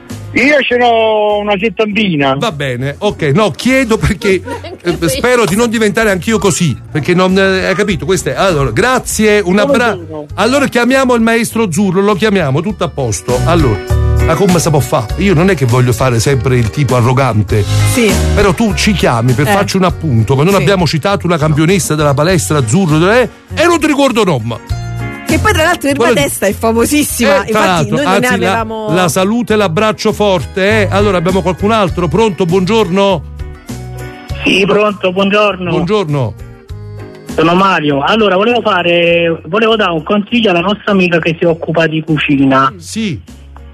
Io ce n'ho una settantina. Va bene, ok, no, chiedo perché eh, spero di non diventare anch'io così, perché non eh, hai capito, questo è. Allora, grazie, un abbraccio. Allora chiamiamo il maestro Zullo, lo chiamiamo, tutto a posto. Allora, ma come si può fare? Io non è che voglio fare sempre il tipo arrogante. Sì. Però tu ci chiami per eh. farci un appunto, che non sì. abbiamo citato una campionessa della palestra Azzurro eh, e non ti ricordo nome. Che poi tra l'altro Irma Testa è famosissima, eh, infatti noi non ne anzi, avevamo. La, la salute e l'abbraccio forte, eh. Allora abbiamo qualcun altro, pronto, buongiorno? Sì, pronto, buongiorno. Buongiorno. Sono Mario. Allora volevo fare, volevo dare un consiglio alla nostra amica che si occupa di cucina. Sì.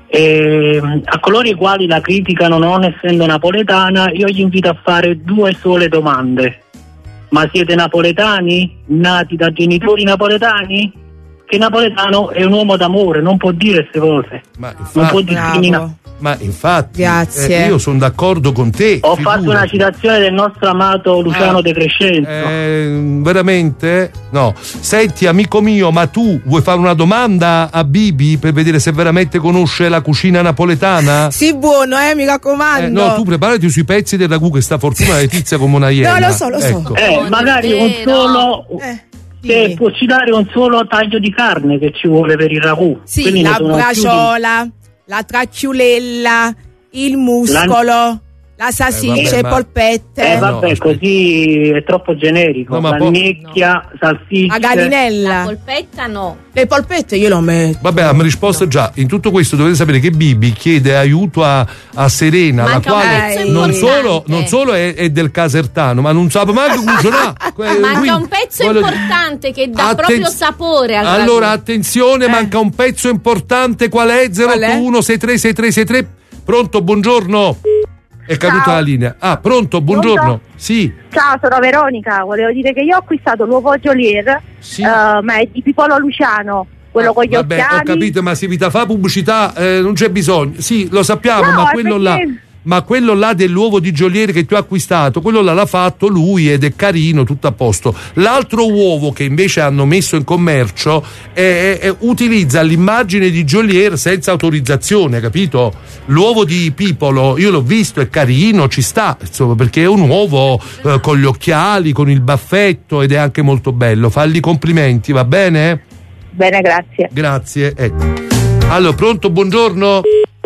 E, a coloro i quali la criticano non essendo napoletana, io gli invito a fare due sole domande. Ma siete napoletani? Nati da genitori napoletani? Che napoletano è un uomo d'amore, non può dire queste cose, ma infatti, non può discriminare. Ma infatti, grazie. Eh, io sono d'accordo con te. Ho figurati. fatto una citazione del nostro amato Luciano ah, De Crescenzo. Eh, veramente? No. Senti, amico mio, ma tu vuoi fare una domanda a Bibi per vedere se veramente conosce la cucina napoletana? Sì, buono, eh, mi raccomando. Eh, no, tu preparati sui pezzi del ragù che sta fortuna Letizia come una iena. No, lo so, lo so. Ecco. Eh, magari un solo. Eh. Che può citare un solo taglio di carne che ci vuole per il ragù. Sì, quindi la braciola, di... la tracchiulella, il muscolo, la, la salsiccia e eh, polpette. Eh vabbè, no, così è troppo generico. No, la po- gnecchia, no. salsiccia. La gallinella. La polpetta no. Le polpette io lo metto. Vabbè, abbiamo risposto no. già. In tutto questo dovete sapere che Bibi chiede aiuto a, a Serena, manca la quale non solo, non solo è, è del Casertano, ma non sa manco cucinare. Manca un pezzo importante che dà Atten- proprio sapore al Allora, ragù. attenzione, eh. manca un pezzo importante. Qual è? zero otto uno sei tre sei tre sei tre. Pronto, buongiorno. È caduta Ciao. la linea. Ah, pronto, buongiorno. Pronto? Sì. Ciao, sono Veronica. Volevo dire che io ho acquistato l'uovo Jolier, sì. uh, ma è di Pipolo Luciano, quello ah, con gli vabbè, occhiali. Ho capito, ma si vita fa pubblicità, eh, non c'è bisogno. Sì, lo sappiamo, No, ma quello perché... là. Ma quello là dell'uovo di Jolier che tu hai acquistato, quello là l'ha fatto lui ed è carino, tutto a posto. L'altro uovo che invece hanno messo in commercio è, è, è, utilizza l'immagine di Jolier senza autorizzazione, capito? L'uovo di Pipolo, io l'ho visto, è carino, ci sta, insomma, perché è un uovo eh, con gli occhiali, con il baffetto ed è anche molto bello. Falli complimenti, va bene? Bene, grazie. Grazie, ecco. Allora, pronto, buongiorno?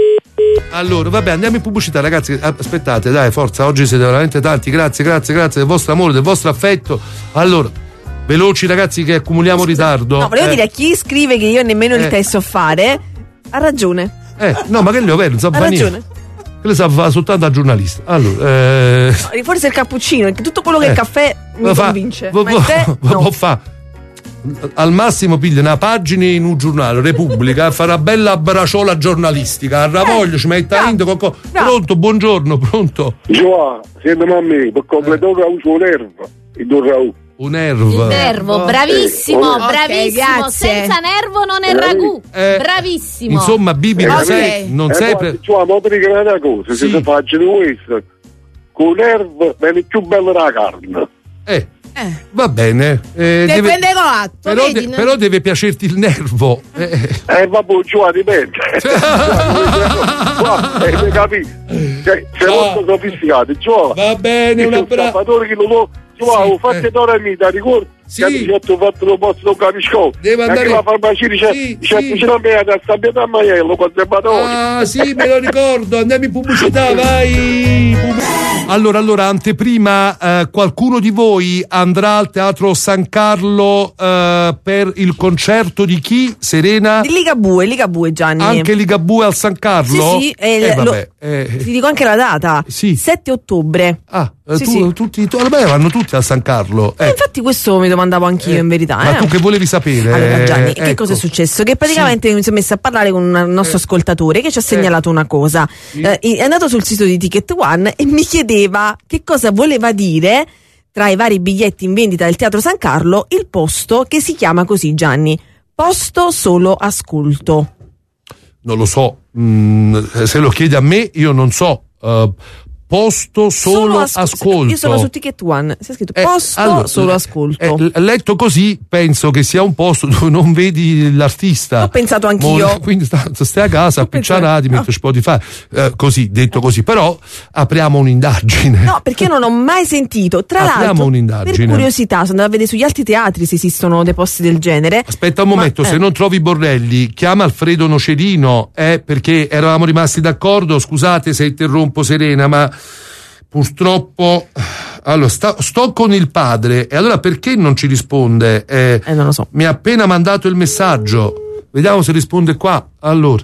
Allora, vabbè, andiamo in pubblicità, ragazzi. Aspettate, dai, forza, oggi siete veramente tanti. Grazie, grazie, grazie del vostro amore, del vostro affetto. Allora, veloci, ragazzi, che accumuliamo ritardo. No, volevo eh. dire a chi scrive che io nemmeno eh. il test so fare, ha ragione. Eh, no, ma che le ho vero, non sa ha fare ragione. Che le sa fare soltanto a giornalista. Allora, eh. Forse il cappuccino, perché tutto quello che è eh. il caffè mi fa, convince. Vo, ma il tè, vo, no. vo fa. Al massimo piglia una pagina in un giornale Repubblica e fa una bella braciola giornalistica. A Ravoglio eh, ci mette a India qualcosa. Pronto, buongiorno, pronto. Gioà, siete mamma per completare Raù suo nervo, il tuo Raù. Un nervo. Il nervo, bravissimo, Oh, ok, bravissimo. grazie. Senza nervo non è ragù. Eh, Bravissimo. Insomma, Bibi, non sei, non eh, sei ma, pre- cioè, ma per una cosa, se si faccia di questo, con nervo viene più bella la carne. Eh. Va bene. Eh, Te deve- prenderò atto, però, vedi, de- no? però deve piacerti il nervo. Eh, Eh, vabbè, cioè, dipende. Eh, mi capisci? Cioè, sei molto sofisticato, cioè. Va bene, un abbraccio. Che lo do, cioè, ho fatto d'ora mia, ricordo? Sì. Che ho fatto lo posto, non capisco. Deve andare- Anche la farmacia dice, Sì, dice, sì. dice, non mi ha dato a Maiello, conservatori. Ah, sì, me lo ricordo. Andiamo in pubblicità, vai. Allora, allora, anteprima, eh, qualcuno di voi andrà al Teatro San Carlo eh, per il concerto di chi? Serena? Di Ligabue, Ligabue, Gianni. Anche Ligabue al San Carlo? Sì, sì, e Eh, lo- vabbè, eh, Ti dico anche la data. Sì. sette ottobre. Ah, eh, Sì, tu, sì. tutti, tu, vabbè, vanno tutti al San Carlo. Eh, Eh, infatti questo mi domandavo anch'io in verità. ma eh. tu che volevi sapere? Allora Gianni, Eh, che ecco. cosa è successo? Che praticamente mi sono messa a parlare con un nostro ascoltatore che ci ha segnalato una cosa. Eh, è andato sul sito di Ticket One e mi chiedeva che cosa voleva dire tra i vari biglietti in vendita del Teatro San Carlo il posto che si chiama così, Gianni. Posto solo ascolto. Non lo so, mm, se lo chiedi a me io non so. Uh, posto solo, asco- ascolto. Io sono su Ticket One, c'è scritto Eh, posto allora, solo eh, ascolto. eh, l- letto così penso che sia un posto dove non vedi l'artista. Ho pensato anch'io. Mo- Quindi sta- stai a casa a picciarati mentre Spotify, eh, così detto così. Però apriamo un'indagine. No, perché io non ho mai sentito. Tra Apriamo l'altro, un'indagine. per curiosità, sono andata a vedere sugli altri teatri se esistono dei posti del genere. Aspetta un momento, Ma, se eh. non trovi Borrelli, chiama Alfredo Nocerino, eh, perché eravamo rimasti d'accordo. Scusate se interrompo, Serena, ma purtroppo. Allora, sta- sto con il padre, e allora perché non ci risponde? Eh, non lo so. Mi ha appena mandato il messaggio. Vediamo se risponde qua. Allora.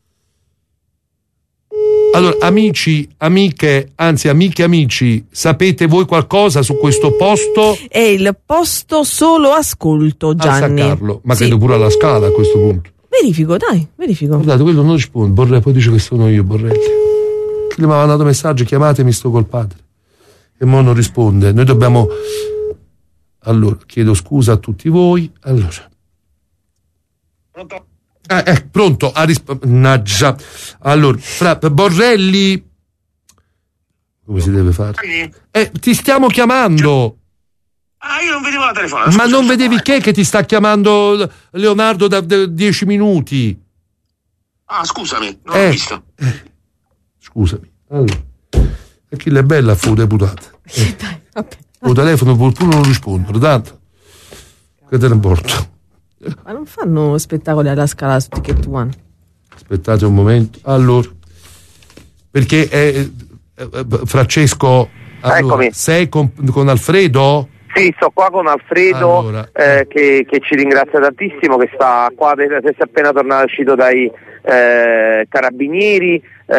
Allora, amici, amiche, anzi amiche, amici, sapete voi qualcosa su questo posto? È il posto solo ascolto, A San Gianni. Carlo, ma Sì. credo pure alla Scala a questo punto. Verifico, dai, verifico. Guardate, quello non risponde. Borrelli, poi dice che sono io, Borrelli. Chi mi ha mandato messaggio, chiamatemi, sto col padre. E mo non risponde. Noi dobbiamo. Allora, chiedo scusa a tutti voi. Allora. Eh, eh, pronto a rispondere. Allora, fra Borrelli. Come si deve fare? Eh, ti stiamo chiamando. Ah, io non vedevo la telefonata. Ma non vedevi che che ti sta chiamando Leonardo da da dieci minuti? Ah, scusami, non Eh. l'ho visto. Scusami. Allora. Perché è bella fu deputata. Sì, dai, vabbè. Il telefono pur pure non rispondono, tanto. Che te ne importa? Ma non fanno spettacoli alla Scala su Ticket One? Aspettate un momento. Allora. Perché eh, eh, Francesco, allora, Eccomi. sei con, con Alfredo? Sì, sto qua con Alfredo Allora. eh, che, che ci ringrazia tantissimo, che sta qua, adesso è appena tornato, uscito dai eh, carabinieri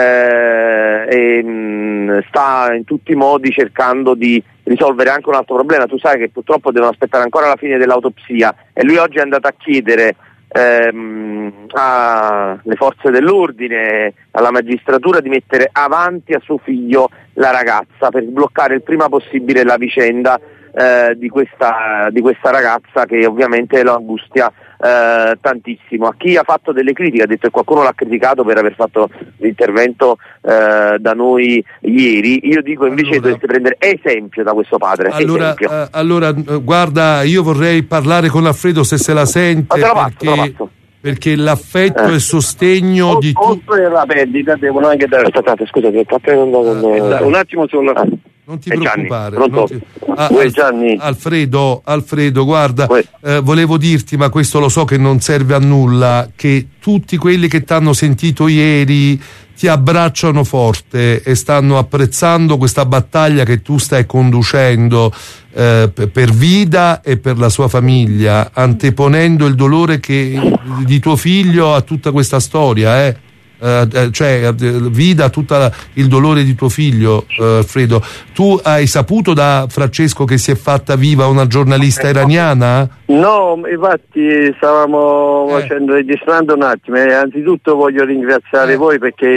eh, e mh, sta in tutti i modi cercando di risolvere anche un altro problema. Tu sai che purtroppo devono aspettare ancora la fine dell'autopsia e lui oggi è andato a chiedere ehm, alle forze dell'ordine, alla magistratura, di mettere avanti a suo figlio la ragazza per sbloccare il prima possibile la vicenda Eh, di, questa, di questa ragazza che ovviamente lo angustia eh, tantissimo. A chi ha fatto delle critiche, ha detto che qualcuno l'ha criticato per aver fatto l'intervento eh, da noi ieri, io dico invece allora, dovreste prendere esempio da questo padre. Allora, esempio. eh, allora eh, guarda, io vorrei parlare con Alfredo se se la sente, Ma te lo passo, te lo perché, passo. perché l'affetto e Eh. il sostegno di tutti. Oltre alla perdita devono anche dare. Aspettate, scusate, sta prendendo Eh, un attimo solo. Non ti Eh, Gianni, preoccupare. pronto? non ti- Ah, Uè, Al- Gianni. Alfredo, Alfredo, guarda, eh, volevo dirti, ma questo lo so che non serve a nulla, che tutti quelli che ti hanno sentito ieri ti abbracciano forte e stanno apprezzando questa battaglia che tu stai conducendo eh, p- per Vida e per la sua famiglia, anteponendo il dolore che, di tuo figlio a tutta questa storia, eh. Eh, eh, cioè eh, Vida tutto il dolore di tuo figlio, eh, Alfredo. Tu hai saputo da Francesco che si è fatta viva una giornalista iraniana? No, infatti stavamo facendo, registrando un attimo e anzitutto voglio ringraziare voi perché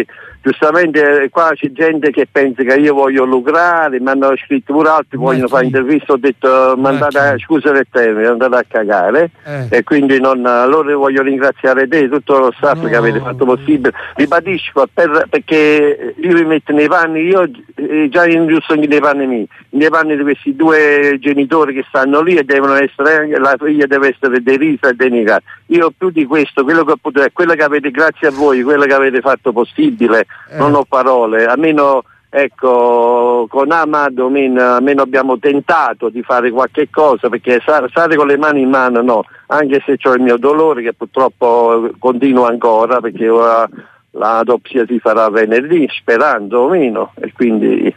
giustamente qua c'è gente che pensa che io voglio lucrare, mi hanno scritto pure altri, vogliono fare interviste, ho detto mandate, scusa il termine, andate a cagare eh. e quindi non, allora voglio ringraziare te, tutto lo staff no. che avete fatto possibile, ribadisco per, perché io mi metto nei panni, io eh, già in giusto nei panni miei, nei panni di questi due genitori che stanno lì e devono essere, la figlia deve essere derisa e denigrata. Io più di questo, quello che ho potuto, quello che avete, grazie a voi, quello che avete fatto possibile, eh. non ho parole, almeno ecco con Ahmad almeno abbiamo tentato di fare qualche cosa, perché stare con le mani in mano no, anche se ho il mio dolore che purtroppo continua ancora, perché ora l'autopsia si farà venerdì, sperando o meno, e quindi...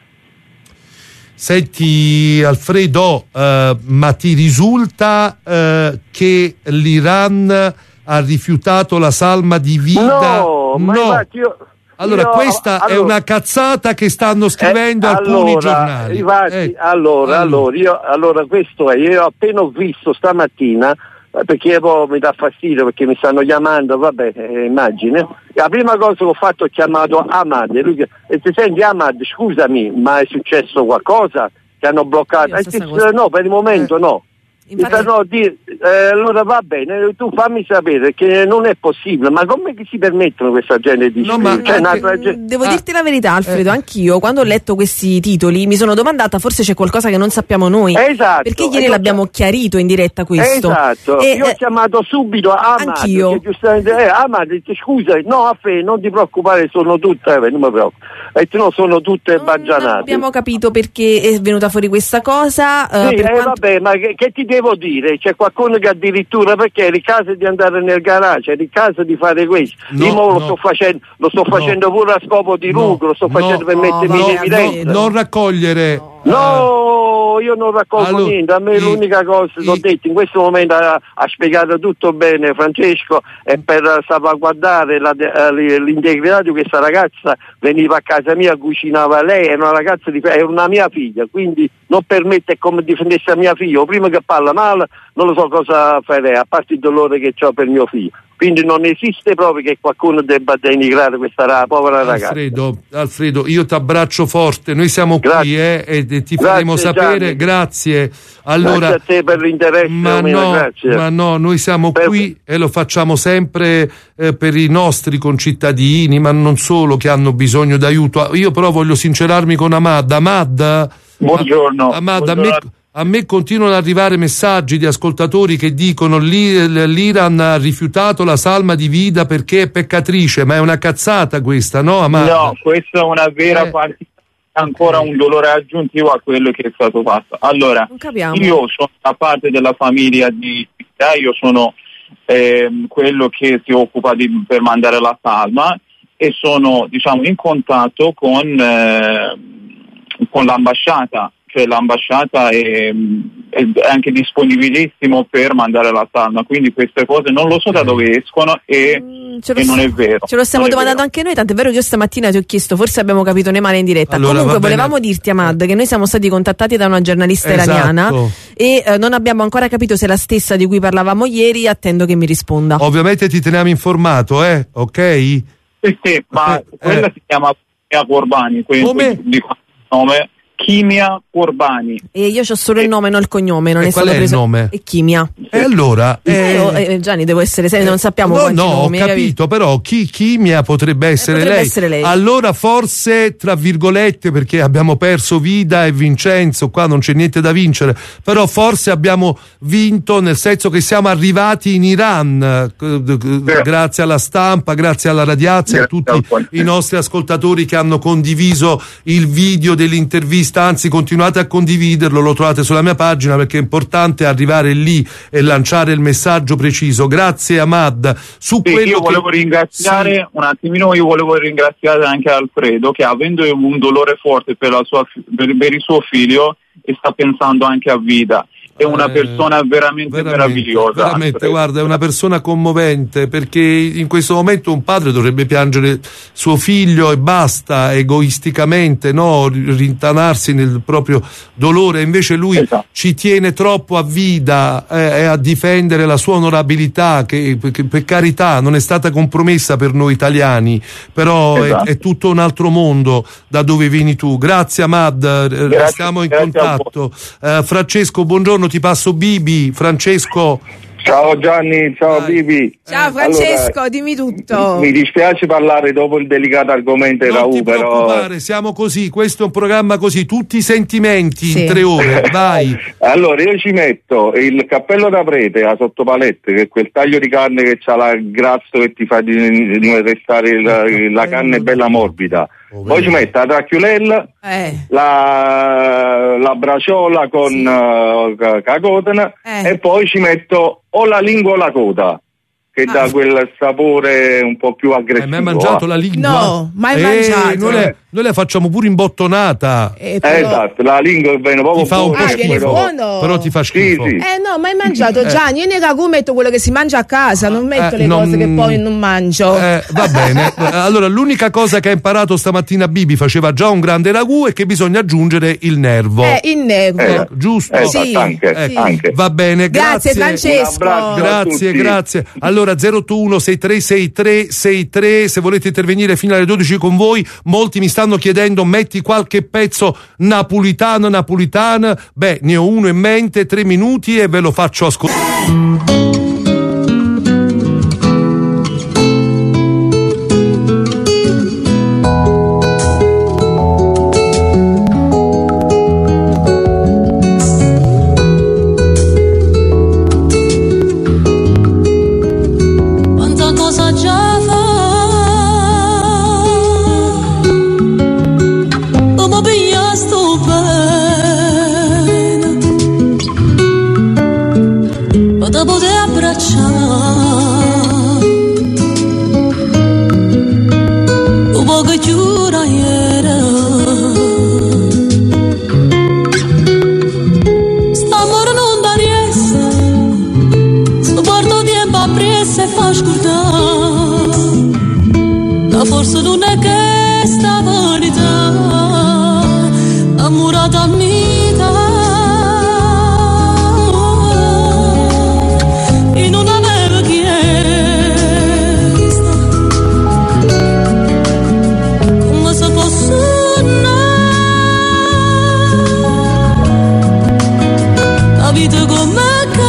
Senti Alfredo, eh, ma ti risulta eh, che l'Iran ha rifiutato la salma di vita? No, ma no. infatti io... Allora, io, questa allora, è una cazzata che stanno scrivendo eh, alcuni allora, giornali. Infatti, eh. allora, allora, io, allora, questo è, io appena ho visto stamattina, perché poi mi dà fastidio perché mi stanno chiamando, vabbè, eh, immagine. La prima cosa che ho fatto ho chiamato Ahmad e lui che, e ti senti Ahmad, scusami, ma è successo qualcosa? Ti hanno bloccato? E ti, no, per il momento eh. no. Infatti... No, di, eh, allora va bene, tu fammi sapere che non è possibile, ma come si permettono questa genere di no, ma cioè, anche, una... devo ah. dirti la verità Alfredo, eh. anch'io quando ho letto questi titoli mi sono domandata forse c'è qualcosa che non sappiamo noi, esatto. perché ieri l'abbiamo chiarito in diretta questo, esatto, e, io ho eh, chiamato subito Ahmad, anch'io che giustamente eh, Ahmad dice scusa, no Affe non ti preoccupare, sono tutte, eh, non mi preoccupo, e no, sono tutte baggianate. Abbiamo capito perché è venuta fuori questa cosa, sì, uh, per eh, quanto... vabbè, ma che, che ti devo dire? C'è qualcuno che addirittura, perché eri caso di andare nel garage, eri caso di fare questo, no, io lo no. sto facendo, lo sto no. facendo pure a scopo di lucro, lo sto no, facendo per no, mettermi no, in evidenza. No, non raccogliere. No. No, io non raccolgo allora, niente, a me i, l'unica cosa che ho detto in questo momento ha, ha spiegato tutto bene Francesco, è per salvaguardare la, l'integrità di questa ragazza, veniva a casa mia, cucinava lei, è una ragazza di, è una mia figlia, quindi non permette come difendesse a mia figlia, prima che parla male non lo so cosa farei, a parte il dolore che ho per mio figlio. Quindi non esiste proprio che qualcuno debba denigrare questa povera ragazza. Alfredo, Alfredo, io ti abbraccio forte, noi siamo grazie. qui eh, e, e ti grazie, faremo sapere, Gianni. grazie. Allora, grazie a te per l'interesse, ma mio, no, grazie. ma no, noi siamo per... qui e lo facciamo sempre eh, per i nostri concittadini, ma non solo, che hanno bisogno d'aiuto. Io però voglio sincerarmi con Ahmad. Ahmad, buongiorno. Ahmad, buongiorno. A me, A me continuano ad arrivare messaggi di ascoltatori che dicono l'Iran ha rifiutato la salma di vita perché è peccatrice, ma è una cazzata questa, no? Amanda? No, questa è una vera eh. partita, ancora un dolore aggiuntivo a quello che è stato fatto. Allora, io sono da parte della famiglia di Vita, io sono eh, quello che si occupa di, per mandare la salma e sono, diciamo, in contatto con, eh, con l'ambasciata. Cioè l'ambasciata è, è anche disponibilissimo per mandare la salma, quindi queste cose non lo so da dove escono e, mm, e non è vero. Ce lo stiamo domandando anche noi, tant'è vero che io stamattina ti ho chiesto, forse abbiamo capito nei male in diretta. Allora, comunque volevamo dirti, Ahmad, che noi siamo stati contattati da una giornalista esatto. iraniana e eh, non abbiamo ancora capito se è la stessa di cui parlavamo ieri, attendo che mi risponda. Ovviamente ti teniamo informato, eh? Ok? Sì, sì, ma eh, quella eh. si chiama Kimia Qurbani, come? Di nome Kimia Qurbani. E io c'ho solo il nome, non il cognome. Non e è qual stato è preso... il nome? È Kimia. E allora? Eh, eh, eh, Gianni, devo essere serio, non sappiamo no, quanti no, nomi. ho capito, però chi Kimia potrebbe essere, eh, potrebbe lei. essere lei. Allora forse, tra virgolette, perché abbiamo perso Vida e Vincenzo, qua non c'è niente da vincere, però forse abbiamo vinto nel senso che siamo arrivati in Iran, eh. grazie alla stampa, grazie alla Radiazza, grazie a tutti i nostri ascoltatori che hanno condiviso il video dell'intervista, anzi continuate a condividerlo, lo trovate sulla mia pagina perché è importante arrivare lì e lanciare il messaggio preciso. Grazie Ahmad. Su sì, quello io volevo che... ringraziare sì. un attimino, io volevo ringraziare anche Alfredo che avendo un dolore forte per, la sua, per, per il suo figlio e sta pensando anche a Vida è una persona veramente, veramente meravigliosa. Veramente, guarda, è una persona commovente, perché in questo momento un padre dovrebbe piangere suo figlio e basta, egoisticamente, no, rintanarsi nel proprio dolore, invece lui esatto. ci tiene troppo a vita e eh, a difendere la sua onorabilità, che, che per carità non è stata compromessa per noi italiani, però esatto. è, è tutto un altro mondo da dove vieni tu. Grazie Ahmad, grazie, restiamo in contatto. Uh, Francesco, buongiorno, ti passo Bibi. Francesco. Ciao Gianni, ciao Dai. Bibi. Ciao Francesco, allora, dimmi tutto. Mi dispiace parlare dopo il delicato argomento non Raù, ti però preoccupare, siamo così, questo è un programma così, tutti i sentimenti sì. in tre ore, vai. Allora io ci metto il cappello da prete, la sottopalette, che è quel taglio di carne che c'ha la grasso che ti fa di, di restare la, la carne bella morbida. Oh, poi ci metto la tracchiolella, eh. la, la braciola con uh, cacotena eh. e poi ci metto o la lingua o la coda, che ah. dà quel sapore un po' più aggressivo. Hai mai mangiato la lingua? No, mai eh, mangiato. Noi, le, noi la facciamo pure imbottonata. Eh, però... eh, esatto, la lingua viene proprio ti fa un po' ah, schifo, buono. Però ti fa schifo. Sì, sì. Eh no, mai mangiato Gianni, io nei ragù metto quello che si mangia a casa, non metto eh, le non... cose che poi non mangio. Eh, va bene. Allora, l'unica cosa che ha imparato stamattina Bibi, faceva già un grande ragù, è che bisogna aggiungere il nervo. Eh, il nervo. Eh, giusto? Eh, sì, anche, ecco. sì. anche. Va bene, grazie. Grazie Francesco. Grazie, grazie. Allora zero otto uno sei tre sei tre sei tre, se volete intervenire fino alle dodici con voi. Molti mi stanno chiedendo, metti qualche pezzo napolitano, napolitana. Beh, ne ho uno in mente, tre minuti e ve lo faccio ascoltare. Forse non è che sta vanità amorata a vita e non aveva chiesto come se fosse la vita come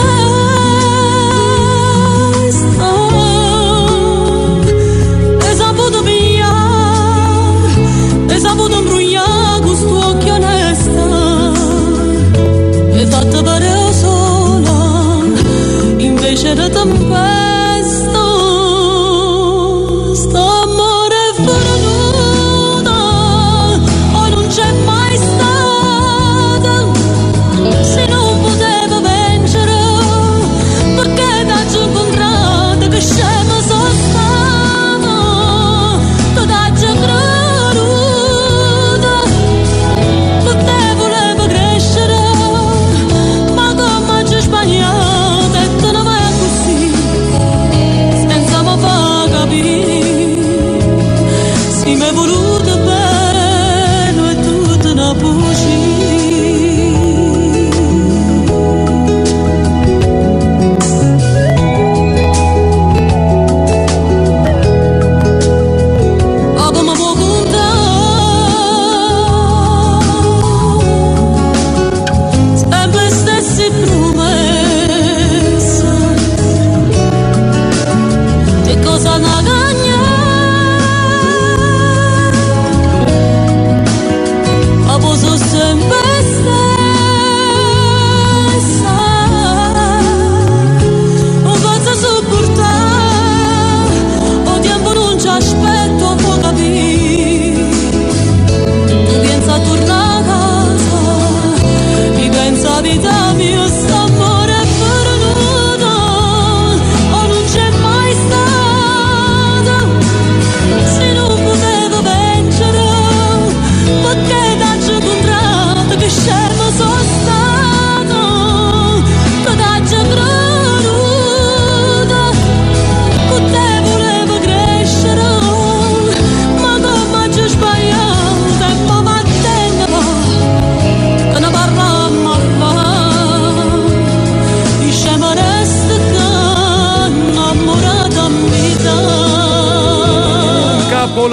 c'era tempesta, st'amore fornuta, o non c'è mai stata, se non poteva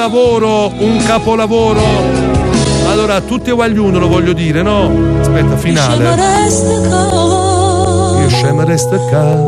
capolavoro, un capolavoro. Allora, tutti uguali uno lo voglio dire, no? Aspetta, finale. Io scema resta qua.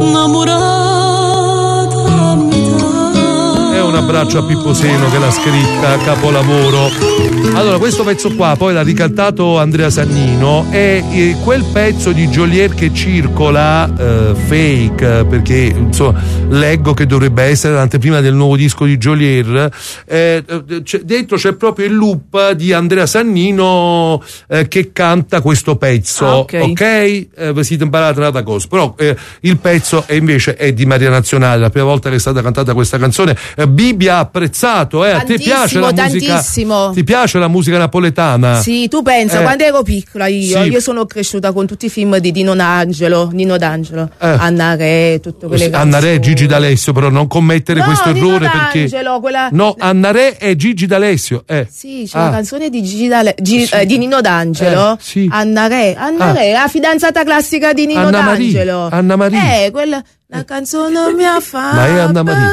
Un abbraccio a Pippo Seno che l'ha scritta, capolavoro. Allora, questo pezzo qua poi l'ha ricantato Andrea Sannino, è eh, quel pezzo di Geolier che circola eh, fake, perché insomma leggo che dovrebbe essere l'anteprima del nuovo disco di Geolier. Eh, c'è, dentro c'è proprio il loop di Andrea Sannino eh, che canta questo pezzo, ah, ok? okay? Eh, vi siete imparati una cosa, però eh, il pezzo è invece è di Maria Nazionale, la prima volta che è stata cantata questa canzone. Eh, Bibi ha apprezzato, eh? A te piace la musica? Tantissimo. Ti piace la musica napoletana? Sì, tu pensa, eh. quando ero piccola io, Sì. io sono cresciuta con tutti i film di Nino D'Angelo, Nino D'Angelo, Eh. Anna Re, tutte quelle canzoni. Anna Re e Gigi D'Alessio, però non commettere No, questo Nino errore perché D'Angelo, quella... no, Anna Re e Gigi D'Alessio, eh. Sì, c'è Ah. una canzone di, Gigi D'Ale- Gi- eh, di Nino D'Angelo, Eh, sì. Anna Re, Anna Ah. Re, la fidanzata classica di Nino Anna Maria, D'Angelo. Anna Maria. Eh, quella... La canzone mi ha fatto Ma è Anna Maria.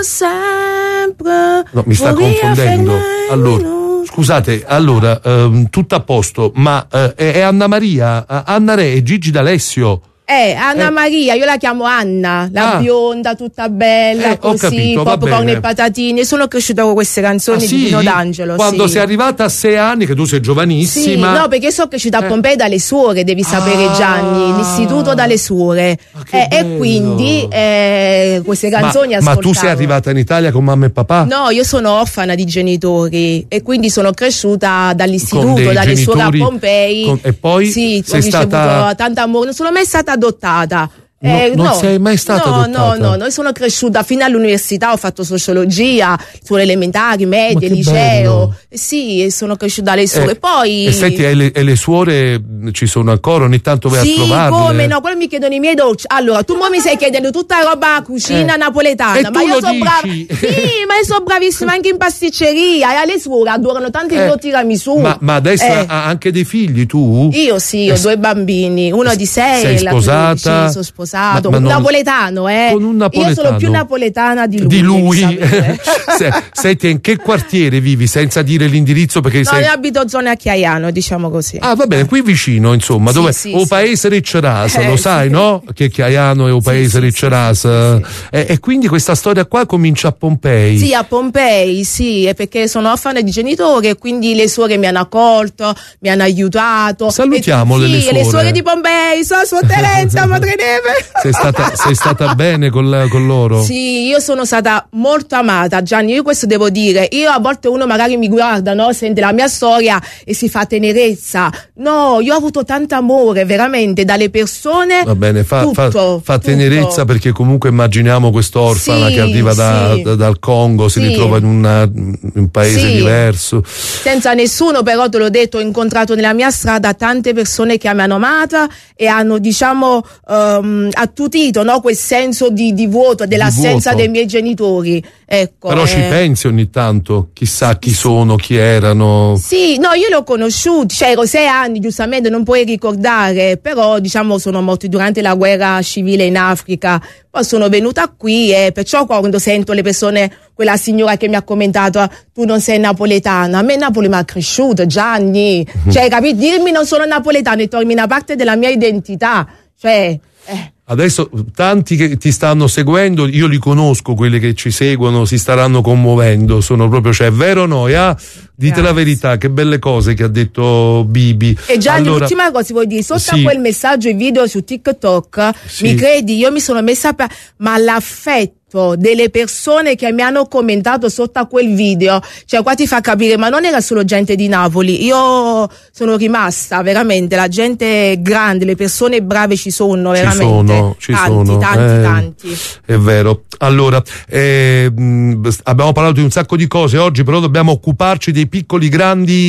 sempre. No, mi sta Vorrei confondendo. fermarmi, Allora, no. scusate, allora, ehm, tutto a posto, ma eh, è, è Anna Maria, eh, Anna Re e Gigi D'Alessio. Eh, Anna Eh. Maria, io la chiamo Anna, la Ah. bionda, tutta bella, Eh, ho così, capito, va popcorn bene. e patatine. Sono cresciuta con queste canzoni Ah, di sì? Nino D'Angelo. Quando sì. sei arrivata a sei anni, che tu sei Sì, giovanissima. no, perché sono cresciuta a Eh. Pompei dalle suore, devi sapere Ah. Gianni, l'istituto dalle suore. che Eh, e bello. quindi eh, queste canzoni ma, ma tu sei ascoltavo. arrivata in Italia con mamma e papà? No, io sono orfana di genitori e quindi sono cresciuta Con dall'istituto, dei dalle suore a genitori, Pompei. con- e poi sì, sei ho ricevuto stata- tanto amore, non sono mai stata adottata. No, Eh, non no, sei mai stata no, adottata? No, no, no, io sono cresciuta fino all'università, ho fatto sociologia, scuole elementari, medie, che liceo. bello. Eh, sì, e sono cresciuta alle suore. Eh, Poi E senti, e le, e le suore mh, ci sono ancora? Ogni tanto vai sì, a trovarle? come no, quello mi chiedono i miei dolci. Allora, tu mo mi stai chiedendo tutta roba a cucina Eh. napoletana, E ma tu io lo sono brava. dici? Sì, ma io sono bravissima anche in pasticceria. E alle suore adorano tanto il Eh, mio tiramisù. Ma, ma adesso Eh. ha anche dei figli tu? Io sì, ho Eh, due bambini, uno di sei sei e l'altro sposata? di dodici. Sono sposato, Ma- ma un non- napoletano, eh. Con un napoletano. Io sono più napoletana di lui. Di lui? devi sapere. Se- Senti, in che quartiere vivi? Senza dire l'indirizzo perché No, sei... io abito zona Chiaiano, diciamo così. Ah, va bene, qui vicino, insomma, Sì, dove sì, o sì. paese Riccerasa, Eh, lo sì. sai, no? Che Chiaiano è un paese Riccerasa. E, e quindi questa storia qua comincia a Pompei. Sì, a Pompei, sì, è perché sono orfana di genitori e quindi le suore mi hanno accolto, mi hanno aiutato. Salutiamole e, le sì, le suore. suore di Pompei, sono Suor Terenza, Madre Neve. Sei stata, sei stata bene con, con loro? Sì, io sono stata molto amata, Gianni, io questo devo dire. Io a volte uno magari mi guarda, no, sente la mia storia e si fa tenerezza. No, io ho avuto tanto amore, veramente, dalle persone. Va bene, fa, tutto, fa, fa tutto. tenerezza perché comunque immaginiamo quest'orfana Sì, che arriva da, sì. da- dal Congo, si Sì. ritrova in, una- in un paese Sì. diverso. Senza nessuno, però te l'ho detto, ho incontrato nella mia strada tante persone che mi hanno amata e hanno, diciamo, ehm, attutito, no, quel senso di, di vuoto, dell'assenza vuoto. dei miei genitori. Ecco, Però eh. ci pensi ogni tanto, chissà chi sono, chi erano. Sì, no, io li ho conosciuti, cioè ero sei anni, giustamente non puoi ricordare, però diciamo sono morti durante la guerra civile in Africa, poi sono venuta qui e perciò quando sento le persone, quella signora che mi ha commentato, "Ah, tu non sei napoletana", a me Napoli mi ha cresciuto, Gianni, cioè capito, dirmi non sono napoletana e torni una parte della mia identità, cioè... Eh. Adesso tanti che ti stanno seguendo, io li conosco, quelli che ci seguono, si staranno commuovendo, sono proprio, cioè, è vero o no? Ah? Dite Grazie. la verità, che belle cose che ha detto Bibi. E Gianni, Allora- l'ultima cosa ti voglio dire, sotto Sì. a quel messaggio e video su TikTok, Sì. mi credi, io mi sono messa per... ma l'affetto delle persone che mi hanno commentato sotto a quel video, cioè qua ti fa capire, ma non era solo gente di Napoli, io sono rimasta veramente, la gente grande, le persone brave ci sono Ci veramente, sono, ci tanti, sono. tanti, eh, tanti. È vero. Allora, eh, mh, abbiamo parlato di un sacco di cose oggi, però dobbiamo occuparci dei piccoli grandi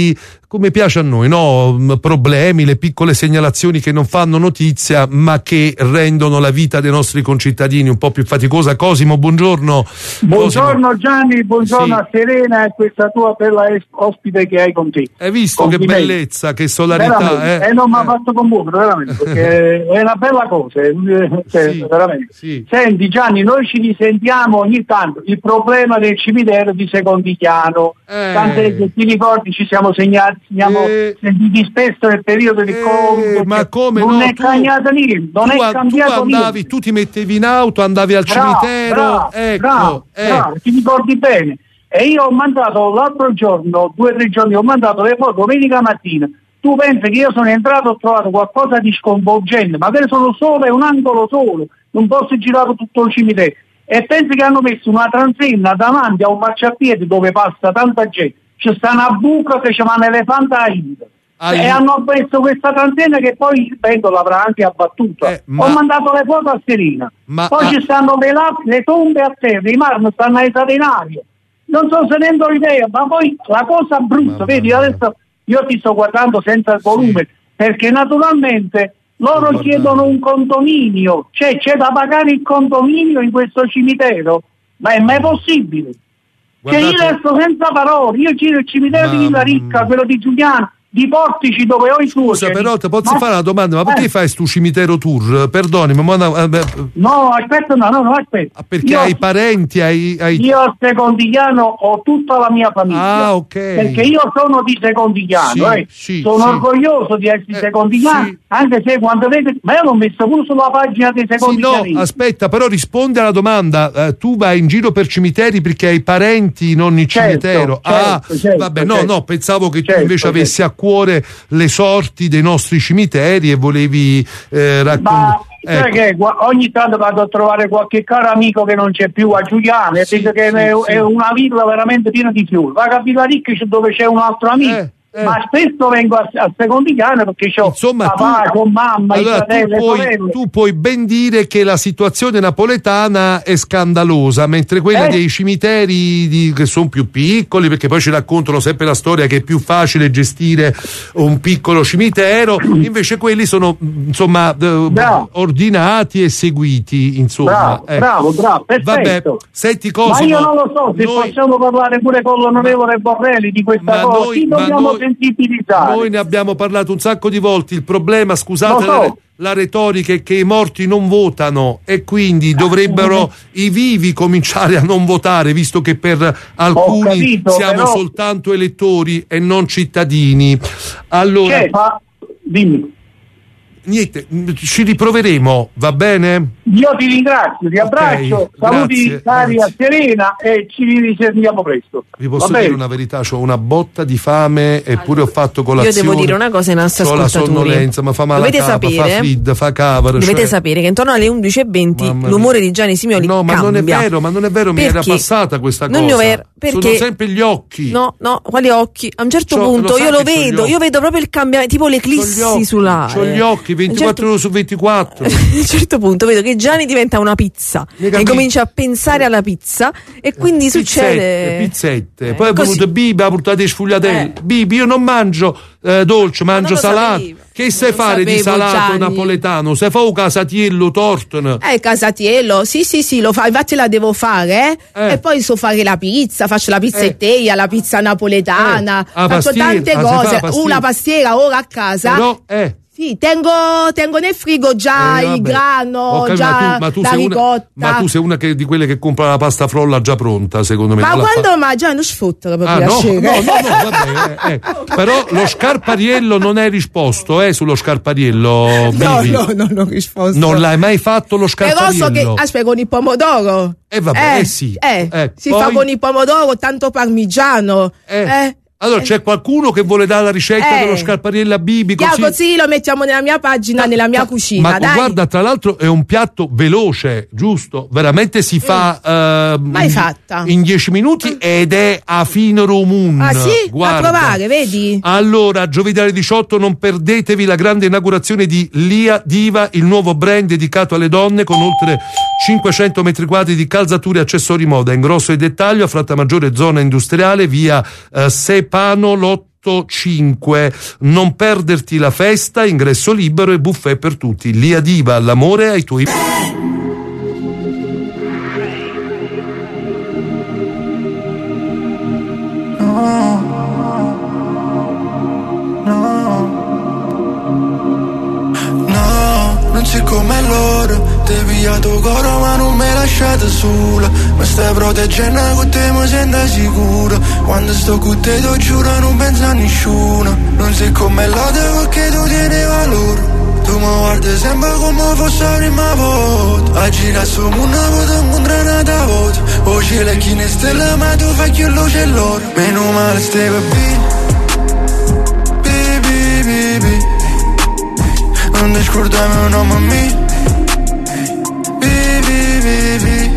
come piace a noi, no? Problemi, le piccole segnalazioni che non fanno notizia ma che rendono la vita dei nostri concittadini un po' più faticosa. Cosimo, buongiorno. Buongiorno Cosimo. Gianni, buongiorno Sì. a Serena e questa tua bella es- ospite che hai con te. Hai visto che bellezza, che solarità, eh? E non mi ha fatto commuovere veramente, perché è una bella cosa, eh, cioè, Sì, veramente. sì. Senti Gianni, noi ci risentiamo ogni tanto, il problema del cimitero di Secondigliano, Eh. tant'è che ti ricordi ci siamo segnati, siamo Eh. sentiti spesso nel periodo del Covid, ma come non no, è tu- cambiato niente, non tu, è a- cambiato tu andavi, tu ti mettevi in auto, andavi al Bravo, cimitero, bravo, ecco, bravo, eh. bravo, ti ricordi bene. E io ho mandato l'altro giorno, due o tre giorni, ho mandato le foto domenica mattina. Tu pensi che io sono entrato e ho trovato qualcosa di sconvolgente, ma che sono solo è un angolo solo, non posso girare tutto il cimitero. E pensi che hanno messo una transenna davanti a un marciapiede dove passa tanta gente. C'è sta una buca che chiama un elefante a India. Ah, E io- hanno messo questa transenna che poi il vento l'avrà anche abbattuta. Eh, ma- Ho mandato le foto a Serena. Ma- poi ah- ci stanno le, lap- le tombe a terra, i marmi stanno aiutati in aria. Non so se ne do idea, ma poi la cosa brutta, vedi, adesso io ti sto guardando senza il volume, perché naturalmente loro chiedono un condominio, cioè c'è da pagare il condominio in questo cimitero, ma è mai possibile? Cioè io Guardate- resto senza parole, io giro il cimitero di Villa Ricca, quello di Giuliano, di Portici dove ho i suoceri. Scusa, però ti posso Ma- fare una domanda, ma perché Eh, fai stu cimitero tour? Perdonami, ma no, eh, beh, No, aspetta, no, no, no, aspetta. perché Io- hai parenti, hai, hai... Io a Secondigliano ho tutta la mia famiglia. Ah, ok. Perché io sono di Secondigliano, Sì, eh. sì, sono sì. orgoglioso di essere Eh, secondigliano, sì. anche se quando vedete, ma io l'ho messo pure sulla pagina dei Sì, secondigliani. no, aspetta, però rispondi alla domanda. Eh, tu vai in giro per cimiteri perché hai parenti in ogni Certo, cimitero. certo, ah, certo, vabbè, no, certo. no, pensavo che tu Certo, invece certo. avessi a cuore le sorti dei nostri cimiteri e volevi eh, Ma raccontare. sai che gua- ogni tanto vado a trovare qualche caro amico che non c'è più a Giuliano e Sì, dice che sì, è, sì. è una villa veramente piena di fiori. Vado a Villa Ricca dove c'è un altro amico. Eh, eh. Ma spesso vengo a, a Secondigliano perché c'ho Insomma, papà tu, con mamma, allora, i fratelli, tu, le puoi, sorelle. tu puoi ben dire che la situazione napoletana è scandalosa, mentre quella Eh. dei cimiteri di- che sono più piccoli, perché poi ci raccontano sempre la storia che è più facile gestire un piccolo cimitero, invece quelli sono insomma eh, Bravo. ordinati e seguiti, insomma. Bravo, eh. bravo, bravo, perfetto. Vabbè, senti Ma Cosimo, io non lo so se noi- possiamo parlare pure con l'onorevole Borrelli di questa Ma cosa. noi- Ci ma dobbiamo noi- sensibilizzare. Noi ne abbiamo parlato un sacco di volte. Il problema, scusate, Lo so. la, la retorica è che i morti non votano e quindi dovrebbero i vivi cominciare a non votare, visto che per alcuni capito, siamo però- soltanto elettori e non cittadini. Allora, Cioè, fa- dimmi. niente, ci riproveremo, va bene? Io ti ringrazio, ti Ok, abbraccio, saluti grazie, cari grazie. a Serena e ci risentiamo presto. Vi posso Va dire bene? una verità, ho una botta di fame eppure ho fatto Io colazione. devo dire una cosa ai nostri C'ho la ascoltatori. sonnolenza, ma fa male Dovete a capa, fa sapere- frid, fa cavar. Dovete cioè- sapere che intorno alle undici e venti Mamma mia. l'umore di Gianni Simioli No, ma cambia. non è vero, ma non è vero, mi era Perché? passata questa Non cosa. è vero, perché Sono sempre gli occhi. No, no, quali occhi? A un certo C'ho- punto lo sai io lo che c'ho gli vedo, occhi. io vedo proprio il cambiamento, tipo C'ho gli l'eclissi occhi, solare. c'ho gli occhi A un ventiquattro certo- ore su ventiquattro. A un certo punto vedo che Gianni diventa una pizza Mi e capisci? comincia a pensare alla pizza e quindi succede Pizzette, Eh, poi è così. venuto Bibi, ha portato le sfogliatelle. Bibi, io non mangio eh, dolce, mangio non lo salato. sapevo. Che sai Non fare di sapevo, salato Gianni. napoletano? Se fa un casatiello tortone. Eh, casatiello, sì, sì, sì, lo fa, infatti la devo fare, eh? Eh. E poi so fare la pizza, faccio la pizzetteia, la pizza napoletana, Eh. Ah, faccio pastiera, tante ah, si fa cose. la pastiera. Una pastiera ora a casa. Però, eh. Sì, tengo, tengo nel frigo già Eh, il vabbè. grano, Ok, già ma tu, ma tu la sei una, ricotta. ma tu sei una che, di quelle che compra la pasta frolla già pronta, secondo me. Ma non la fa- quando mangia non sfottono per Ah, no, no, piacere. no, no, vabbè, eh, eh. Però lo scarpariello non hai risposto, eh, sullo scarpariello. No, Bibi. no, no, non ho risposto. Non l'hai mai fatto lo Però scarpariello? so che, aspetta, con il pomodoro. Eh, vabbè, eh, sì. Eh, Eh, si poi- fa con il pomodoro, tanto parmigiano. Eh. Allora c'è qualcuno che vuole dare la ricetta Eh. dello scarpariello a Bibi? Chiaro, Così? così lo mettiamo nella mia pagina, nella mia cucina, Ma dai. guarda, tra l'altro è un piatto veloce, giusto? Veramente si fa eh, Mai in- fatta. in dieci minuti ed è a fine romun. Ah sì? Guarda. A provare, vedi? Allora, giovedì alle diciotto non perdetevi la grande inaugurazione di Lia Diva, il nuovo brand dedicato alle donne con oltre cinquecento metri quadri di calzature e accessori moda in grosso e dettaglio a Frattamaggiore zona industriale via eh, Sepano Lotto otto cinque. Non perderti la festa, ingresso libero e buffet per tutti. Lia Diva, l'amore ai tuoi... Non sei come loro, ti pigliato coro ma non mi lasciate sola. Mi stai proteggendo con te mi sento sicuro. Quando sto con te ti giuro non penso a nessuno. Non sei come loro perché tu tieni valore. Tu mi guardi sempre come fosse la prima volta. A girare su mondo posso incontrare una volta. Oggi le chine stelle ma tu fai più luce loro. Meno male stai per bene. Baby, baby. Non ti scordare il nome a me. Baby, baby.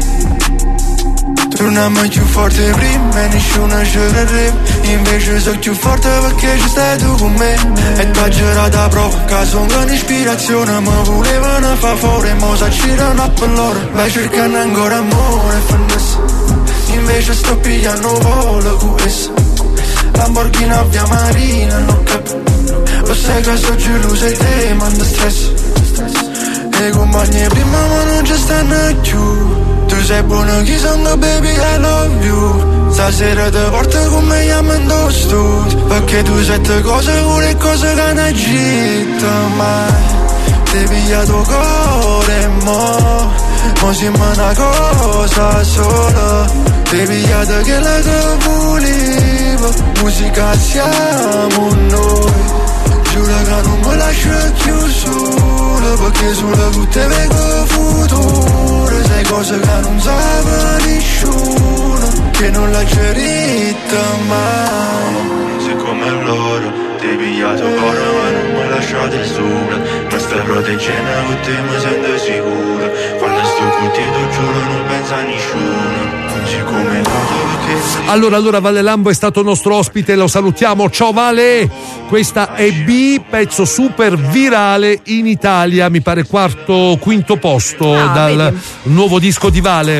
Torniamo più forte prima e nessuno ci crede. Invece sono più forte perché ci stai tu con me. E tu hai girato a prova che sono un'ispirazione. Mi volevano far fuori ma si girano per loro. Vai cercando ancora amore e finesse. Invece sto pigliando volo con essa. Lamborghini a via Marina non capo. Lo sai che sono geloso e te manda stress. E i compagni prima ma non ci stanno più. Tu sei buono chi sono baby I love you. Stasera ti porto con me chiamo in tuo studio. Perché tu sette cose pure cose che non agito mai. Ti pigliato cuore mo. Mo siamo una cosa sola. Ti pigliato che la tua volevo. Musica siamo noi. Giuro che non mi lascio più solo. Perché solo con te vedo futuro. Sai cose che non sa nessuno. Che non l'ha gerita mai. Sei come loro. Ti pigliato cuore ma non mi lasciate sola. Mi stai proteggendo con te mi sento sicuro. Quando sto con te ti giuro non penso a nessuno. Non sei come loro perché... Allora, allora Vale Lambo è stato nostro ospite, lo salutiamo. Ciao Vale! Questa è B, pezzo super virale in Italia, mi pare quarto, quinto posto ah, dal vedi. Nuovo disco di Vale.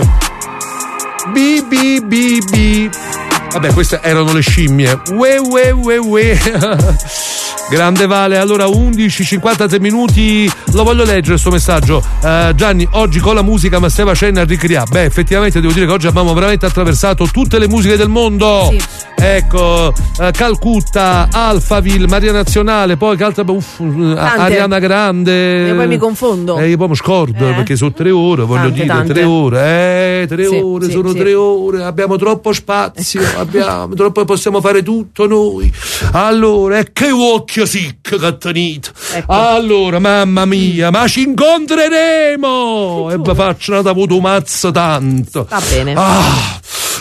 B, B, B, B. Vabbè, queste erano le scimmie. Ue, ue, ue, ue. Grande Vale. Allora undici cinquantatré minuti, lo voglio leggere sto messaggio. uh, Gianni, oggi con la musica ma stai facendo a ricreare. Beh, effettivamente devo dire che oggi abbiamo veramente attraversato tutte le musiche del mondo. Sì. Ecco, uh, Calcutta, Alphaville, Maria Nazionale, poi che altra, uff, Ariana Grande. E poi mi confondo. E io poi mi scordo eh. perché sono tre ore, voglio tante, dire, tante. tre ore. Eh, tre sì, ore, sì, sono sì. tre ore, abbiamo troppo spazio, abbiamo troppo, possiamo fare tutto noi. Allora, e che occhio sic cattanito. Ecco. Allora, mamma mia, ma ci incontreremo! E vi faccio una avuto mazzo tanto. Va bene. Ah!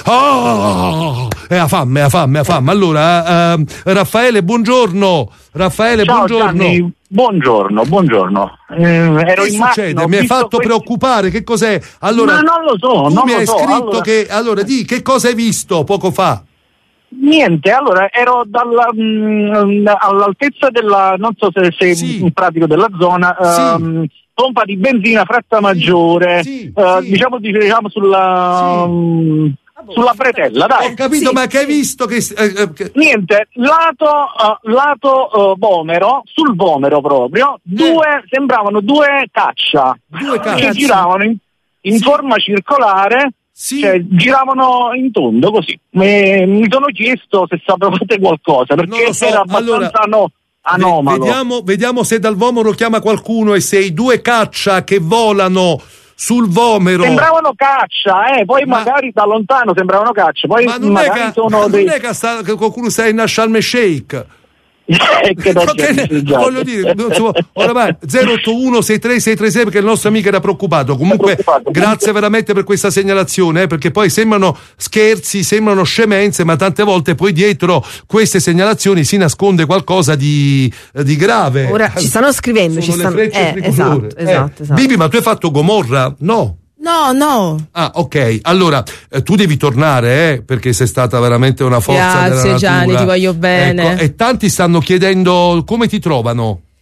Oh, è a fame, è a fame, è a fame. Allora, uh, Raffaele, buongiorno. Raffaele, Ciao, buongiorno. Gianni, buongiorno, buongiorno. Eh, ero che in succede? macchina, Mi hai fatto questi... preoccupare. Che cos'è? Allora, ma non lo so. Tu non mi lo hai so. scritto allora... che. Allora, di che cosa hai visto poco fa? Niente, allora ero dalla, mh, all'altezza della, non so se sei sì. in pratico della zona, sì. um, pompa di benzina Fretta Maggiore, sì, uh, sì. diciamo diciamo sulla. Sì. Um, sulla bretella, dai. Ho capito, sì, ma che hai visto che... Eh, che... Niente, lato, uh, lato uh, Vomero, sul Vomero proprio, eh. due, sembravano due caccia, due caccia. che giravano in, in sì. forma circolare, sì. cioè giravano in tondo così. Mi, mi sono chiesto se sapevate qualcosa, perché so. era abbastanza allora... no, anomalo. Vediamo, vediamo se dal Vomero chiama qualcuno e se i due caccia che volano sul Vomero sembravano caccia, eh, poi ma... magari da lontano sembravano caccia, poi ma non magari è che, sono ma dei... non è che, sta, che qualcuno sta in Sharm el Sheikh. che non che ne, voglio dire, oramai zero otto uno sei tre sei tre sei perché il nostro amico era preoccupato. Comunque preoccupato. Grazie veramente per questa segnalazione, eh, perché poi sembrano scherzi, sembrano scemenze, ma tante volte poi dietro queste segnalazioni si nasconde qualcosa di, di grave. Ora ci stanno scrivendo, Sono ci le stanno frecce eh, esatto, eh. esatto, esatto. Bibi, ma tu hai fatto Gomorra? No. No, no. Ah, ok. Allora, eh, tu devi tornare, eh, perché sei stata veramente una forza. Grazie, della natura. Gianni, ti voglio bene. Ecco, e tanti stanno chiedendo come ti trovano.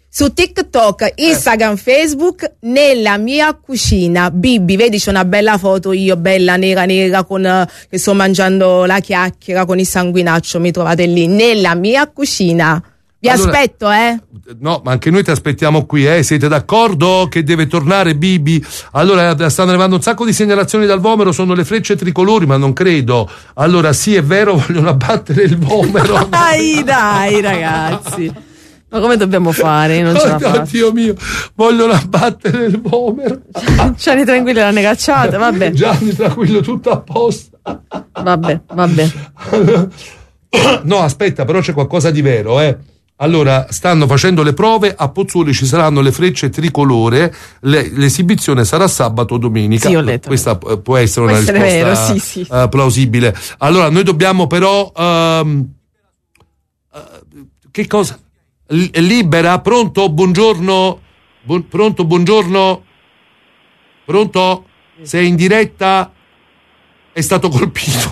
Su TikTok, Instagram, Facebook, nella mia cucina. Bibi, vedi c'è una bella foto io, bella nera nera, con eh, che sto mangiando la chiacchiera con il sanguinaccio, mi trovate lì, nella mia cucina. Vi allora, aspetto, eh? No, ma anche noi ti aspettiamo qui, eh? Siete d'accordo che deve tornare Bibi? Allora, stanno arrivando un sacco di segnalazioni dal Vomero, sono le frecce tricolori, ma non credo. Allora, sì, è vero, vogliono abbattere il Vomero. Dai, dai, ragazzi. Ma come dobbiamo fare? Non ce la faccio. Dio mio, vogliono abbattere il Vomero. Gianni tranquillo, l'hanno cacciata, vabbè. Gianni tranquillo, tutto a posto. Vabbè, vabbè. No, aspetta, però c'è qualcosa di vero, eh. Allora, stanno facendo le prove, a Pozzuoli ci saranno le frecce tricolore, le, l'esibizione sarà sabato o domenica. Sì, ho letto. Questa può essere può una essere risposta vero, sì, sì. Uh, plausibile. Allora, noi dobbiamo però... Um, uh, che cosa... Libera, pronto? Buongiorno. Bu- pronto, buongiorno. Pronto? Sei in diretta? È stato colpito.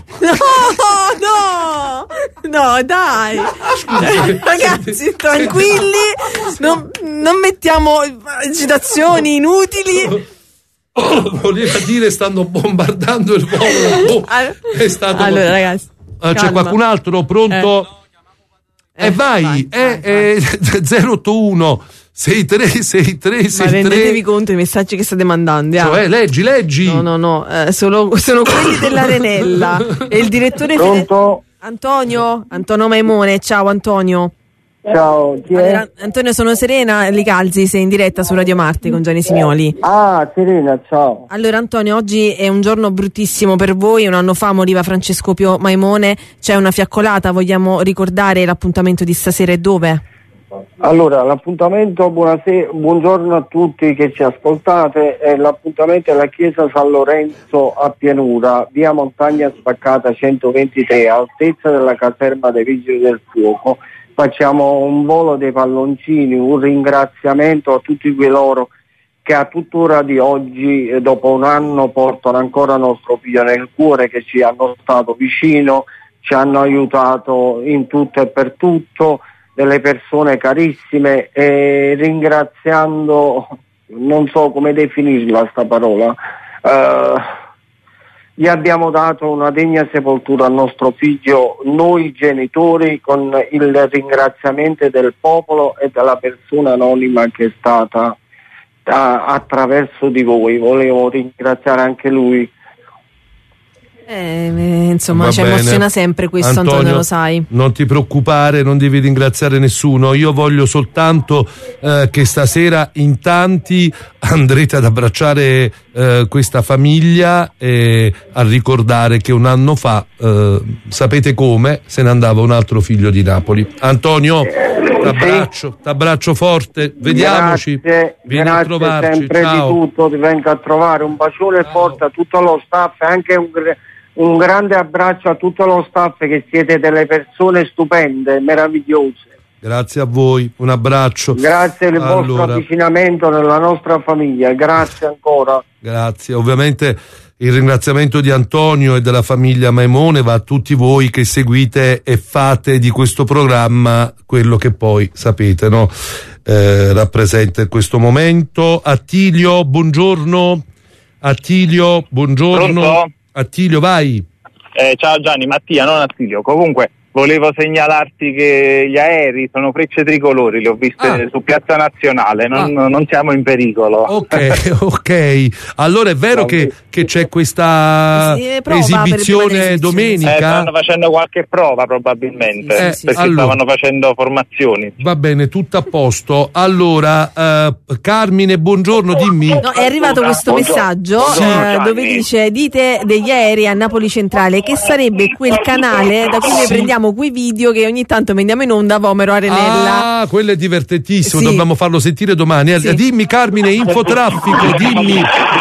No, no, no, dai. Scusi, ragazzi, tranquilli, non, non mettiamo agitazioni inutili. Voleva dire stanno bombardando il volo. È stato allora, ragazzi, uh, c'è qualcun altro pronto? Eh. E eh, vai, vai, eh, vai, eh, vai. zero otto uno sei tre sei tre sei tre. Ma rendetevi conto dei messaggi che state mandando. Cioè, eh, leggi, leggi. No, no, no, eh, solo, sono quelli dell'Arenella. E il direttore Pronto? Fede... Antonio, Antonio Maimone, ciao Antonio. Ciao, chi è? Allora, Antonio, sono Serena Licalzi, sei in diretta su Radio Marte con Gianni Simioli. Ah, Serena, ciao. Allora Antonio, oggi è un giorno bruttissimo per voi, un anno fa moriva Francesco Pio Maimone, c'è una fiaccolata, vogliamo ricordare l'appuntamento di stasera e dove? Allora, l'appuntamento, buonasera, buongiorno a tutti che ci ascoltate, eh, l'appuntamento è alla chiesa San Lorenzo a Pianura, via Montagna Spaccata centoventitré, altezza della caserma dei Vigili del Fuoco. Facciamo un volo dei palloncini, un ringraziamento a tutti coloro che a tuttora di oggi, eh, dopo un anno, portano ancora nostro figlio nel cuore, che ci hanno stato vicino, ci hanno aiutato in tutto e per tutto, delle persone carissime, e ringraziando, non so come definirla sta parola, eh, gli abbiamo dato una degna sepoltura al nostro figlio, noi genitori, con il ringraziamento del popolo e della persona anonima che è stata a, attraverso di voi. Volevo ringraziare anche lui. Eh, insomma, Va ci bene. emoziona sempre questo, Antonio, Antonio, lo sai. Non ti preoccupare, non devi ringraziare nessuno. Io voglio soltanto eh, che stasera in tanti andrete ad abbracciare eh, questa famiglia e a ricordare che un anno fa, eh, sapete come, se ne andava un altro figlio di Napoli. Antonio, t'abbraccio, sì. t'abbraccio forte, vediamoci. Grazie, vieni grazie a trovarci. sempre Ciao. di tutto, ti vengo a trovare. Un bacione Ciao. forte a tutto lo staff e anche un Un grande abbraccio a tutto lo staff, che siete delle persone stupende, meravigliose. Grazie a voi, un abbraccio. Grazie del allora, vostro avvicinamento nella nostra famiglia, grazie ancora. Grazie, ovviamente il ringraziamento di Antonio e della famiglia Maimone va a tutti voi che seguite e fate di questo programma quello che poi sapete, no? Eh, rappresenta in questo momento. Attilio, buongiorno. Attilio, buongiorno. Pronto? Attilio, vai. Eh, ciao Gianni, Mattia, non Attilio. Comunque volevo segnalarti che gli aerei sono frecce tricolori, li ho viste ah. su Piazza Nazionale, non, ah. non siamo in pericolo. Ok, ok. Allora è vero no, che, che c'è questa sì, esibizione domenica? Eh, stanno facendo qualche prova probabilmente, eh, sì, perché allora, stavano facendo formazioni. Va bene, tutto a posto. Allora, uh, Carmine, buongiorno, dimmi. No, è arrivato questo buongiorno. messaggio buongiorno, uh, dove dice: dite degli aerei a Napoli Centrale, che sarebbe quel canale da cui ne prendiamo quei video che ogni tanto vendiamo in onda, Vomero Arenella. Ah, quello è divertentissimo, sì. dobbiamo farlo sentire domani. Sì. Dimmi Carmine, infotraffico, dimmi.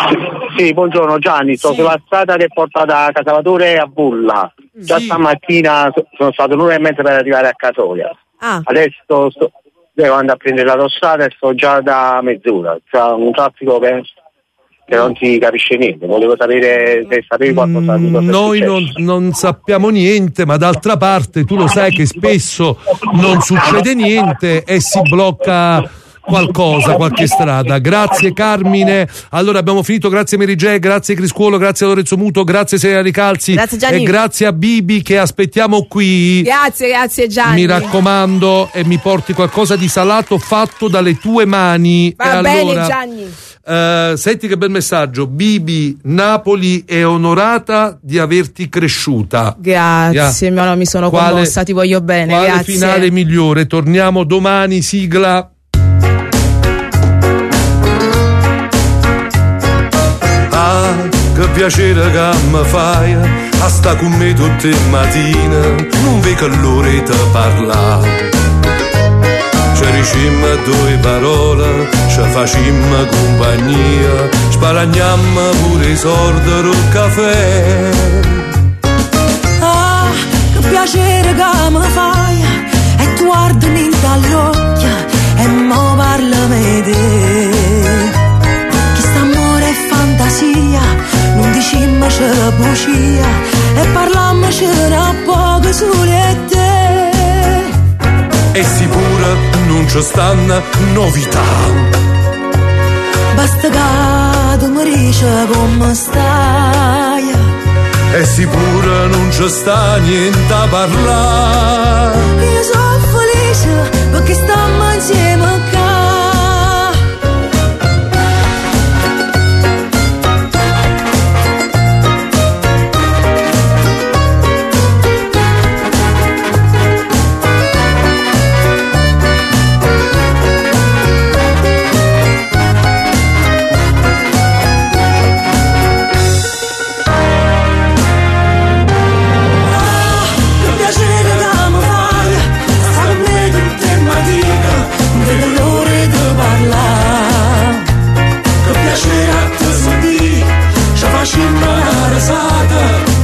Sì, buongiorno Gianni, sto sì. sulla strada che porta da Casalvatore a Bulla. Già sì. stamattina sono stato un'ora e mezza per arrivare a Casolia. Ah. Adesso sto, devo andare a prendere l'autostrada e sto già da mezz'ora. C'è un traffico che... che non si capisce niente, volevo sapere se sapevi qualcosa di cosa. Noi non, non sappiamo niente, ma d'altra parte tu lo sai che spesso non succede niente e si blocca qualcosa, qualche strada. Grazie Carmine. Allora abbiamo finito, grazie Mary J, grazie Criscuolo, grazie a Lorenzo Muto, grazie Serena Ricalzi, grazie Gianni, e grazie a Bibi che aspettiamo qui. Grazie, grazie Gianni. Mi raccomando, e mi porti qualcosa di salato fatto dalle tue mani. Va e bene allora, Gianni. Uh, senti che bel messaggio. Bibi, Napoli è onorata di averti cresciuta. Grazie, yeah. no, mi sono quale, commossa, ti voglio bene. Quale grazie. Finale migliore. Torniamo domani, sigla. Ah, che piacere che mi fai a sta con me tutte le mattine, non vedo l'ora di parlare. Ci dicemmo due parole, ci facemmo compagnia, sparagnammo pure i soldi del caffè. Ah, che piacere che mi fai, e tu guardami dagli occhi, e mo parlami di te. Che st'amore è fantasia, non dicimmo c'è bugia, e parlammo c'era poco sole te. E sicura non ci stanno novità. Basta che tu mi dici come stai. E sicura non ci sta niente a parlare. Io sono felice perché stiamo insieme qua. Facimmo una risata